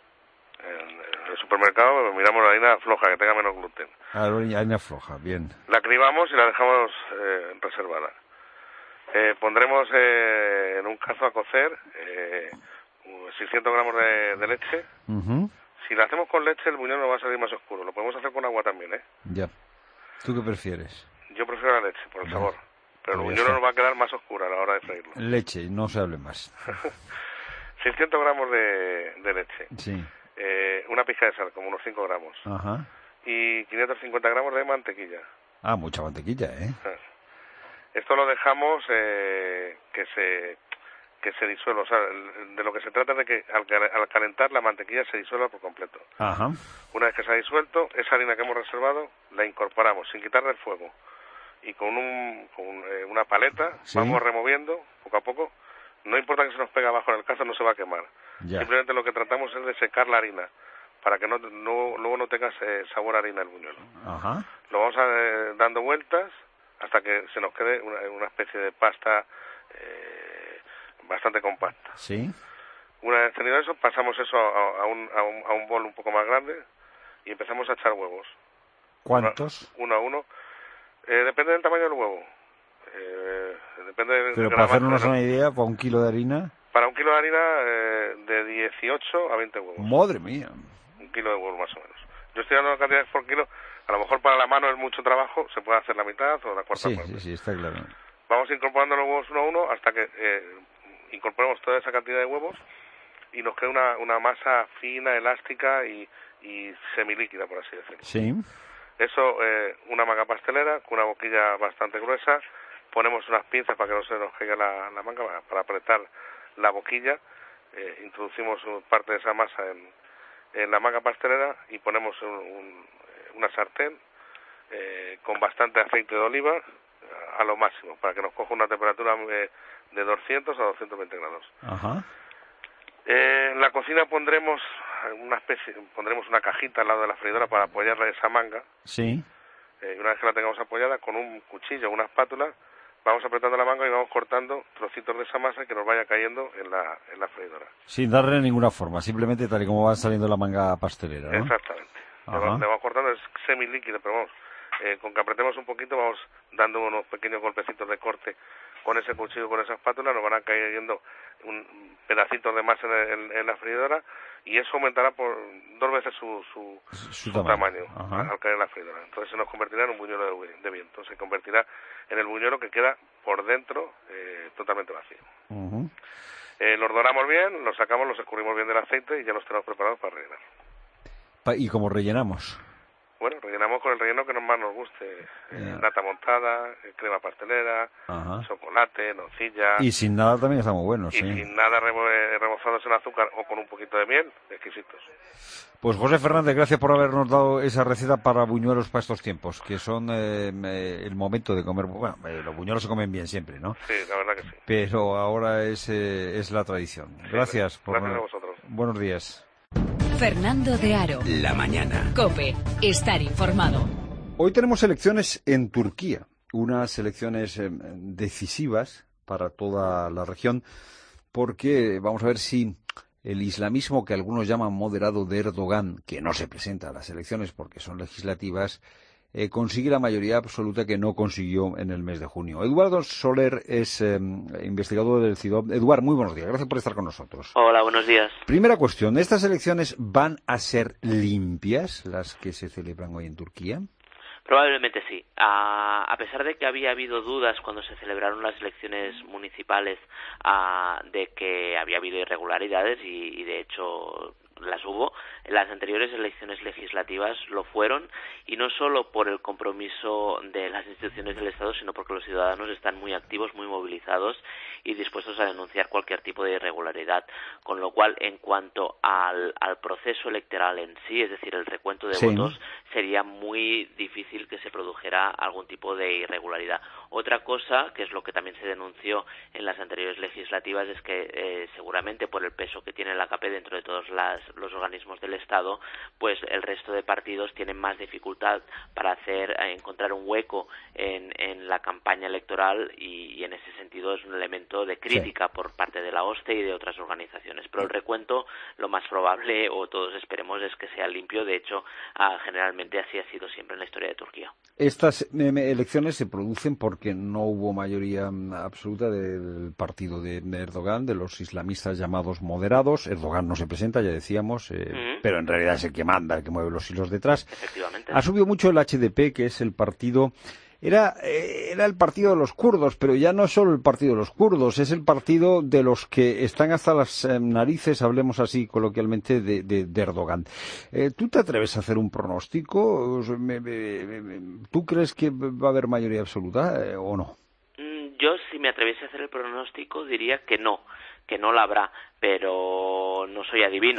En, en el supermercado miramos la harina floja, que tenga menos gluten. Ah, harina floja, bien. La cribamos y la dejamos eh, reservada. Eh, pondremos eh, en un cazo a cocer eh, seiscientos gramos de, de leche. Uh-huh. Si la hacemos con leche, el buñuelo no va a salir más oscuro. Lo podemos hacer con agua también, ¿eh? Ya. ¿Tú qué prefieres? Yo prefiero la leche, por el Vale. sabor. Pero Pues el ya buñuelo está. nos va a quedar más oscuro a la hora de freírlo. Leche, no se hable más. seiscientos gramos de, de leche. Sí. Eh, una pizca de sal, como unos cinco gramos. Ajá. Y quinientos cincuenta gramos de mantequilla. Ah, mucha mantequilla, ¿eh? Esto lo dejamos eh, que se que se disuelva. O sea, de lo que se trata es de que al, al calentar la mantequilla se disuelva por completo. Ajá. Una vez que se ha disuelto, esa harina que hemos reservado la incorporamos sin quitarle el fuego. Y con, un, con eh, una paleta Sí. vamos removiendo poco a poco. No importa que se nos pegue abajo en el cazo, no se va a quemar. Ya. Simplemente lo que tratamos es de secar la harina para que no, no luego no tenga eh, sabor a harina el buñuelo. Ajá. Lo vamos a, eh, dando vueltas hasta que se nos quede una, una especie de pasta eh, bastante compacta. Sí. Una vez tenido eso, pasamos eso a, a, un, a, un, a un bol un poco más grande y empezamos a echar huevos. ¿Cuántos? Uno a uno. Eh, depende del tamaño del huevo. Eh, depende del Pero del para gramaje hacernos del- una idea, para un kilo de harina... Para un kilo de harina, eh, de dieciocho a veinte huevos. ¡Madre mía! Un kilo de huevos más o menos. Yo estoy dando cantidades por kilo. A lo mejor para la mano es mucho trabajo, se puede hacer la mitad o la cuarta Sí, parte. sí, sí, está claro. Vamos incorporando los huevos uno a uno hasta que eh, incorporemos toda esa cantidad de huevos y nos queda una, una masa fina, elástica y, y semilíquida, por así decirlo. Sí. Eso, eh, una manga pastelera con una boquilla bastante gruesa. Ponemos unas pinzas para que no se nos caiga la, la manga, para, para apretar la boquilla. Eh, introducimos parte de esa masa en, en la manga pastelera y ponemos un, un, una sartén eh, con bastante aceite de oliva a lo máximo, para que nos coja una temperatura eh, de doscientos a doscientos veinte grados. Ajá. Eh, en la cocina pondremos una especie, pondremos una cajita al lado de la freidora para apoyarla esa manga. Sí. Eh, y una vez que la tengamos apoyada, con un cuchillo o una espátula, vamos apretando la manga y vamos cortando trocitos de esa masa que nos vaya cayendo en la, en la freidora. Sin darle ninguna forma, simplemente tal y como va saliendo la manga pastelera, ¿no? Exactamente. Le Ajá. vamos, le vamos cortando, es semilíquido, pero vamos, eh, con que apretemos un poquito vamos dando unos pequeños golpecitos de corte con ese cuchillo, con esa espátula, nos van a cayendo un pedacitos de más en, el, en la freidora, y eso aumentará por dos veces su, su, su, su tamaño, tamaño al caer en la freidora. Entonces se nos convertirá en un buñuelo de, de viento, se convertirá en el buñuelo que queda por dentro eh, totalmente vacío. Uh-huh. Eh, los doramos bien, los sacamos, los escurrimos bien del aceite y ya los tenemos preparados para rellenar. ¿Y cómo rellenamos? Bueno, rellenamos con el relleno que más nos guste. Eh, nata montada, eh, crema pastelera, Ajá. chocolate, nocilla. Y sin nada también está muy bueno, y sí. sin nada rebo rebozados en azúcar o con un poquito de miel, exquisitos. Pues José Fernández, gracias por habernos dado esa receta para buñuelos para estos tiempos, que son eh, el momento de comer. Bueno, eh, los buñuelos se comen bien siempre, ¿no? Sí, la verdad que sí. Pero ahora es, eh, es la tradición. Gracias. Sí, por... Gracias a vosotros. Buenos días. Fernando de Aro. La mañana. COPE. Estar informado. Hoy tenemos elecciones en Turquía, unas elecciones eh, decisivas para toda la región, porque vamos a ver si el islamismo que algunos llaman moderado de Erdogan, que no se presenta a las elecciones porque son legislativas, eh, consigue la mayoría absoluta que no consiguió en el mes de junio. Eduardo Soler es eh, investigador del C I D O B. Eduardo, muy buenos días. Gracias por estar con nosotros. Hola, buenos días. Primera cuestión. ¿Estas elecciones van a ser limpias, las que se celebran hoy en Turquía? Probablemente sí. A, a pesar de que había habido dudas cuando se celebraron las elecciones municipales a, de que había habido irregularidades y, y de hecho las hubo, las anteriores elecciones legislativas lo fueron, y no solo por el compromiso de las instituciones del Estado, sino porque los ciudadanos están muy activos, muy movilizados y dispuestos a denunciar cualquier tipo de irregularidad, con lo cual en cuanto al, al proceso electoral en sí, es decir, el recuento de sí. votos, sería muy difícil que se produjera algún tipo de irregularidad. Otra cosa, que es lo que también se denunció en las anteriores legislativas, es que eh, seguramente por el peso que tiene la A K P dentro de todos las, los organismos del Estado, pues el resto de partidos tienen más dificultad para hacer eh, encontrar un hueco en, en la campaña electoral, y, y en ese sentido es un elemento de crítica sí. por parte de la O S C E y de otras organizaciones. Pero el recuento, lo más probable, o todos esperemos, es que sea limpio. De hecho, ah, generalmente así ha sido siempre en la historia de Turquía. Estas eh, elecciones se producen porque no hubo mayoría absoluta del partido de Erdogan, de los islamistas llamados moderados. Erdogan no se presenta, ya decíamos, eh, uh-huh. pero en realidad es el que manda, el que mueve los hilos detrás. Efectivamente. Ha subido mucho el H D P, que es el partido... Era, eh, era el partido de los kurdos, pero ya no es solo el partido de los kurdos, es el partido de los que están hasta las eh, narices, hablemos así coloquialmente, de, de, de Erdogan. Eh, ¿Tú te atreves a hacer un pronóstico? Me, me, me, ¿Tú crees que va a haber mayoría absoluta eh, o no? Yo, si me atreviese a hacer el pronóstico, diría que no, que no la habrá, pero no soy adivino.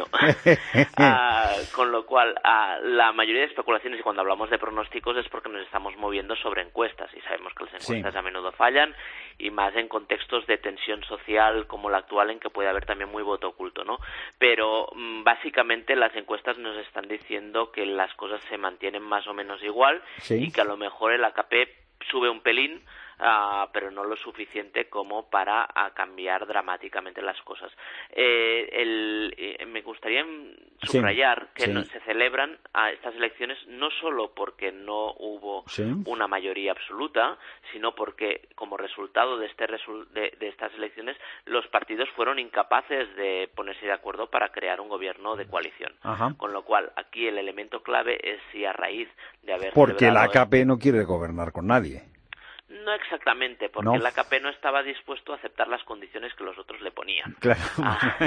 ah, con lo cual, ah, la mayoría de especulaciones, y cuando hablamos de pronósticos, es porque nos estamos moviendo sobre encuestas, y sabemos que las encuestas sí. a menudo fallan, y más en contextos de tensión social como la actual, en que puede haber también muy voto oculto, ¿no? Pero mmm, básicamente las encuestas nos están diciendo que las cosas se mantienen más o menos igual, sí. y que a lo mejor el A K P sube un pelín, Uh, pero no lo suficiente como para uh, cambiar dramáticamente las cosas. Eh, el, eh, me gustaría subrayar sí, que sí. No, se celebran uh, estas elecciones no solo porque no hubo sí. una mayoría absoluta, sino porque como resultado de, este resul de, de estas elecciones los partidos fueron incapaces de ponerse de acuerdo para crear un gobierno de coalición. Ajá. Con lo cual aquí el elemento clave es si a raíz de haber porque la A K P no quiere gobernar con nadie. No exactamente, porque no. el A K P no estaba dispuesto a aceptar las condiciones que los otros le ponían. Claro. Ah,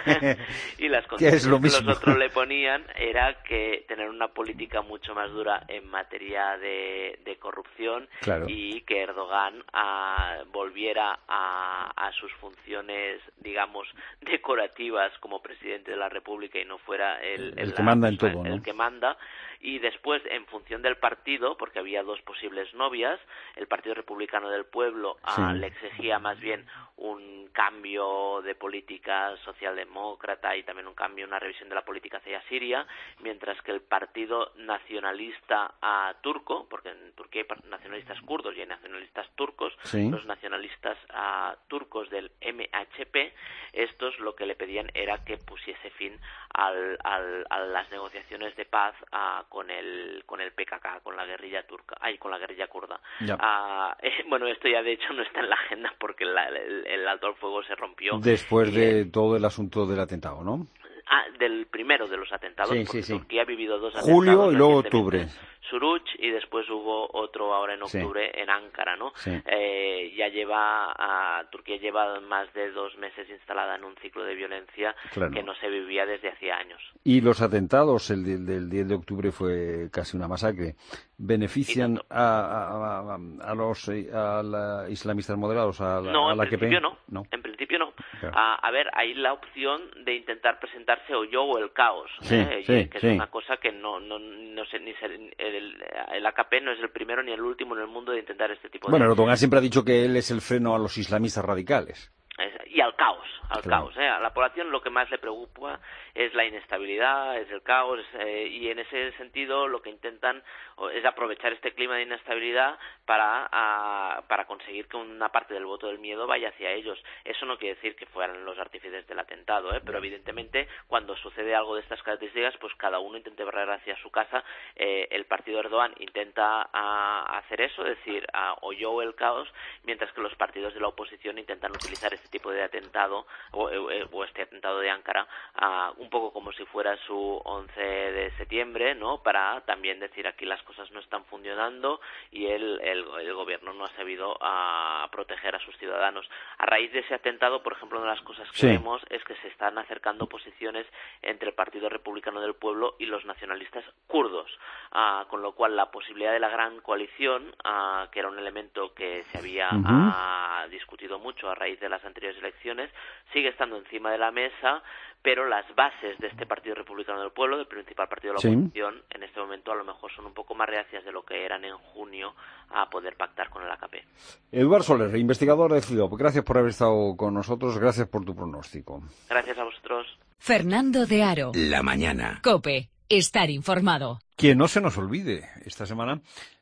y las condiciones que, que los otros le ponían era que tener una política mucho más dura en materia de, de corrupción, claro. y que Erdogan ah, volviera a, a sus funciones, digamos, decorativas como presidente de la República y no fuera el, el, el que la, manda en todo, el ¿no? que manda. Y después, en función del partido, porque había dos posibles novias, el Partido Republicano del Pueblo sí. uh, le exigía más bien un cambio de política socialdemócrata y también un cambio, una revisión de la política hacia Siria, mientras que el Partido Nacionalista uh, turco, porque en Turquía hay nacionalistas kurdos y hay nacionalistas turcos, sí. los nacionalistas uh, turcos del M H P, estos lo que le pedían era que pusiese fin al, al, a las negociaciones de paz uh, con el con el P K K, con la guerrilla turca, ay, con la guerrilla kurda. Ya. Uh, Uh, eh, bueno, esto ya de hecho no está en la agenda porque la, el, el alto al fuego se rompió. Después de eh, todo el asunto del atentado, ¿no? Ah, del primero de los atentados, sí, porque sí, sí. Turquía ha vivido dos atentados. Julio y luego octubre. Suruç y después hubo otro ahora en octubre sí. en Ankara, ¿no? Sí. Eh, ya lleva, a, Turquía lleva más de dos meses instalada en un ciclo de violencia claro. que no se vivía desde hacía años. Y los atentados, el del, del diez de octubre fue casi una masacre. ¿Benefician a, a, a, a los a la islamistas moderados, a la, no, a la en principio no. no. En principio no. Claro. A, a ver, hay la opción de intentar presentarse o yo o el caos, sí, ¿eh? sí, que sí. es una cosa que no no no sé ni ser, el, el A K P no es el primero ni el último en el mundo de intentar este tipo bueno, de... Bueno, Erdogan siempre ha dicho que él es el freno a los islamistas radicales. Y al caos, al claro. caos. ¿eh? A la población lo que más le preocupa es la inestabilidad, es el caos, eh, y en ese sentido lo que intentan es aprovechar este clima de inestabilidad para, a, para conseguir que una parte del voto del miedo vaya hacia ellos. Eso no quiere decir que fueran los artífices del atentado, ¿eh? pero evidentemente cuando sucede algo de estas características, pues cada uno intenta barrer hacia su casa. Eh, el partido Erdogan intenta a, hacer eso, es decir, a, o yo o el caos, mientras que los partidos de la oposición intentan utilizar este tipo de atentado o, o este atentado de Ankara uh, un poco como si fuera su once de septiembre, ¿no? Para también decir aquí las cosas no están funcionando y el, el, el gobierno no ha sabido uh, proteger a sus ciudadanos. A raíz de ese atentado, por ejemplo, una de las cosas que sí. vemos es que se están acercando posiciones entre el Partido Republicano del Pueblo y los nacionalistas kurdos, uh, con lo cual la posibilidad de la gran coalición, uh, que era un elemento que se había uh-huh. uh, discutido mucho a raíz de las anteriores elecciones, sigue estando encima de la mesa, pero las bases de este Partido Republicano del Pueblo, del principal partido de la sí. oposición, en este momento a lo mejor son un poco más reacias de lo que eran en junio a poder pactar con el A K P. Eduard Soler, investigador de CIDOB, gracias por haber estado con nosotros, gracias por tu pronóstico. Gracias a vosotros. Fernando de Aro. La mañana. COPE. Estar informado. Que no se nos olvide, esta semana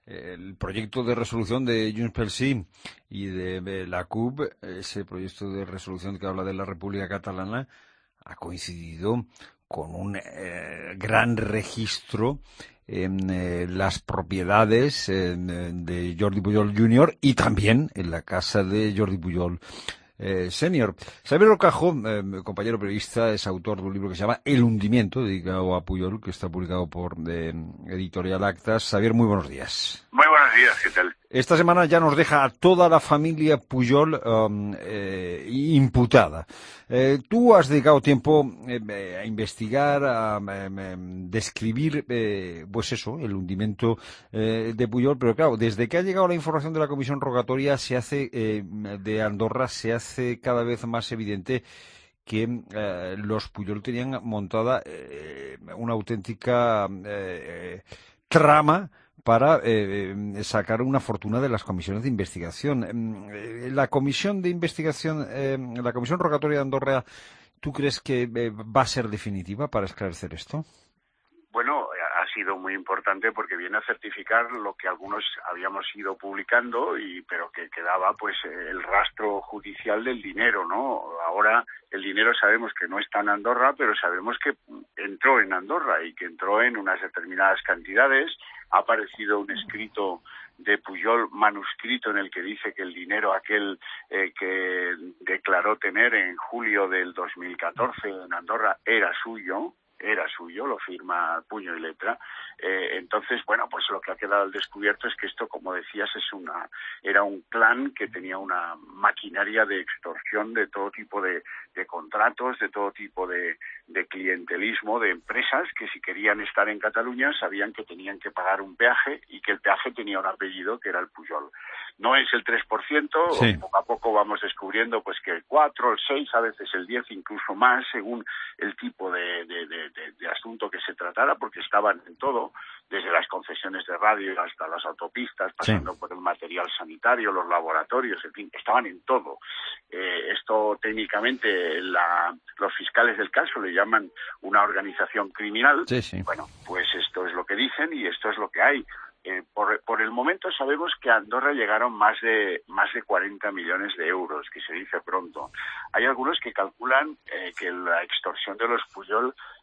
el proyecto de resolución de Junts pel Sí y de la C U P, ese proyecto de resolución que habla de la República Catalana, ha coincidido con un eh, gran registro en eh, las propiedades eh, de Jordi Pujol junior y también en la casa de Jordi Pujol Eh, senior. Xavier Rocajo, eh, compañero periodista, es autor de un libro que se llama El hundimiento, dedicado a Pujol, que está publicado por eh, Editorial Actas. Xavier, muy buenos días. Muy buenos días, ¿qué tal? Esta semana ya nos deja a toda la familia Pujol um, eh, imputada. Eh, tú has dedicado tiempo eh, a investigar, a, a, a describir, eh, pues eso, el hundimiento eh, de Pujol, pero claro, desde que ha llegado la información de la Comisión Rogatoria se hace eh, de Andorra se hace cada vez más evidente que eh, los Pujol tenían montada eh, una auténtica eh, trama para eh, sacar una fortuna de las comisiones de investigación. Eh, la comisión de investigación, eh, la comisión rogatoria de Andorra, ¿tú crees que eh, va a ser definitiva para esclarecer esto? Bueno, ha sido muy importante porque viene a certificar lo que algunos habíamos ido publicando, y pero que quedaba pues el rastro judicial del dinero, ¿no? Ahora el dinero sabemos que no está en Andorra, pero sabemos que entró en Andorra y que entró en unas determinadas cantidades. Ha aparecido un escrito de Pujol manuscrito en el que dice que el dinero aquel eh, que declaró tener en julio del dos mil catorce en Andorra era suyo. era suyo, lo firma puño y letra. Eh, entonces, bueno, pues lo que ha quedado al descubierto es que esto, como decías, es una era un clan que tenía una maquinaria de extorsión de todo tipo de, de contratos, de todo tipo de, de clientelismo, de empresas que si querían estar en Cataluña sabían que tenían que pagar un peaje y que el peaje tenía un apellido que era el Pujol. No es el tres por ciento, sí. Poco a poco vamos descubriendo pues que el cuatro, el seis, a veces el diez, incluso más, según el tipo de, de, de, de, de asunto que se tratara, porque estaban en todo, desde las concesiones de radio hasta las autopistas, pasando sí. por el material sanitario, los laboratorios, en fin, estaban en todo. Eh, esto técnicamente la, los fiscales del caso le llaman una organización criminal. Sí, sí. Bueno, pues esto es lo que dicen y esto es lo que hay. Eh, por, por el momento sabemos que a Andorra llegaron más de más de cuarenta millones de euros, que se dice pronto. Hay algunos que calculan eh, que la extorsión de los Pujol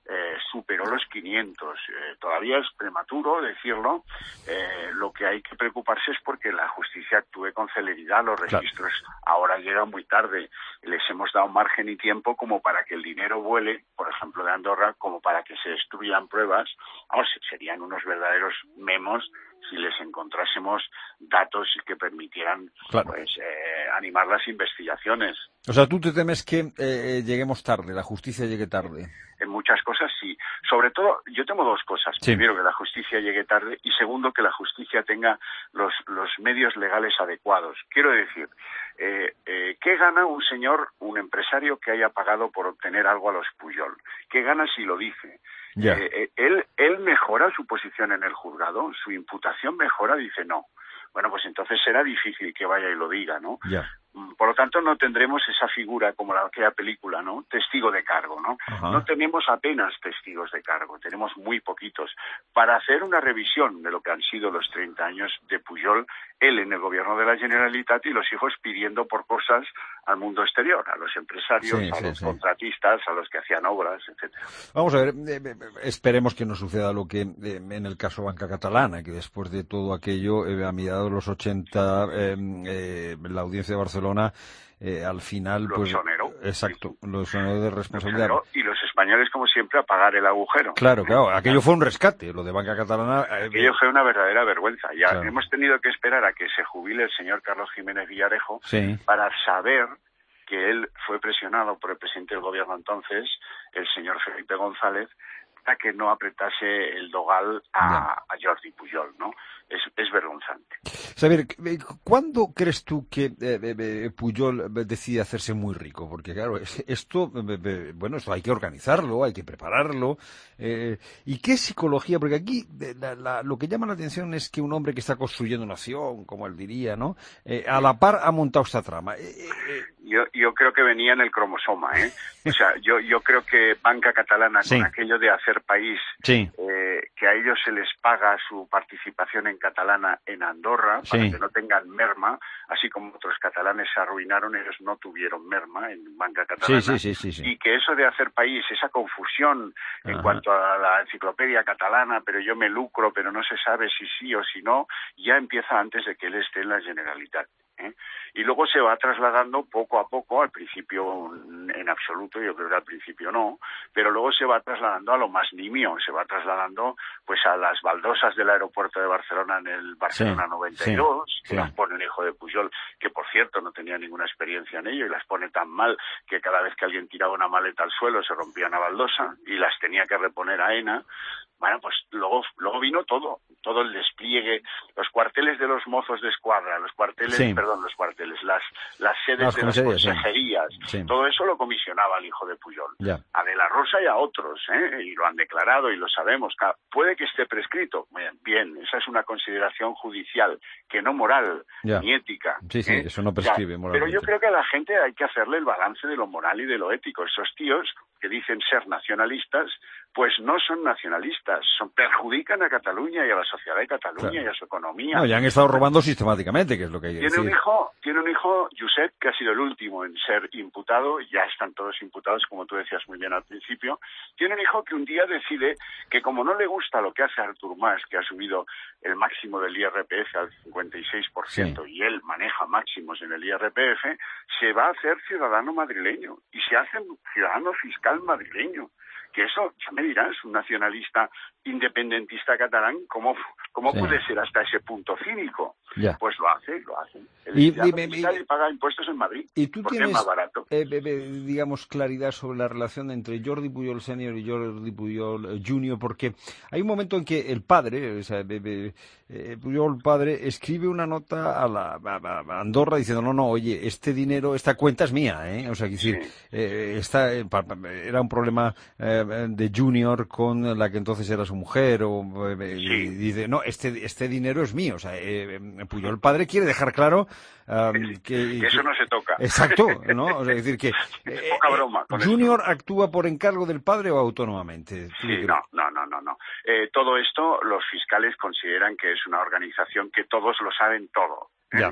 eh, superó los quinientos. Eh, todavía es prematuro decirlo. Eh, lo que hay que preocuparse es porque la justicia actúe con celeridad. Los registros claro. ahora llegan muy tarde. Les hemos dado margen y tiempo como para que el dinero vuele, por ejemplo, de Andorra, como para que se destruyan pruebas. Vamos, serían unos verdaderos memos si les encontrásemos datos que permitieran claro. pues eh, animar las investigaciones. O sea, ¿tú te temes que eh, lleguemos tarde, la justicia llegue tarde? En muchas cosas sí. Sobre todo, yo temo dos cosas. Sí. Primero, que la justicia llegue tarde y segundo, que la justicia tenga los, los medios legales adecuados. Quiero decir, eh, eh, ¿qué gana un señor, un empresario que haya pagado por obtener algo a los Pujol? ¿Qué gana si lo dice? Yeah. Eh, eh, él, él mejora su posición en el juzgado, su imputación mejora, dice no. Bueno, pues entonces será difícil que vaya y lo diga, ¿no? Yeah. Por lo tanto, no tendremos esa figura como la aquella película, ¿no? Testigo de cargo, ¿no? Ajá. No tenemos apenas testigos de cargo, tenemos muy poquitos. Para hacer una revisión de lo que han sido los treinta años de Pujol, él en el gobierno de la Generalitat y los hijos pidiendo por cosas al mundo exterior, a los empresarios, sí, a sí, los sí. contratistas, a los que hacían obras, etcétera. Vamos a ver, eh, esperemos que no suceda lo que eh, en el caso Banca Catalana, que después de todo aquello, eh, a mediados de los ochenta, eh, eh, la audiencia de Barcelona Eh, al final, lo pues, exoneró. Exacto, lo exoneró de responsabilidad. Lo exoneró, y los españoles, como siempre, a pagar el agujero. Claro, claro, aquello fue un rescate, lo de Banca Catalana. Eh, aquello fue una verdadera vergüenza. Ya claro. hemos tenido que esperar a que se jubile el señor Carlos Jiménez Villarejo sí. para saber que él fue presionado por el presidente del gobierno entonces, el señor Felipe González, a que no apretase el dogal a, a Jordi Pujol, ¿no? Es, es vergonzante. Saber, ¿cuándo crees tú que eh, eh, Pujol decide hacerse muy rico? Porque claro, esto, eh, bueno, esto hay que organizarlo, hay que prepararlo. Eh, ¿Y qué psicología? Porque aquí la, la, lo que llama la atención es que un hombre que está construyendo nación, como él diría, ¿no? Eh, a la par ha montado esta trama. Eh, eh, yo, yo creo que venía en el cromosoma, ¿eh? O sea, yo, yo creo que Banca Catalana, sí. con aquello de hacer país, sí. eh, que a ellos se les paga su participación en catalana en Andorra, para sí. que no tengan merma, así como otros catalanes se arruinaron, ellos no tuvieron merma en Banca Catalana, sí, sí, sí, sí, sí. y que eso de hacer país, esa confusión en Ajá. cuanto a la enciclopedia catalana, pero yo me lucro, pero no se sabe si sí o si no, ya empieza antes de que él esté en la Generalitat. ¿eh? Y luego se va trasladando poco a poco, al principio en absoluto, yo creo que al principio no, pero luego se va trasladando a lo más nimio, se va trasladando pues a las baldosas del aeropuerto de Barcelona en el Barcelona sí, noventa y dos, sí, que sí. las pone un hijo de Pujol, que por cierto no tenía ninguna experiencia en ello, y las pone tan mal que cada vez que alguien tiraba una maleta al suelo se rompía una baldosa y las tenía que reponer a ENA. Bueno, pues luego luego vino todo, todo el despliegue, los cuarteles de los mozos de escuadra, los cuarteles, sí. perdón, los cuarteles, las las sedes las de las consejerías, sí. Sí. todo eso lo comisionaba el hijo de Pujol. Ya. A De la Rosa y a otros, ¿eh? Y lo han declarado y lo sabemos. Puede que esté prescrito, bien, bien, esa es una consideración judicial, que no moral, ya. ni ética. Sí, sí, ¿eh? eso no prescribe moralmente. Pero yo creo que a la gente hay que hacerle el balance de lo moral y de lo ético. Esos tíos que dicen ser nacionalistas, pues no son nacionalistas, son, perjudican a Cataluña y a la sociedad de Cataluña claro. y a su economía. No, ya han estado robando sistemáticamente, que es lo que hay que tiene decir. Un hijo, tiene un hijo, Josep, que ha sido el último en ser imputado, ya están todos imputados, como tú decías muy bien al principio. Tiene un hijo que un día decide que como no le gusta lo que hace Artur Mas, que ha subido el máximo del I R P F al cincuenta y seis por ciento, sí. y él maneja máximos en el I R P F, se va a hacer ciudadano madrileño y se hace ciudadano fiscal madrileño. Que eso, ya me dirás, un nacionalista independentista catalán, ¿cómo, cómo sí. puede ser hasta ese punto cínico? Ya. Pues lo hace, lo hace. El y, dime, fiscal y paga impuestos en Madrid, ¿y tú porque tienes, es más barato. Eh, eh, digamos, claridad sobre la relación entre Jordi Pujol senior y Jordi Pujol junior? Porque hay un momento en que el padre, o sea, eh, eh, Pujol padre, escribe una nota a, la, a, a Andorra diciendo, no, no, oye, este dinero, esta cuenta es mía, ¿eh? O sea, que decir, sí. eh, esta, eh, era un problema eh, de Junior con la que entonces era su mujer, o eh, sí. y dice, no, este, este dinero es mío, o sea, eh, Pujol padre quiere dejar claro um, que, que eso que, no se toca. Exacto, ¿no? O sea, es decir que eh, poca broma con Junior esto. Actúa por encargo del padre o autónomamente. Sí, no, no, no, no, no. Eh, todo esto los fiscales consideran que es una organización que todos lo saben todo. ¿eh? Ya.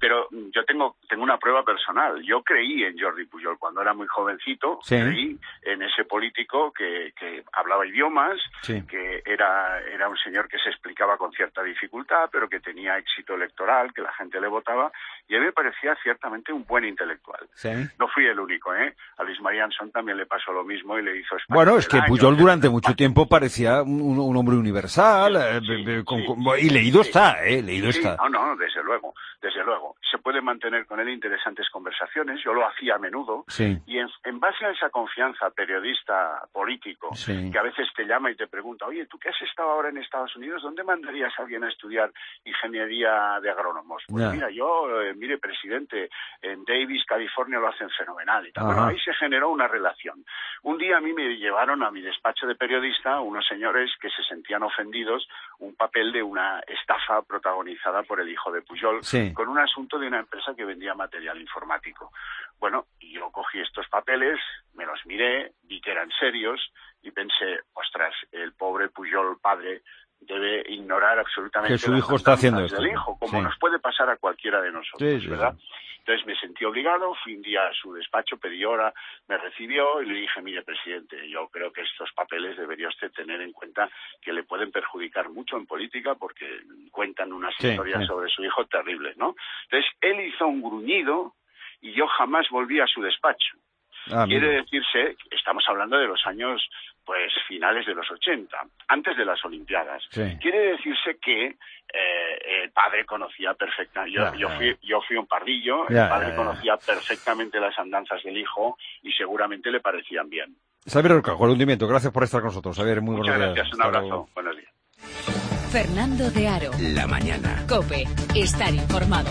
Pero yo tengo tengo una prueba personal. Yo creí en Jordi Pujol cuando era muy jovencito, sí. creí en ese político que, que hablaba idiomas, sí. que era, era un señor que se explicaba con cierta dificultad, pero que tenía éxito electoral, que la gente le votaba, y a mí me parecía ciertamente un buen intelectual. Sí. No fui el único, ¿eh? A Luis Marianson también le pasó lo mismo y le hizo España. Bueno, es que año, Pujol durante mucho tiempo parecía un, un hombre universal, sí, eh, con, sí, con, y leído sí, está, ¿eh? Leído sí, está. No, no, desde luego, desde luego. Se puede mantener con él interesantes conversaciones, yo lo hacía a menudo, sí. y en, en base a esa confianza periodista político, sí. que a veces te llama y te pregunta, oye, ¿tú que has estado ahora en Estados Unidos, dónde mandarías a alguien a estudiar ingeniería de agrónomos? Pues yeah. mira, yo, eh, mire, presidente, en Davis, California, lo hacen fenomenal y tal. Bueno, ahí se generó una relación. Un día a mí me llevaron a mi despacho de periodista unos señores que se sentían ofendidos, un papel de una estafa protagonizada por el hijo de Pujol, sí. con un asunto de una empresa que vendía material informático. Bueno, yo cogí estos papeles, me los miré, vi que eran serios y pensé, ostras, el pobre Pujol padre debe ignorar absolutamente que su hijo está haciendo esto. Del hijo, como sí. nos puede pasar a cualquiera de nosotros, sí, sí, ¿verdad? Sí. Entonces me sentí obligado, fui un día a su despacho, pedí hora, me recibió y le dije, mire, presidente, yo creo que estos papeles debería usted tener en cuenta que le pueden perjudicar mucho en política porque cuentan unas sí, historias sí. sobre su hijo terribles, ¿no? Entonces él hizo un gruñido y yo jamás volví a su despacho. Ah, Quiere mira. decirse, estamos hablando de los años, pues, finales de los ochenta, antes de las Olimpiadas. Sí. Quiere decirse que eh, el padre conocía perfectamente, yo, yo, fui, yo fui un pardillo, ya, el padre ya, ya. conocía perfectamente las andanzas del hijo y seguramente le parecían bien. Xavier Roca, con hundimiento, gracias por estar con nosotros. Xavier, muy Muchas buenos gracias, días. un abrazo, luego. Buenos días. Fernando de Aro. La mañana. COPE, estar informado.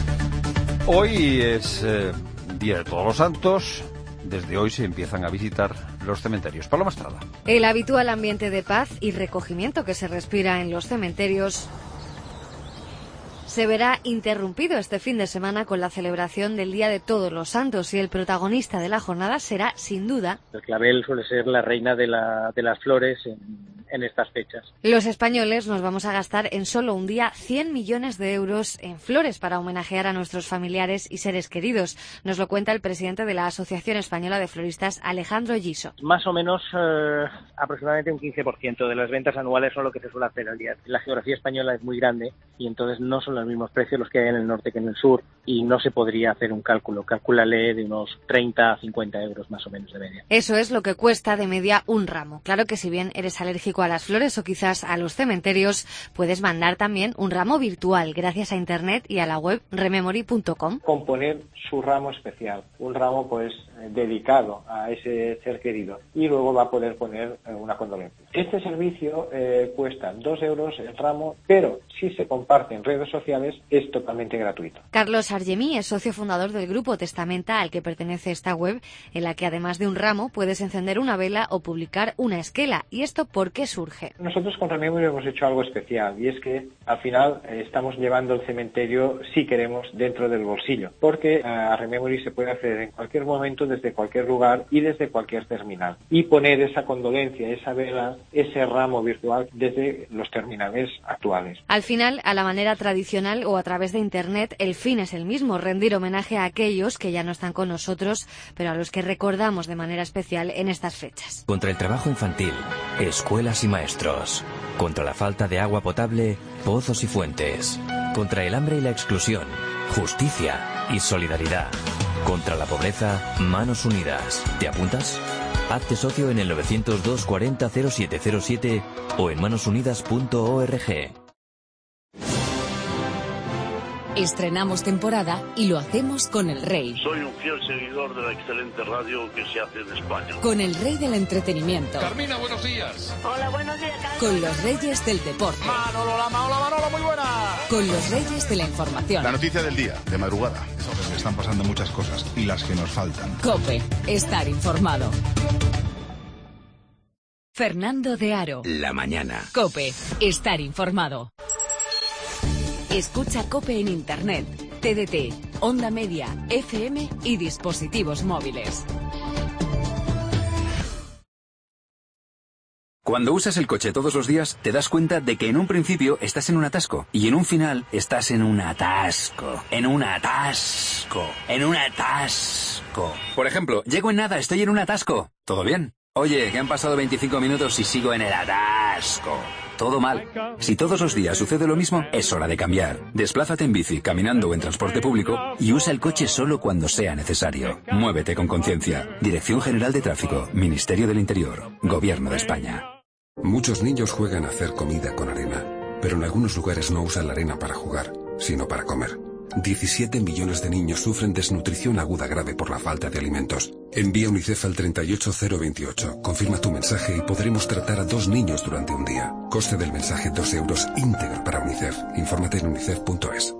Hoy es eh, Día de Todos los Santos. Desde hoy se empiezan a visitar los cementerios. Paloma Estrada. El habitual ambiente de paz y recogimiento que se respira en los cementerios se verá interrumpido este fin de semana con la celebración del Día de Todos los Santos y el protagonista de la jornada será, sin duda, el clavel suele ser la reina de, la, de las flores en, en estas fechas. Los españoles nos vamos a gastar en solo un día cien millones de euros en flores para homenajear a nuestros familiares y seres queridos. Nos lo cuenta el presidente de la Asociación Española de Floristas, Alejandro Giso. Más o menos eh, aproximadamente un quince por ciento de las ventas anuales son lo que se suele hacer al día. La geografía española es muy grande y entonces no son los mismos precios los que hay en el norte que en el sur y no se podría hacer un cálculo. Calcúlale de unos treinta a cincuenta euros más o menos de media. Eso es lo que cuesta de media un ramo. Claro que si bien eres alérgico a las flores o quizás a los cementerios, puedes mandar también un ramo virtual gracias a internet y a la web rememory punto com. Componer su ramo especial, un ramo pues dedicado a ese ser querido y luego va a poder poner una condolencia. Este servicio eh, cuesta dos euros el ramo, pero si se comparte en redes sociales es totalmente gratuito. Carlos Argemí es socio fundador del grupo Testamenta al que pertenece esta web, en la que además de un ramo puedes encender una vela o publicar una esquela. ¿Y esto por qué surge? Nosotros con Rememory hemos hecho algo especial y es que al final eh, estamos llevando el cementerio, si queremos, dentro del bolsillo, porque eh, a Rememory se puede acceder en cualquier momento, desde cualquier lugar y desde cualquier terminal y poner esa condolencia, esa vela, ese ramo virtual desde los terminales actuales. Al final, a la manera tradicional o a través de internet, el fin es el mismo, rendir homenaje a aquellos que ya no están con nosotros, pero a los que recordamos de manera especial en estas fechas. Contra el trabajo infantil, escuelas y maestros. Contra la falta de agua potable, pozos y fuentes. Contra el hambre y la exclusión, justicia y solidaridad. Contra la pobreza, manos unidas. ¿Te apuntas? Hazte socio en el nueve cero dos cuarenta cero siete cero siete o en manos unidas punto org. Estrenamos temporada y lo hacemos con el rey. Soy un fiel seguidor de la excelente radio que se hace en España. Con el rey del entretenimiento. Carmina, buenos días. Hola, buenos días, Carlos. Con los reyes del deporte. Manolo, la Manolo, Manolo, muy buena. Con los reyes de la información. La noticia del día, de madrugada. Es que están pasando muchas cosas y las que nos faltan. COPE, estar informado. Fernando de Aro. La mañana. COPE, estar informado. Escucha COPE en Internet, T D T, Onda Media, F M y dispositivos móviles. Cuando usas el coche todos los días, te das cuenta de que en un principio estás en un atasco y en un final estás en un atasco, en un atasco, en un atasco. Por ejemplo, llego en nada, estoy en un atasco. ¿Todo bien? Oye, que han pasado veinticinco minutos y sigo en el atasco. Todo mal. Si todos los días sucede lo mismo, es hora de cambiar. Desplázate en bici, caminando o en transporte público y usa el coche solo cuando sea necesario. Muévete con conciencia. Dirección General de Tráfico, Ministerio del Interior, Gobierno de España. Muchos niños juegan a hacer comida con arena, pero en algunos lugares no usan la arena para jugar, sino para comer. diecisiete millones de niños sufren desnutrición aguda grave por la falta de alimentos. Envía UNICEF al treinta y ocho cero veintiocho. Confirma tu mensaje y podremos tratar a dos niños durante un día. Coste del mensaje dos euros íntegro para UNICEF. Infórmate en unicef punto es.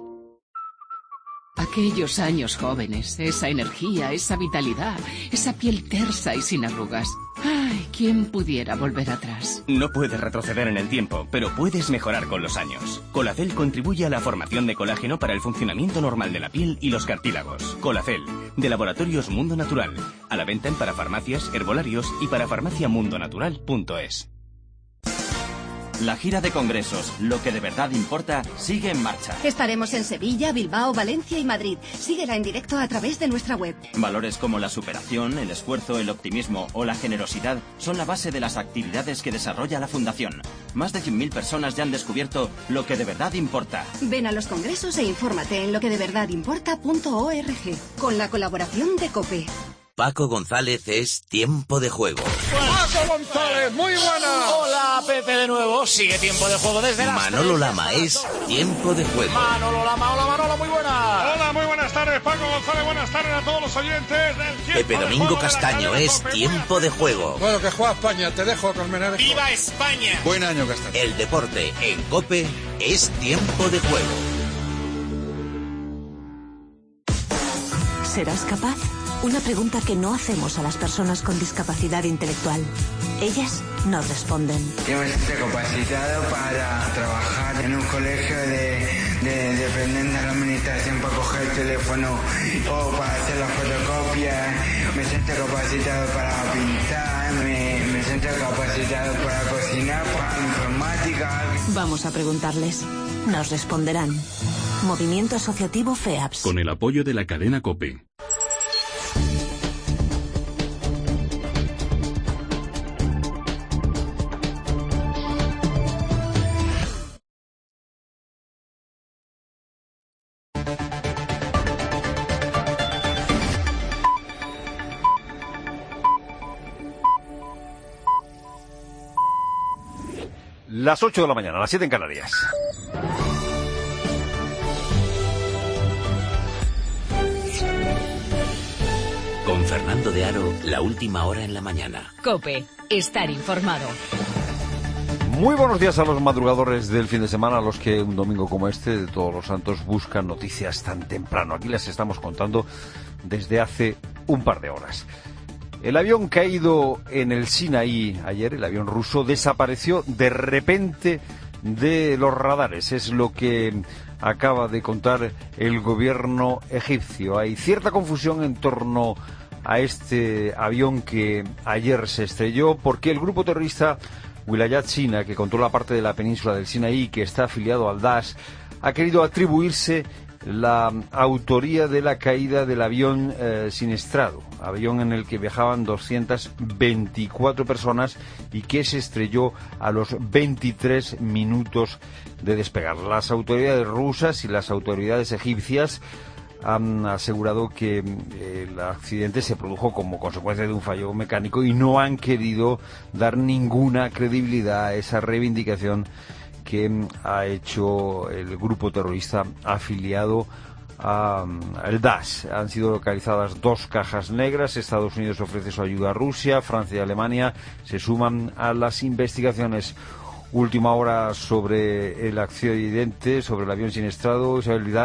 Aquellos años jóvenes, esa energía, esa vitalidad, esa piel tersa y sin arrugas. Ay, ¿quién pudiera volver atrás? No puedes retroceder en el tiempo, pero puedes mejorar con los años. Colacel contribuye a la formación de colágeno para el funcionamiento normal de la piel y los cartílagos. Colacel, de Laboratorios Mundo Natural. A la venta en parafarmacias, herbolarios y parafarmaciamundonatural punto es. La gira de congresos, lo que de verdad importa, sigue en marcha. Estaremos en Sevilla, Bilbao, Valencia y Madrid. Síguela en directo a través de nuestra web. Valores como la superación, el esfuerzo, el optimismo o la generosidad son la base de las actividades que desarrolla la Fundación. Más de cien mil personas ya han descubierto lo que de verdad importa. Ven a los congresos e infórmate en lo que de verdad importa punto org, con la colaboración de COPE. Paco González es Tiempo de Juego. Paco González, muy buena. Hola, Pepe de nuevo. Sigue Tiempo de Juego desde las Manolo Lama es Tiempo de Juego. Manolo Lama, hola Manolo, muy buena. Hola, muy buenas tardes, Paco González. Buenas tardes a todos los oyentes del Tiempo Pepe Domingo Castaño es Tiempo de Juego. Bueno, que juega España, te dejo, Colmenares. ¡Viva España! Buen año, Castaño. El deporte en COPE es Tiempo de Juego. ¿Serás capaz? Una pregunta que no hacemos a las personas con discapacidad intelectual. Ellas nos responden. Yo me siento capacitado para trabajar en un colegio de, de dependiente de la administración para coger el teléfono o para hacer la fotocopia. Me siento capacitado para pintar, me, me siento capacitado para cocinar, para informática. Vamos a preguntarles. Nos responderán. Movimiento Asociativo FEAPS. Con el apoyo de la cadena COPE. Las ocho de la mañana, las siete en Canarias. Con Fernando de Aro, la última hora en la mañana. COPE, estar informado. Muy buenos días a los madrugadores del fin de semana, a los que un domingo como este, de Todos los Santos, buscan noticias tan temprano. Aquí las estamos contando desde hace un par de horas. El avión caído en el Sinaí ayer, el avión ruso, desapareció de repente de los radares. Es lo que acaba de contar el gobierno egipcio. Hay cierta confusión en torno a este avión que ayer se estrelló porque el grupo terrorista Wilayat Sina, que controla parte de la península del Sinaí, que está afiliado al Daesh, ha querido atribuirse la autoría de la caída del avión eh, siniestrado, avión en el que viajaban doscientas veinticuatro personas y que se estrelló a los veintitrés minutos de despegar. Las autoridades rusas y las autoridades egipcias han asegurado que eh, el accidente se produjo como consecuencia de un fallo mecánico y no han querido dar ninguna credibilidad a esa reivindicación que ha hecho el grupo terrorista afiliado al Daesh. Han sido localizadas dos cajas negras. Estados Unidos ofrece su ayuda a Rusia. Francia y Alemania se suman a las investigaciones. Última hora sobre el accidente, sobre el avión siniestrado. Isabel Vidal.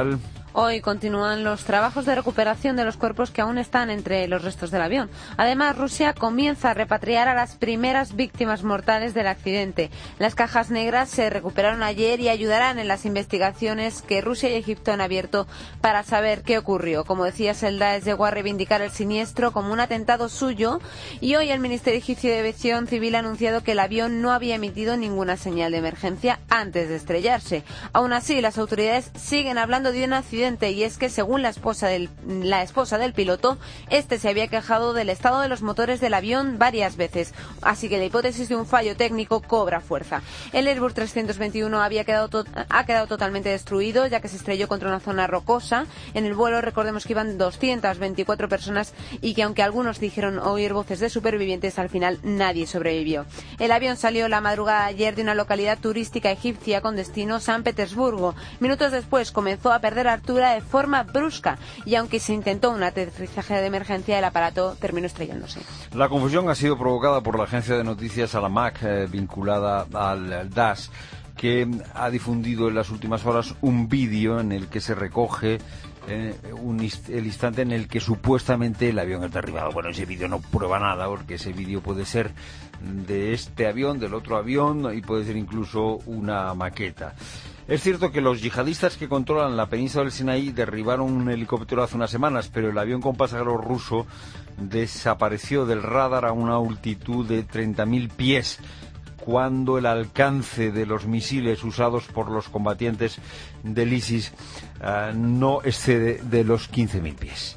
Hoy continúan los trabajos de recuperación de los cuerpos que aún están entre los restos del avión. Además, Rusia comienza a repatriar a las primeras víctimas mortales del accidente. Las cajas negras se recuperaron ayer y ayudarán en las investigaciones que Rusia y Egipto han abierto para saber qué ocurrió. Como decías, el Daesh llegó a reivindicar el siniestro como un atentado suyo y hoy el Ministerio Egipcio de Aviación Civil ha anunciado que el avión no había emitido ninguna señal de emergencia antes de estrellarse. Aún así, las autoridades siguen hablando de un accidente y es que según la esposa del la esposa del piloto, este se había quejado del estado de los motores del avión varias veces, así que la hipótesis de un fallo técnico cobra fuerza. El Airbus trescientos veintiuno había quedado to ha quedado totalmente destruido ya que se estrelló contra una zona rocosa. En el vuelo recordemos que iban doscientas veinticuatro personas y que aunque algunos dijeron oír voces de supervivientes, al final nadie sobrevivió. El avión salió la madrugada de ayer de una localidad turística egipcia con destino San Petersburgo. Minutos después comenzó a perder altura de forma brusca y aunque se intentó un aterrizaje de emergencia, el aparato terminó estrellándose. La confusión ha sido provocada por la agencia de noticias Alamac, eh, vinculada al Daesh, que ha difundido en las últimas horas un vídeo en el que se recoge eh, un ist el instante en el que supuestamente el avión es derribado. Bueno, ese vídeo no prueba nada porque ese vídeo puede ser de este avión, del otro avión y puede ser incluso una maqueta. Es cierto que los yihadistas que controlan la península del Sinaí derribaron un helicóptero hace unas semanas, pero el avión con pasajeros ruso desapareció del radar a una altitud de treinta mil pies, cuando el alcance de los misiles usados por los combatientes del ISIS uh, no excede de los quince mil pies.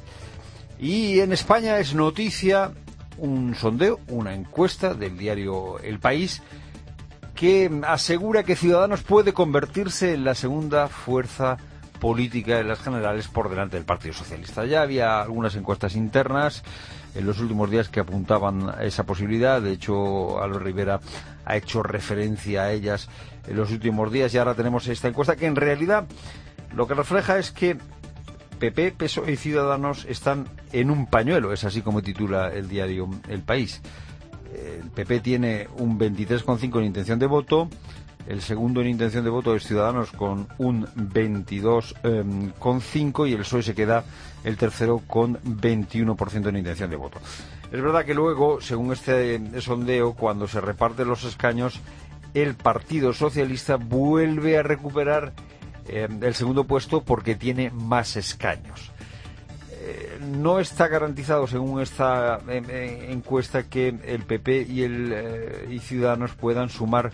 Y en España es noticia un sondeo, una encuesta del diario El País, que asegura que Ciudadanos puede convertirse en la segunda fuerza política en las generales por delante del Partido Socialista. Ya había algunas encuestas internas en los últimos días que apuntaban a esa posibilidad. De hecho, Albert Rivera ha hecho referencia a ellas en los últimos días y ahora tenemos esta encuesta que en realidad lo que refleja es que P P, P S O E y Ciudadanos están en un pañuelo. Es así como titula el diario El País. El P P tiene un veintitrés coma cinco en intención de voto, el segundo en intención de voto es Ciudadanos con un veintidós coma cinco y el P S O E se queda el tercero con veintiuno por ciento en intención de voto. Es verdad que luego, según este sondeo, cuando se reparten los escaños, el Partido Socialista vuelve a recuperar eh, el segundo puesto porque tiene más escaños. No está garantizado, según esta eh, encuesta, que el P P y, el, eh, y Ciudadanos puedan sumar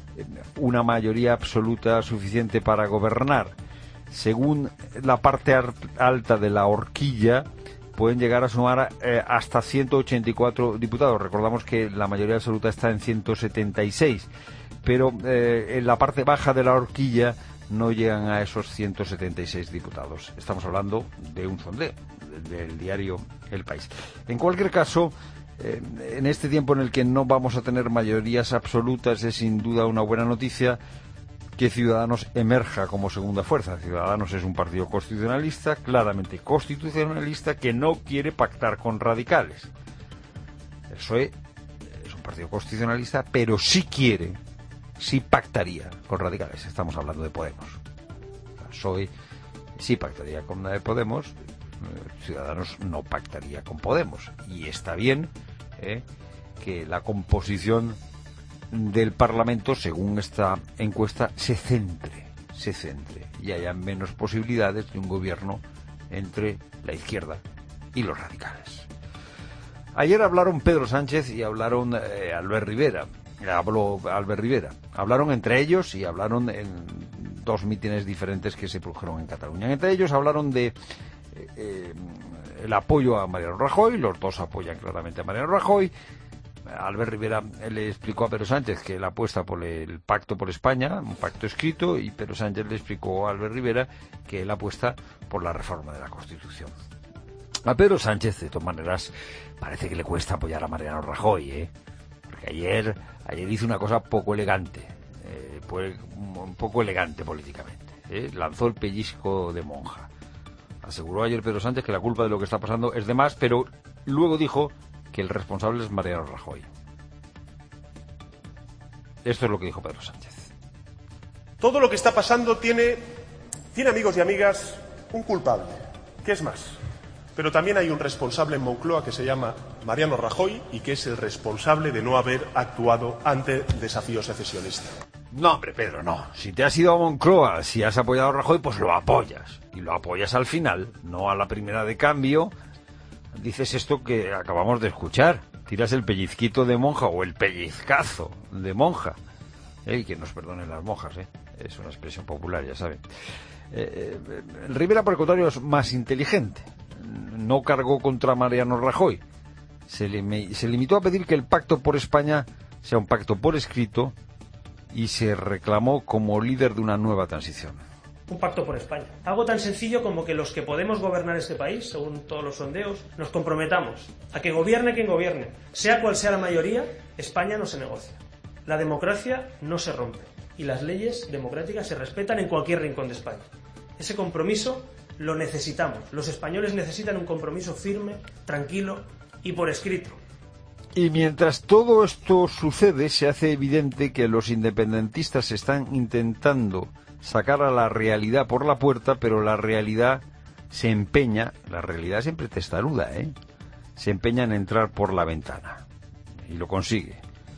una mayoría absoluta suficiente para gobernar. Según la parte alta de la horquilla, pueden llegar a sumar eh, hasta ciento ochenta y cuatro diputados. Recordamos que la mayoría absoluta está en ciento setenta y seis, pero eh, en la parte baja de la horquilla no llegan a esos ciento setenta y seis diputados. Estamos hablando de un sondeo del diario El País. En cualquier caso, eh, en este tiempo en el que no vamos a tener mayorías absolutas, es sin duda una buena noticia que Ciudadanos emerja como segunda fuerza. Ciudadanos es un partido constitucionalista, claramente constitucionalista, que no quiere pactar con radicales. El P S O E es un partido constitucionalista, pero sí quiere, sí pactaría con radicales. Estamos hablando de Podemos. El P S O E sí pactaría con Podemos, Ciudadanos no pactaría con Podemos. Y está bien eh, que la composición del Parlamento, según esta encuesta, se centre, se centre y haya menos posibilidades de un gobierno entre la izquierda y los radicales. Ayer hablaron Pedro Sánchez y hablaron eh, Albert Rivera. Habló Albert Rivera. Hablaron entre ellos y hablaron en dos mítines diferentes que se produjeron en Cataluña. Entre ellos hablaron de eh, eh, el apoyo a Mariano Rajoy. Los dos apoyan claramente a Mariano Rajoy. Albert Rivera le explicó a Pedro Sánchez que él apuesta por el pacto por España, un pacto escrito, y Pedro Sánchez le explicó a Albert Rivera que él apuesta por la reforma de la Constitución. A Pedro Sánchez, de todas maneras, parece que le cuesta apoyar a Mariano Rajoy, ¿eh? Porque ayer, ayer hizo una cosa poco elegante, eh, pues, un poco elegante políticamente, ¿eh? Lanzó el pellizco de monja. Aseguró ayer Pedro Sánchez que la culpa de lo que está pasando es de más, pero luego dijo que el responsable es Mariano Rajoy. Esto es lo que dijo Pedro Sánchez. Todo lo que está pasando tiene, tiene amigos y amigas un culpable. ¿Qué es más? Pero también hay un responsable en Moncloa que se llama Mariano Rajoy y que es el responsable de no haber actuado ante el desafío secesionista. No, hombre, Pedro, no. Si te has ido a Moncloa, si has apoyado a Rajoy, pues lo apoyas. Y lo apoyas al final, no a la primera de cambio. Dices esto que acabamos de escuchar. Tiras el pellizquito de monja o el pellizcazo de monja. Eh, que nos perdonen las monjas, ¿eh? Es una expresión popular, ya saben. Eh, eh, Rivera, por el contrario, es más inteligente. No cargó contra Mariano Rajoy. Se, le, se limitó a pedir que el pacto por España sea un pacto por escrito y se reclamó como líder de una nueva transición. Un pacto por España. Algo tan sencillo como que los que podemos gobernar este país, según todos los sondeos, nos comprometamos a que gobierne quien gobierne. Sea cual sea la mayoría, España no se negocia. La democracia no se rompe y las leyes democráticas se respetan en cualquier rincón de España. Ese compromiso lo necesitamos. Los españoles necesitan un compromiso firme, tranquilo y por escrito. Y mientras todo esto sucede, se hace evidente que los independentistas están intentando sacar a la realidad por la puerta, pero la realidad se empeña, la realidad siempre testaruda, ¿eh? Se empeña en entrar por la ventana. Y lo consigue.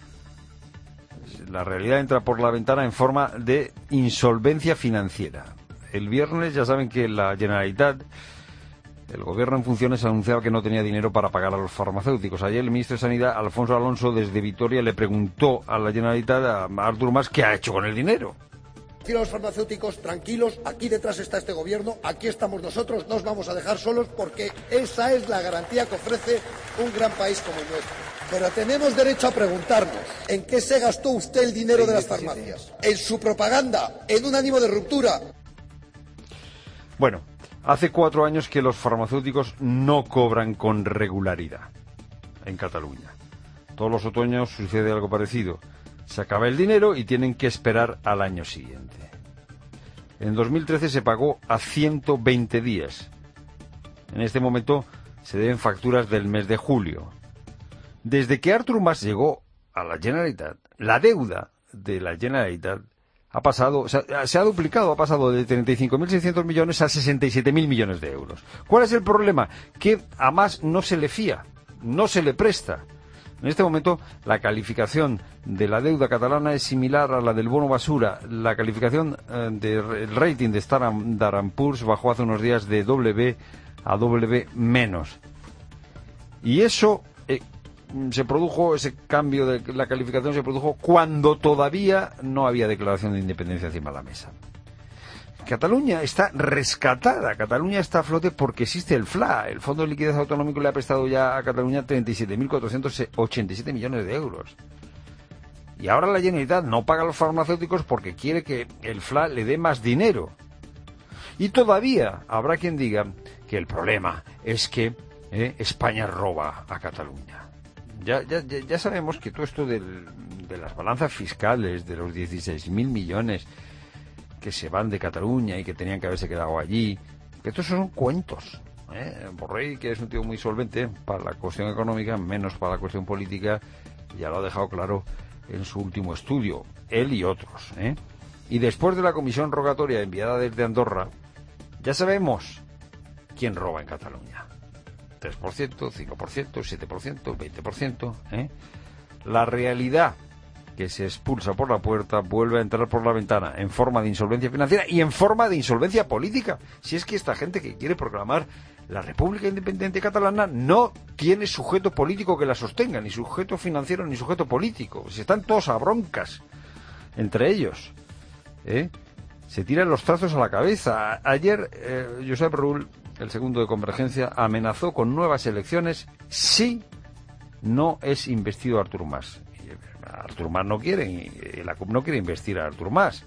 La realidad entra por la ventana en forma de insolvencia financiera. El viernes ya saben que la Generalitat, el gobierno en funciones, anunciaba que no tenía dinero para pagar a los farmacéuticos. Ayer el ministro de Sanidad, Alfonso Alonso, desde Vitoria, le preguntó a la Generalitat, a Artur Mas, ¿qué ha hecho con el dinero? Decir a los farmacéuticos, tranquilos, aquí detrás está este gobierno, aquí estamos nosotros, no os vamos a dejar solos porque esa es la garantía que ofrece un gran país como el nuestro. Pero tenemos derecho a preguntarnos, ¿en qué se gastó usted el dinero de las farmacias? ¿En su propaganda? ¿En un ánimo de ruptura? Bueno, hace cuatro años que los farmacéuticos no cobran con regularidad en Cataluña. Todos los otoños sucede algo parecido. Se acaba el dinero y tienen que esperar al año siguiente. En dos mil trece se pagó a ciento veinte días. En este momento se deben facturas del mes de julio. Desde que Artur Mas llegó a la Generalitat, la deuda de la Generalitat ha pasado, o sea, se ha duplicado, ha pasado de treinta y cinco mil seiscientos millones a sesenta y siete mil millones de euros. ¿Cuál es el problema? Que a Mas no se le fía, no se le presta. En este momento, la calificación de la deuda catalana es similar a la del bono basura. La calificación eh, del rating de Standard and Poor's bajó hace unos días de doble B a doble B menos. Y eso eh, se produjo, ese cambio de la calificación se produjo cuando todavía no había declaración de independencia encima de la mesa. Cataluña está rescatada, Cataluña está a flote porque existe el F L A, el Fondo de Liquidez Autonómico le ha prestado ya a Cataluña treinta y siete mil cuatrocientos ochenta y siete millones de euros. Y ahora la Generalitat no paga a los farmacéuticos porque quiere que el F L A le dé más dinero. Y todavía habrá quien diga que el problema es que eh, España roba a Cataluña. Ya, ya, ya sabemos que todo esto del, de las balanzas fiscales, de los dieciséis mil millones que se van de Cataluña y que tenían que haberse quedado allí, que estos son cuentos. ¿eh? Borrell, que es un tío muy solvente para la cuestión económica, menos para la cuestión política, ya lo ha dejado claro en su último estudio, él y otros. ¿eh? Y después de la comisión rogatoria enviada desde Andorra, ya sabemos quién roba en Cataluña. tres por ciento, cinco por ciento, siete por ciento, veinte por ciento. ¿eh? La realidad que se expulsa por la puerta vuelve a entrar por la ventana en forma de insolvencia financiera y en forma de insolvencia política. Si es que esta gente que quiere proclamar la República Independiente Catalana no tiene sujeto político que la sostenga, ni sujeto financiero ni sujeto político. Si están todos a broncas entre ellos. ¿eh? Se tiran los trazos a la cabeza. Ayer eh, Josep Rull, el segundo de Convergencia, amenazó con nuevas elecciones si no es investido Artur Mas. Artur Mas no quiere, y la C U P no quiere investir a Artur Mas.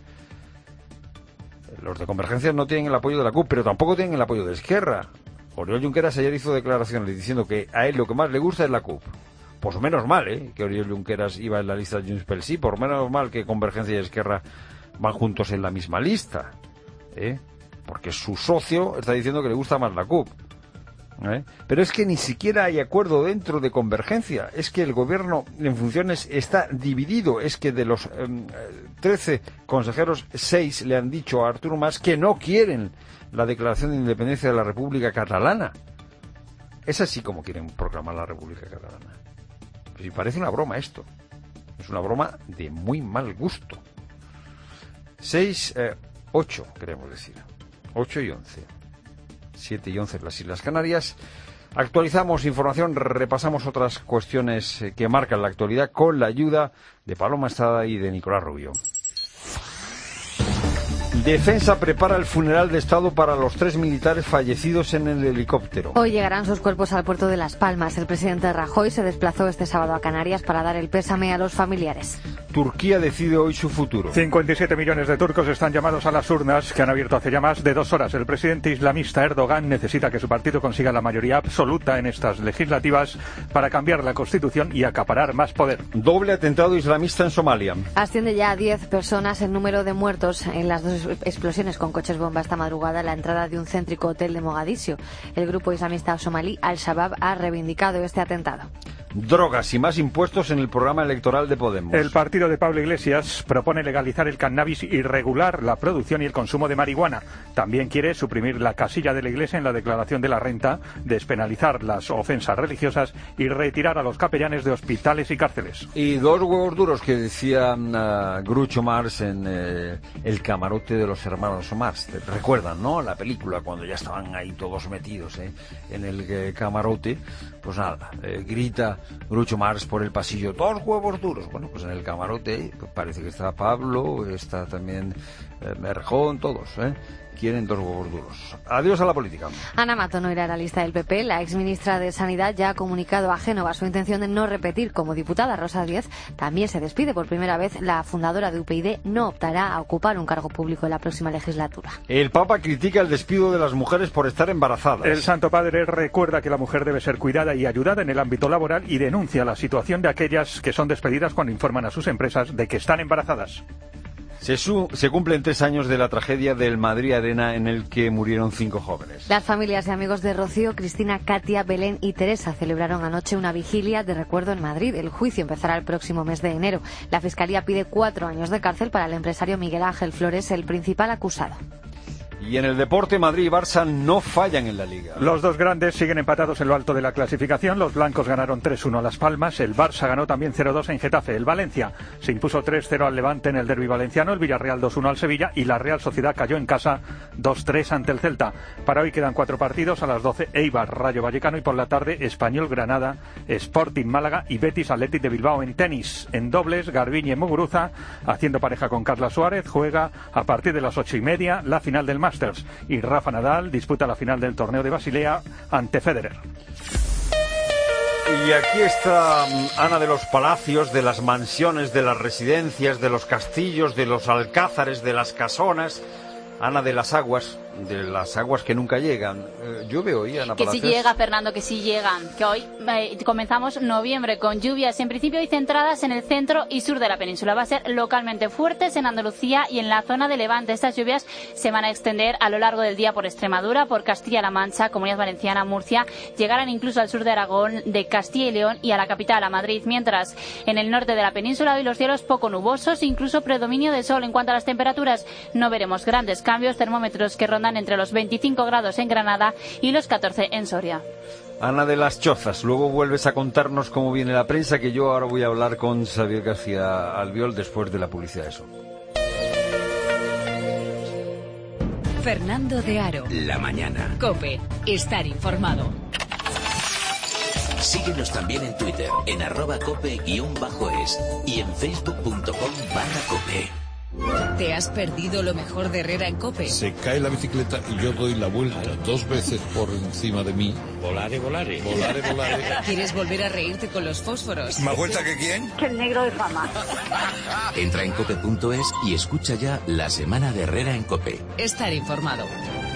Los de Convergencia no tienen el apoyo de la C U P, pero tampoco tienen el apoyo de Esquerra. Oriol Junqueras ayer hizo declaraciones diciendo que a él lo que más le gusta es la C U P. Pues menos mal, ¿eh? que Oriol Junqueras iba en la lista de Junts pel Sí, por menos mal que Convergencia y Esquerra van juntos en la misma lista, ¿eh? porque su socio está diciendo que le gusta más la C U P. ¿Eh? Pero es que ni siquiera hay acuerdo dentro de Convergencia, es que el gobierno en funciones está dividido, es que de los eh, trece consejeros, seis le han dicho a Artur Mas que no quieren la declaración de independencia de la República Catalana. Es así como quieren proclamar la República Catalana. Pues parece una broma esto. Es una broma de muy mal gusto. Seis, eh, ocho, queremos decir. Ocho y once. Siete y once en las Islas Canarias. Actualizamos información, repasamos otras cuestiones que marcan la actualidad con la ayuda de Paloma Estrada y de Nicolás Rubio. Defensa prepara el funeral de Estado para los tres militares fallecidos en el helicóptero. Hoy llegarán sus cuerpos al puerto de Las Palmas. El presidente Rajoy se desplazó este sábado a Canarias para dar el pésame a los familiares. Turquía decide hoy su futuro. cincuenta y siete millones de turcos están llamados a las urnas, que han abierto hace ya más de dos horas. El presidente islamista Erdogan necesita que su partido consiga la mayoría absoluta en estas legislativas para cambiar la constitución y acaparar más poder. Doble atentado islamista en Somalia. Asciende ya a diez personas el número de muertos en las dos explosiones con coches bomba esta madrugada en la entrada de un céntrico hotel de Mogadiscio. El grupo islamista somalí Al-Shabaab ha reivindicado este atentado. Drogas y más impuestos en el programa electoral de Podemos. El partido de Pablo Iglesias propone legalizar el cannabis y regular la producción y el consumo de marihuana. También quiere suprimir la casilla de la Iglesia en la declaración de la renta, despenalizar las ofensas religiosas y retirar a los capellanes de hospitales y cárceles. Y dos huevos duros que decía uh, Groucho Marx en eh, El camarote de los hermanos Marx. ¿Recuerdan, no? La película, cuando ya estaban ahí todos metidos eh, en el eh, camarote. Pues nada, eh, grita Groucho Marx por el pasillo, dos huevos duros. Bueno, pues en el camarote pues parece que está Pablo, está también eh, Merjón, todos, ¿eh? Quieren dos huevos duros. Adiós a la política. Ana Mato no irá a la lista del P P. La exministra de Sanidad ya ha comunicado a Génova su intención de no repetir como diputada. Rosa Díez también se despide por primera vez. La fundadora de U P YD no optará a ocupar un cargo público en la próxima legislatura. El Papa critica el despido de las mujeres por estar embarazadas. El Santo Padre recuerda que la mujer debe ser cuidada y ayudada en el ámbito laboral y denuncia la situación de aquellas que son despedidas cuando informan a sus empresas de que están embarazadas. Se, su, se cumplen tres años de la tragedia del Madrid Arena en el que murieron cinco jóvenes. Las familias y amigos de Rocío, Cristina, Katia, Belén y Teresa celebraron anoche una vigilia de recuerdo en Madrid. El juicio empezará el próximo mes de enero. La Fiscalía pide cuatro años de cárcel para el empresario Miguel Ángel Flores, el principal acusado. Y en el deporte, Madrid y Barça no fallan en la Liga. Los dos grandes siguen empatados en lo alto de la clasificación. Los blancos ganaron tres uno a Las Palmas. El Barça ganó también cero dos en Getafe. El Valencia se impuso tres cero al Levante en el derbi valenciano. El Villarreal dos uno al Sevilla. Y la Real Sociedad cayó en casa dos tres ante el Celta. Para hoy quedan cuatro partidos. A las doce, Eibar, Rayo Vallecano. Y por la tarde, Español, Granada, Sporting, Málaga y Betis, Athletic de Bilbao. En tenis, en dobles, Garbiñe Muguruza, haciendo pareja con Carla Suárez, juega a partir de las ocho y media la final del Masters. Y Rafa Nadal disputa la final del torneo de Basilea ante Federer. Y aquí está Ana de los palacios, de las mansiones, de las residencias, de los castillos, de los alcázares, de las casonas. Ana de las aguas, de las aguas que nunca llegan. Eh, llueve hoy, Ana Que Palacios. sí llega, Fernando, que sí llegan. Que hoy eh, comenzamos noviembre con lluvias, en principio hoy centradas en el centro y sur de la península. Va a ser localmente fuertes en Andalucía y en la zona de Levante. Estas lluvias se van a extender a lo largo del día por Extremadura, por Castilla-La Mancha, Comunidad Valenciana, Murcia. Llegarán incluso al sur de Aragón, de Castilla y León y a la capital, a Madrid. Mientras en el norte de la península hoy los cielos poco nubosos, incluso predominio de sol. En cuanto a las temperaturas, no veremos grandes cambios, termómetros que rondan entre los veinticinco grados en Granada y los catorce en Soria. Ana de las Chozas, luego vuelves a contarnos cómo viene la prensa, que yo ahora voy a hablar con Xavier García Albiol después de la publicidad. Eso. Fernando de Aro. La mañana. COPE. Estar informado. Síguenos también en Twitter, en arroba cope-es y en facebook punto com barra cope. ¿Te has perdido lo mejor de Herrera en COPE? Se cae la bicicleta y yo doy la vuelta dos veces por encima de mí. Volare, volare. Volare, volare. ¿Quieres volver a reírte con los fósforos? ¿Más vuelta que quién? Que el negro de fama. Entra en cope punto es y escucha ya la semana de Herrera en COPE. Estar informado.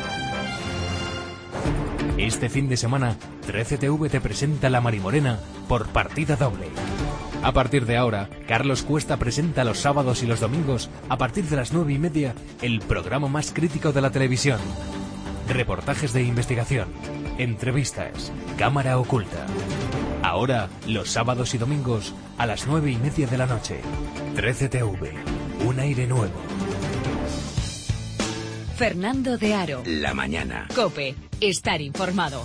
Este fin de semana, trece T V te presenta La Marimorena por partida doble. A partir de ahora, Carlos Cuesta presenta los sábados y los domingos, a partir de las nueve y media, el programa más crítico de la televisión. Reportajes de investigación, entrevistas, cámara oculta. Ahora, los sábados y domingos, a las nueve y media de la noche. trece T V, un aire nuevo. Fernando de Aro. La mañana. COPE. Estar informado.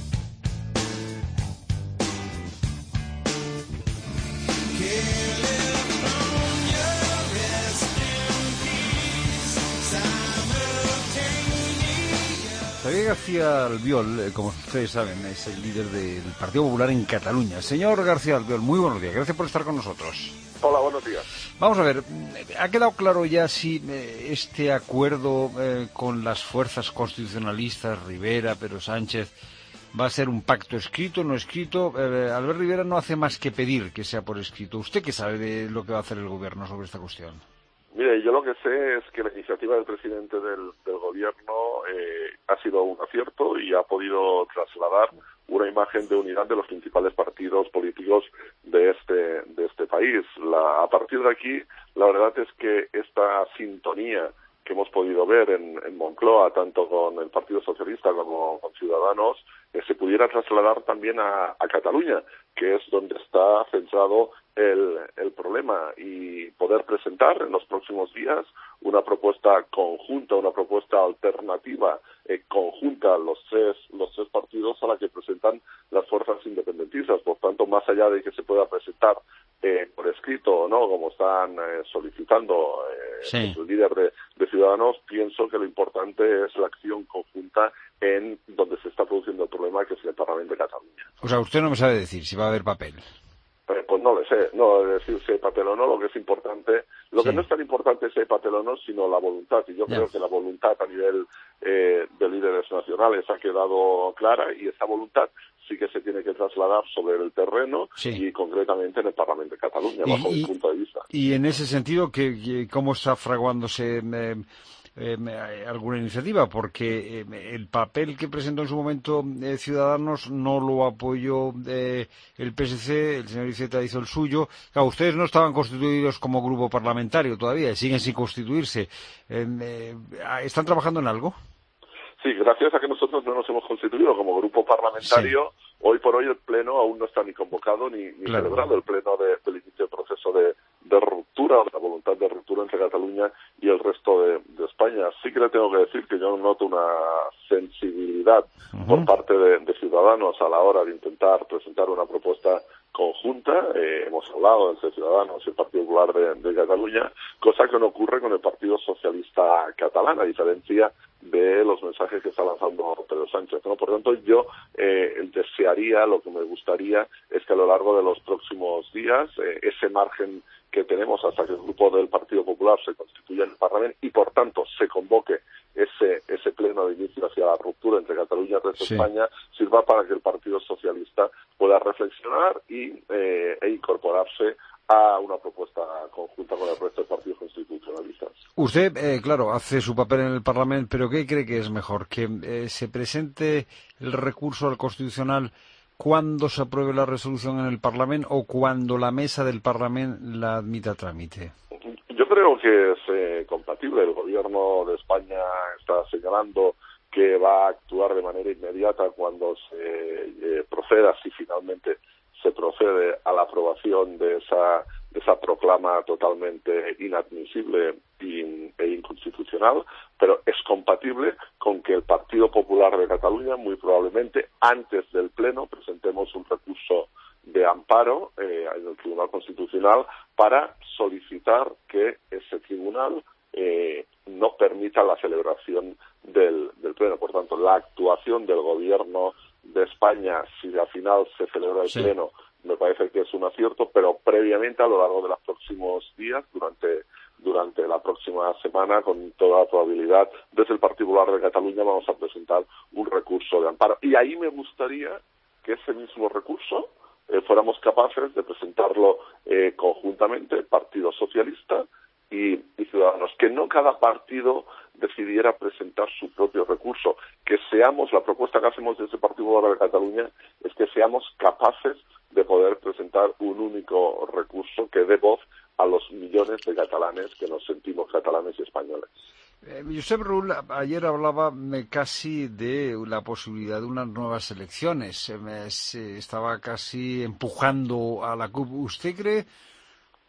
Javier García Albiol, eh, como ustedes saben, es el líder del Partido Popular en Cataluña. Señor García Albiol, muy buenos días. Gracias por estar con nosotros. Hola, buenos días. Vamos a ver, ¿ha quedado claro ya si eh, este acuerdo eh, con las fuerzas constitucionalistas, Rivera, Pedro Sánchez, va a ser un pacto escrito, no escrito? Eh, Albert Rivera no hace más que pedir que sea por escrito. ¿Usted qué sabe de lo que va a hacer el gobierno sobre esta cuestión? Mire, yo lo que sé es que la iniciativa del presidente del, del gobierno eh, ha sido un acierto y ha podido trasladar una imagen de unidad de los principales partidos políticos de este de este país. La, a partir de aquí, la verdad es que esta sintonía que hemos podido ver en, en Moncloa, tanto con el Partido Socialista como con Ciudadanos, eh, se pudiera trasladar también a, a Cataluña, que es donde está centrado el, el problema, y poder presentar en los próximos días una propuesta conjunta, una propuesta alternativa eh, conjunta a los tres, los tres partidos a la que presentan las fuerzas independentistas. Por tanto, más allá de que se pueda presentar eh, por escrito o no, como están eh, solicitando eh, sí. el líder de, de Ciudadanos, pienso que lo importante es la acción conjunta en donde se está produciendo el problema, que es en el Parlamento de Cataluña. O sea, usted no me sabe decir si va a haber papel. Eh, pues no lo sé, no decir si hay papel o no. Lo que es importante, lo sí. que no es tan importante es si hay papel o no, sino la voluntad, y yo yeah. creo que la voluntad a nivel eh, de líderes nacionales ha quedado clara, y esa voluntad sí que se tiene que trasladar sobre el terreno sí. y concretamente en el Parlamento de Cataluña, y, bajo y, mi punto de vista. Y en ese sentido, ¿qué, ¿cómo está fraguándose eh, eh, alguna iniciativa? Porque eh, el papel que presentó en su momento eh, Ciudadanos no lo apoyó eh, el P S C, el señor Iceta hizo el suyo. Claro, ustedes no estaban constituidos como grupo parlamentario todavía, siguen sin constituirse. Eh, eh, ¿Están trabajando en algo? Sí, gracias a que nosotros no nos hemos constituido como grupo parlamentario, sí. hoy por hoy el Pleno aún no está ni convocado ni, ni claro. celebrado, el Pleno de, del inicio del proceso de, de ruptura, o de la voluntad de ruptura entre Cataluña y el resto de, de España. Sí que le tengo que decir que yo noto una sensibilidad uh-huh. por parte de, de Ciudadanos a la hora de intentar presentar una propuesta conjunta. Eh, hemos hablado entre Ciudadanos y el Partido Popular de, de Cataluña, cosa que no ocurre con el Partido Socialista catalán, a diferencia de los mensajes que está lanzando Pedro Sánchez, ¿no? Por tanto, yo eh, desearía, lo que me gustaría es que a lo largo de los próximos días, eh, ese margen que tenemos hasta que el grupo del Partido Popular se constituya en el Parlamento y, por tanto, se convoque ese ese pleno de inicio hacia la ruptura entre Cataluña y el resto de sí. España, sirva para que el Partido Socialista pueda reflexionar y eh, e incorporarse a una propuesta conjunta con el resto de partidos constitucionalistas. Usted, eh, claro, hace su papel en el Parlamento, pero ¿qué cree que es mejor? ¿Que eh, se presente el recurso al Constitucional cuando se apruebe la resolución en el Parlamento o cuando la mesa del Parlamento la admita a trámite? Yo creo que es eh, compatible. El Gobierno de España está señalando que va a actuar de manera inmediata cuando se eh, proceda, si finalmente se procede a la aprobación de esa de esa proclama totalmente inadmisible e inconstitucional, pero es compatible con que el Partido Popular de Cataluña, muy probablemente antes del Pleno, presentemos un recurso de amparo eh, en el Tribunal Constitucional para solicitar que ese tribunal eh, no permita la celebración del, del Pleno. Por tanto, la actuación del Gobierno de España, si al final se celebra el sí. Pleno, me parece que es un acierto, pero previamente, a lo largo de los próximos días, durante durante la próxima semana, con toda probabilidad, desde el Partido Popular de Cataluña vamos a presentar un recurso de amparo. Y ahí me gustaría que ese mismo recurso eh, fuéramos capaces de presentarlo eh, conjuntamente, Partido Socialista y, y Ciudadanos, que no cada partido decidiera presentar su propio recurso, que seamos, la propuesta que hacemos desde el Partido Popular de Cataluña es que seamos capaces de poder presentar un único recurso que dé voz a los millones de catalanes que nos sentimos catalanes y españoles. Eh, Josep Rull ayer hablaba eh, casi de la posibilidad de unas nuevas elecciones. Eh, se estaba casi empujando a la C U P. ¿Usted cree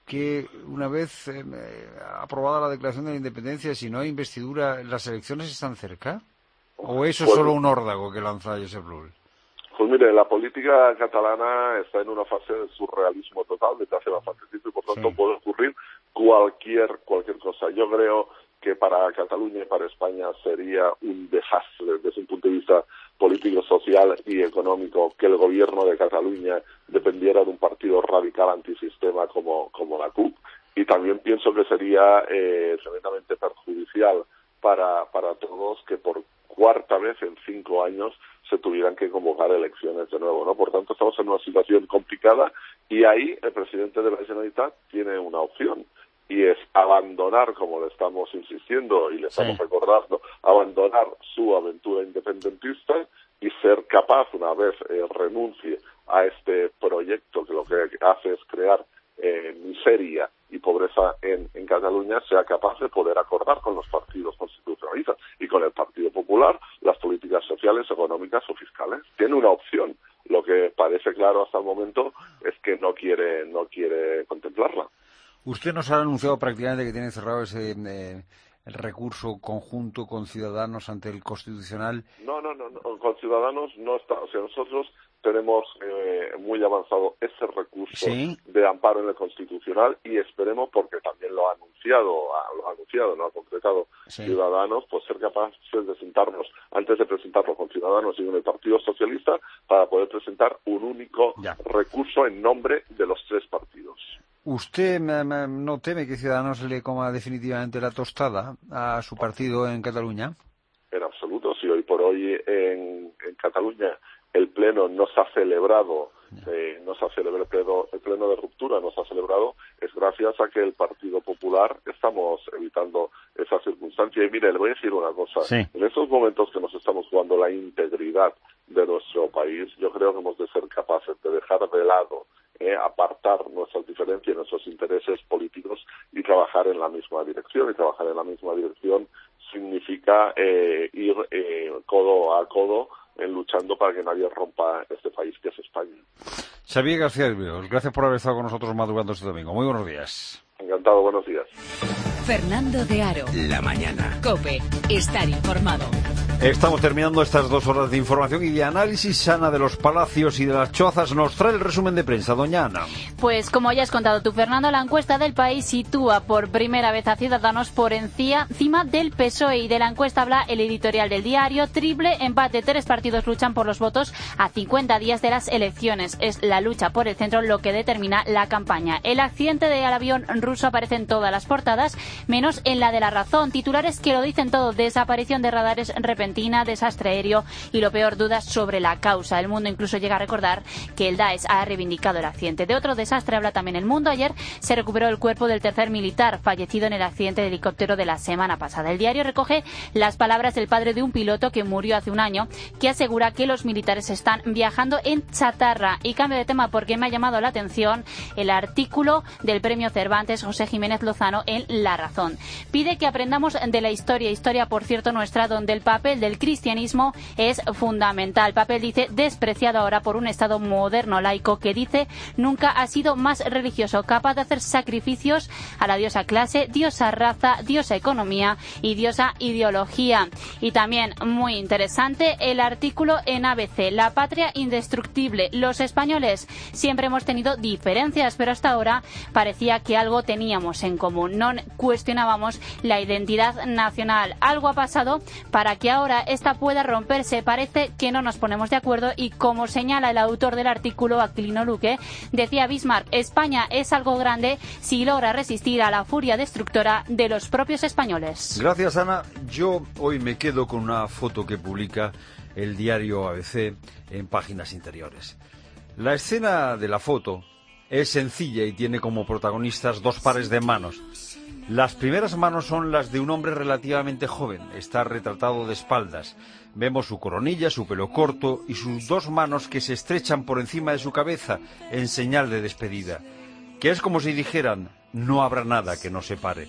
que una vez eh, aprobada la declaración de la independencia, si no hay investidura, las elecciones están cerca? ¿O eso es pues, solo un órdago que lanza Josep Rull? Pues mire, la política catalana está en una fase de surrealismo total desde hace bastante tiempo y por tanto sí. puede ocurrir cualquier cualquier cosa. Yo creo que para Cataluña y para España sería un desastre desde un punto de vista político, social y económico que el gobierno de Cataluña dependiera de un partido radical antisistema como, como la C U P, y también pienso que sería eh, tremendamente perjudicial para, para todos que por cuarta vez en cinco años se tuvieran que convocar elecciones de nuevo, ¿no? Por tanto, estamos en una situación complicada y ahí el presidente de la Generalitat tiene una opción, y es abandonar, como le estamos insistiendo y le estamos sí. recordando, abandonar su aventura independentista y ser capaz, una vez eh, renuncie a este proyecto que lo que hace es crear eh, miseria y pobreza en, en Cataluña, sea capaz de poder acordar con los partidos constitucionalistas y con el Partido Popular las políticas sociales, económicas o fiscales. Tiene una opción. Lo que parece claro hasta el momento es que no quiere, no quiere contemplarla. Usted nos ha anunciado prácticamente que tiene cerrado ese eh, el recurso conjunto con Ciudadanos ante el Constitucional. No, no, no, no, con Ciudadanos no está. O sea, nosotros tenemos eh, muy avanzado ese recurso ¿Sí? de amparo en el Constitucional y esperemos, porque también lo ha anunciado, lo ha anunciado, no ha concretado sí. Ciudadanos, pues ser capaces de sentarnos, antes de presentarlo con Ciudadanos y con el Partido Socialista, para poder presentar un único ya. recurso en nombre de los tres partidos. ¿Usted no teme que Ciudadanos le coma definitivamente la tostada a su partido en Cataluña? En absoluto. Si hoy por hoy en, en Cataluña el pleno no se ha celebrado, eh, no se ha celebrado el pleno, el pleno de ruptura, no se ha celebrado, es gracias a que el Partido Popular estamos evitando esa circunstancia. Y mire, le voy a decir una cosa. Sí. En estos momentos que nos estamos jugando la integridad de nuestro país, yo creo que hemos de ser capaces de dejar de lado Eh, apartar nuestras diferencias, nuestros intereses políticos y trabajar en la misma dirección. Y trabajar en la misma dirección significa eh, ir eh, codo a codo en luchando para que nadie rompa este país que es España. Xavier García Ríos, gracias por haber estado con nosotros madrugando este domingo. Muy buenos días. Encantado, buenos días. Fernando de Aro. La mañana. COPE. Estar informado. Estamos terminando estas dos horas de información y de análisis. Ana de los Palacios y de las Chozas nos trae el resumen de prensa. Doña Ana. Pues como ya has contado tú, Fernando, la encuesta del País sitúa por primera vez a Ciudadanos por encima del P S O E, y de la encuesta habla el editorial del diario. Triple empate, tres partidos luchan por los votos a cincuenta días de las elecciones. Es la lucha por el centro lo que determina la campaña. El accidente del avión ruso aparece en todas las portadas, menos en la de La Razón. Titulares que lo dicen todo: desaparición de radares repentina, desastre aéreo y, lo peor, dudas sobre la causa. El Mundo incluso llega a recordar que el Daesh ha reivindicado el accidente. De otro desastre habla también El Mundo. Ayer se recuperó el cuerpo del tercer militar fallecido en el accidente de helicóptero de la semana pasada. El diario recoge las palabras del padre de un piloto que murió hace un año, que asegura que los militares están viajando en chatarra. Y cambio de tema porque me ha llamado la atención el artículo del premio Cervantes José Jiménez Lozano en La Razón. Pide que aprendamos de la historia, historia por cierto nuestra, donde el papel del cristianismo es fundamental. Papel, dice, despreciado ahora por un Estado moderno laico que, dice, nunca ha sido más religioso, capaz de hacer sacrificios a la diosa clase, diosa raza, diosa economía y diosa ideología. Y también, muy interesante, el artículo en A B C, La patria indestructible. Los españoles siempre hemos tenido diferencias, pero hasta ahora parecía que algo teníamos en común. No cuestionábamos la identidad nacional. Algo ha pasado para que ahora esta pueda romperse. Parece que no nos ponemos de acuerdo y, como señala el autor del artículo, Aquilino Luque, decía Bismarck, España es algo grande si logra resistir a la furia destructora de los propios españoles. Gracias, Ana. Yo hoy me quedo con una foto que publica el diario A B C en páginas interiores. La escena de la foto es sencilla y tiene como protagonistas dos pares de manos. Las primeras manos son las de un hombre relativamente joven. Está retratado de espaldas. Vemos su coronilla, su pelo corto y sus dos manos que se estrechan por encima de su cabeza en señal de despedida. Que es como si dijeran, no habrá nada que nos separe.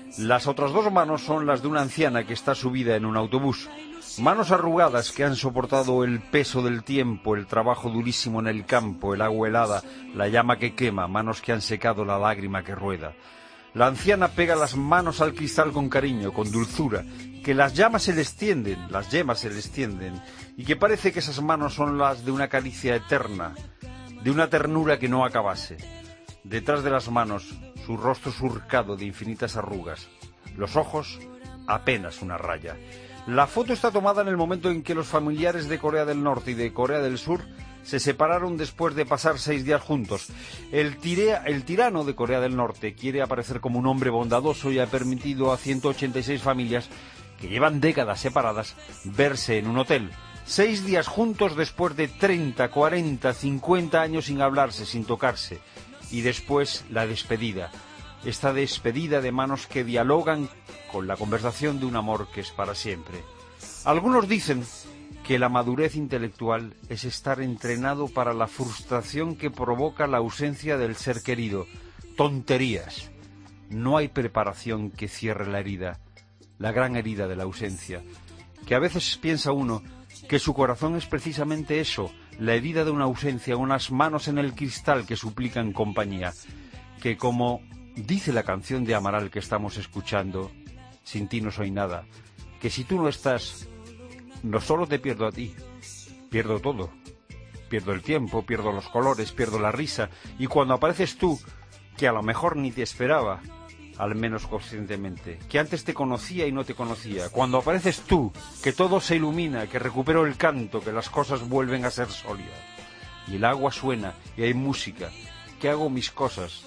Las otras dos manos son las de una anciana que está subida en un autobús. Manos arrugadas que han soportado el peso del tiempo, el trabajo durísimo en el campo, el agua helada, la llama que quema, manos que han secado la lágrima que rueda. La anciana pega las manos al cristal con cariño, con dulzura, que las llamas se le extienden, las yemas se le extienden, y que parece que esas manos son las de una caricia eterna, de una ternura que no acabase. Detrás de las manos, su rostro surcado de infinitas arrugas, los ojos apenas una raya. La foto está tomada en el momento en que los familiares de Corea del Norte y de Corea del Sur se separaron después de pasar seis días juntos. El, tirea, el tirano de Corea del Norte quiere aparecer como un hombre bondadoso y ha permitido a ciento ochenta y seis familias que llevan décadas separadas verse en un hotel. Seis días juntos después de treinta, cuarenta, cincuenta años sin hablarse, sin tocarse. Y después la despedida. Esta despedida de manos que dialogan con la conversación de un amor que es para siempre. Algunos dicen que la madurez intelectual es estar entrenado para la frustración que provoca la ausencia del ser querido. Tonterías. No hay preparación que cierre la herida, la gran herida de la ausencia. Que a veces piensa uno que su corazón es precisamente eso, la herida de una ausencia, unas manos en el cristal que suplican compañía. Que como dice la canción de Amaral que estamos escuchando, sin ti no soy nada, que si tú no estás, no solo te pierdo a ti, pierdo todo. Pierdo el tiempo, pierdo los colores, pierdo la risa, y cuando apareces tú, que a lo mejor ni te esperaba, al menos conscientemente, que antes te conocía y no te conocía, cuando apareces tú, que todo se ilumina, que recupero el canto, que las cosas vuelven a ser sólidas, y el agua suena, y hay música, que hago mis cosas,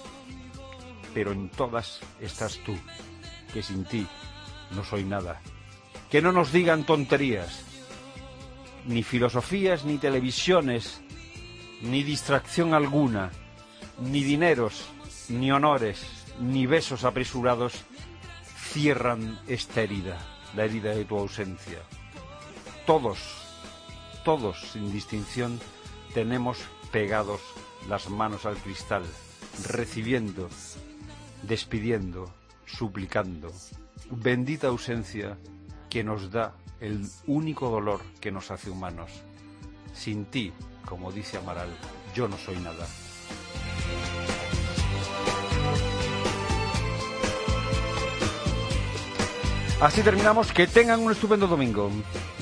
pero en todas estás tú, que sin ti no soy nada. Que no nos digan tonterías, ni filosofías, ni televisiones, ni distracción alguna, ni dineros, ni honores, ni besos apresurados cierran esta herida, la herida de tu ausencia. Todos, todos, sin distinción, tenemos pegados las manos al cristal, recibiendo, despidiendo, suplicando. Bendita ausencia que nos da el único dolor que nos hace humanos. Sin ti, como dice Amaral, yo no soy nada. Así terminamos. Que tengan un estupendo domingo.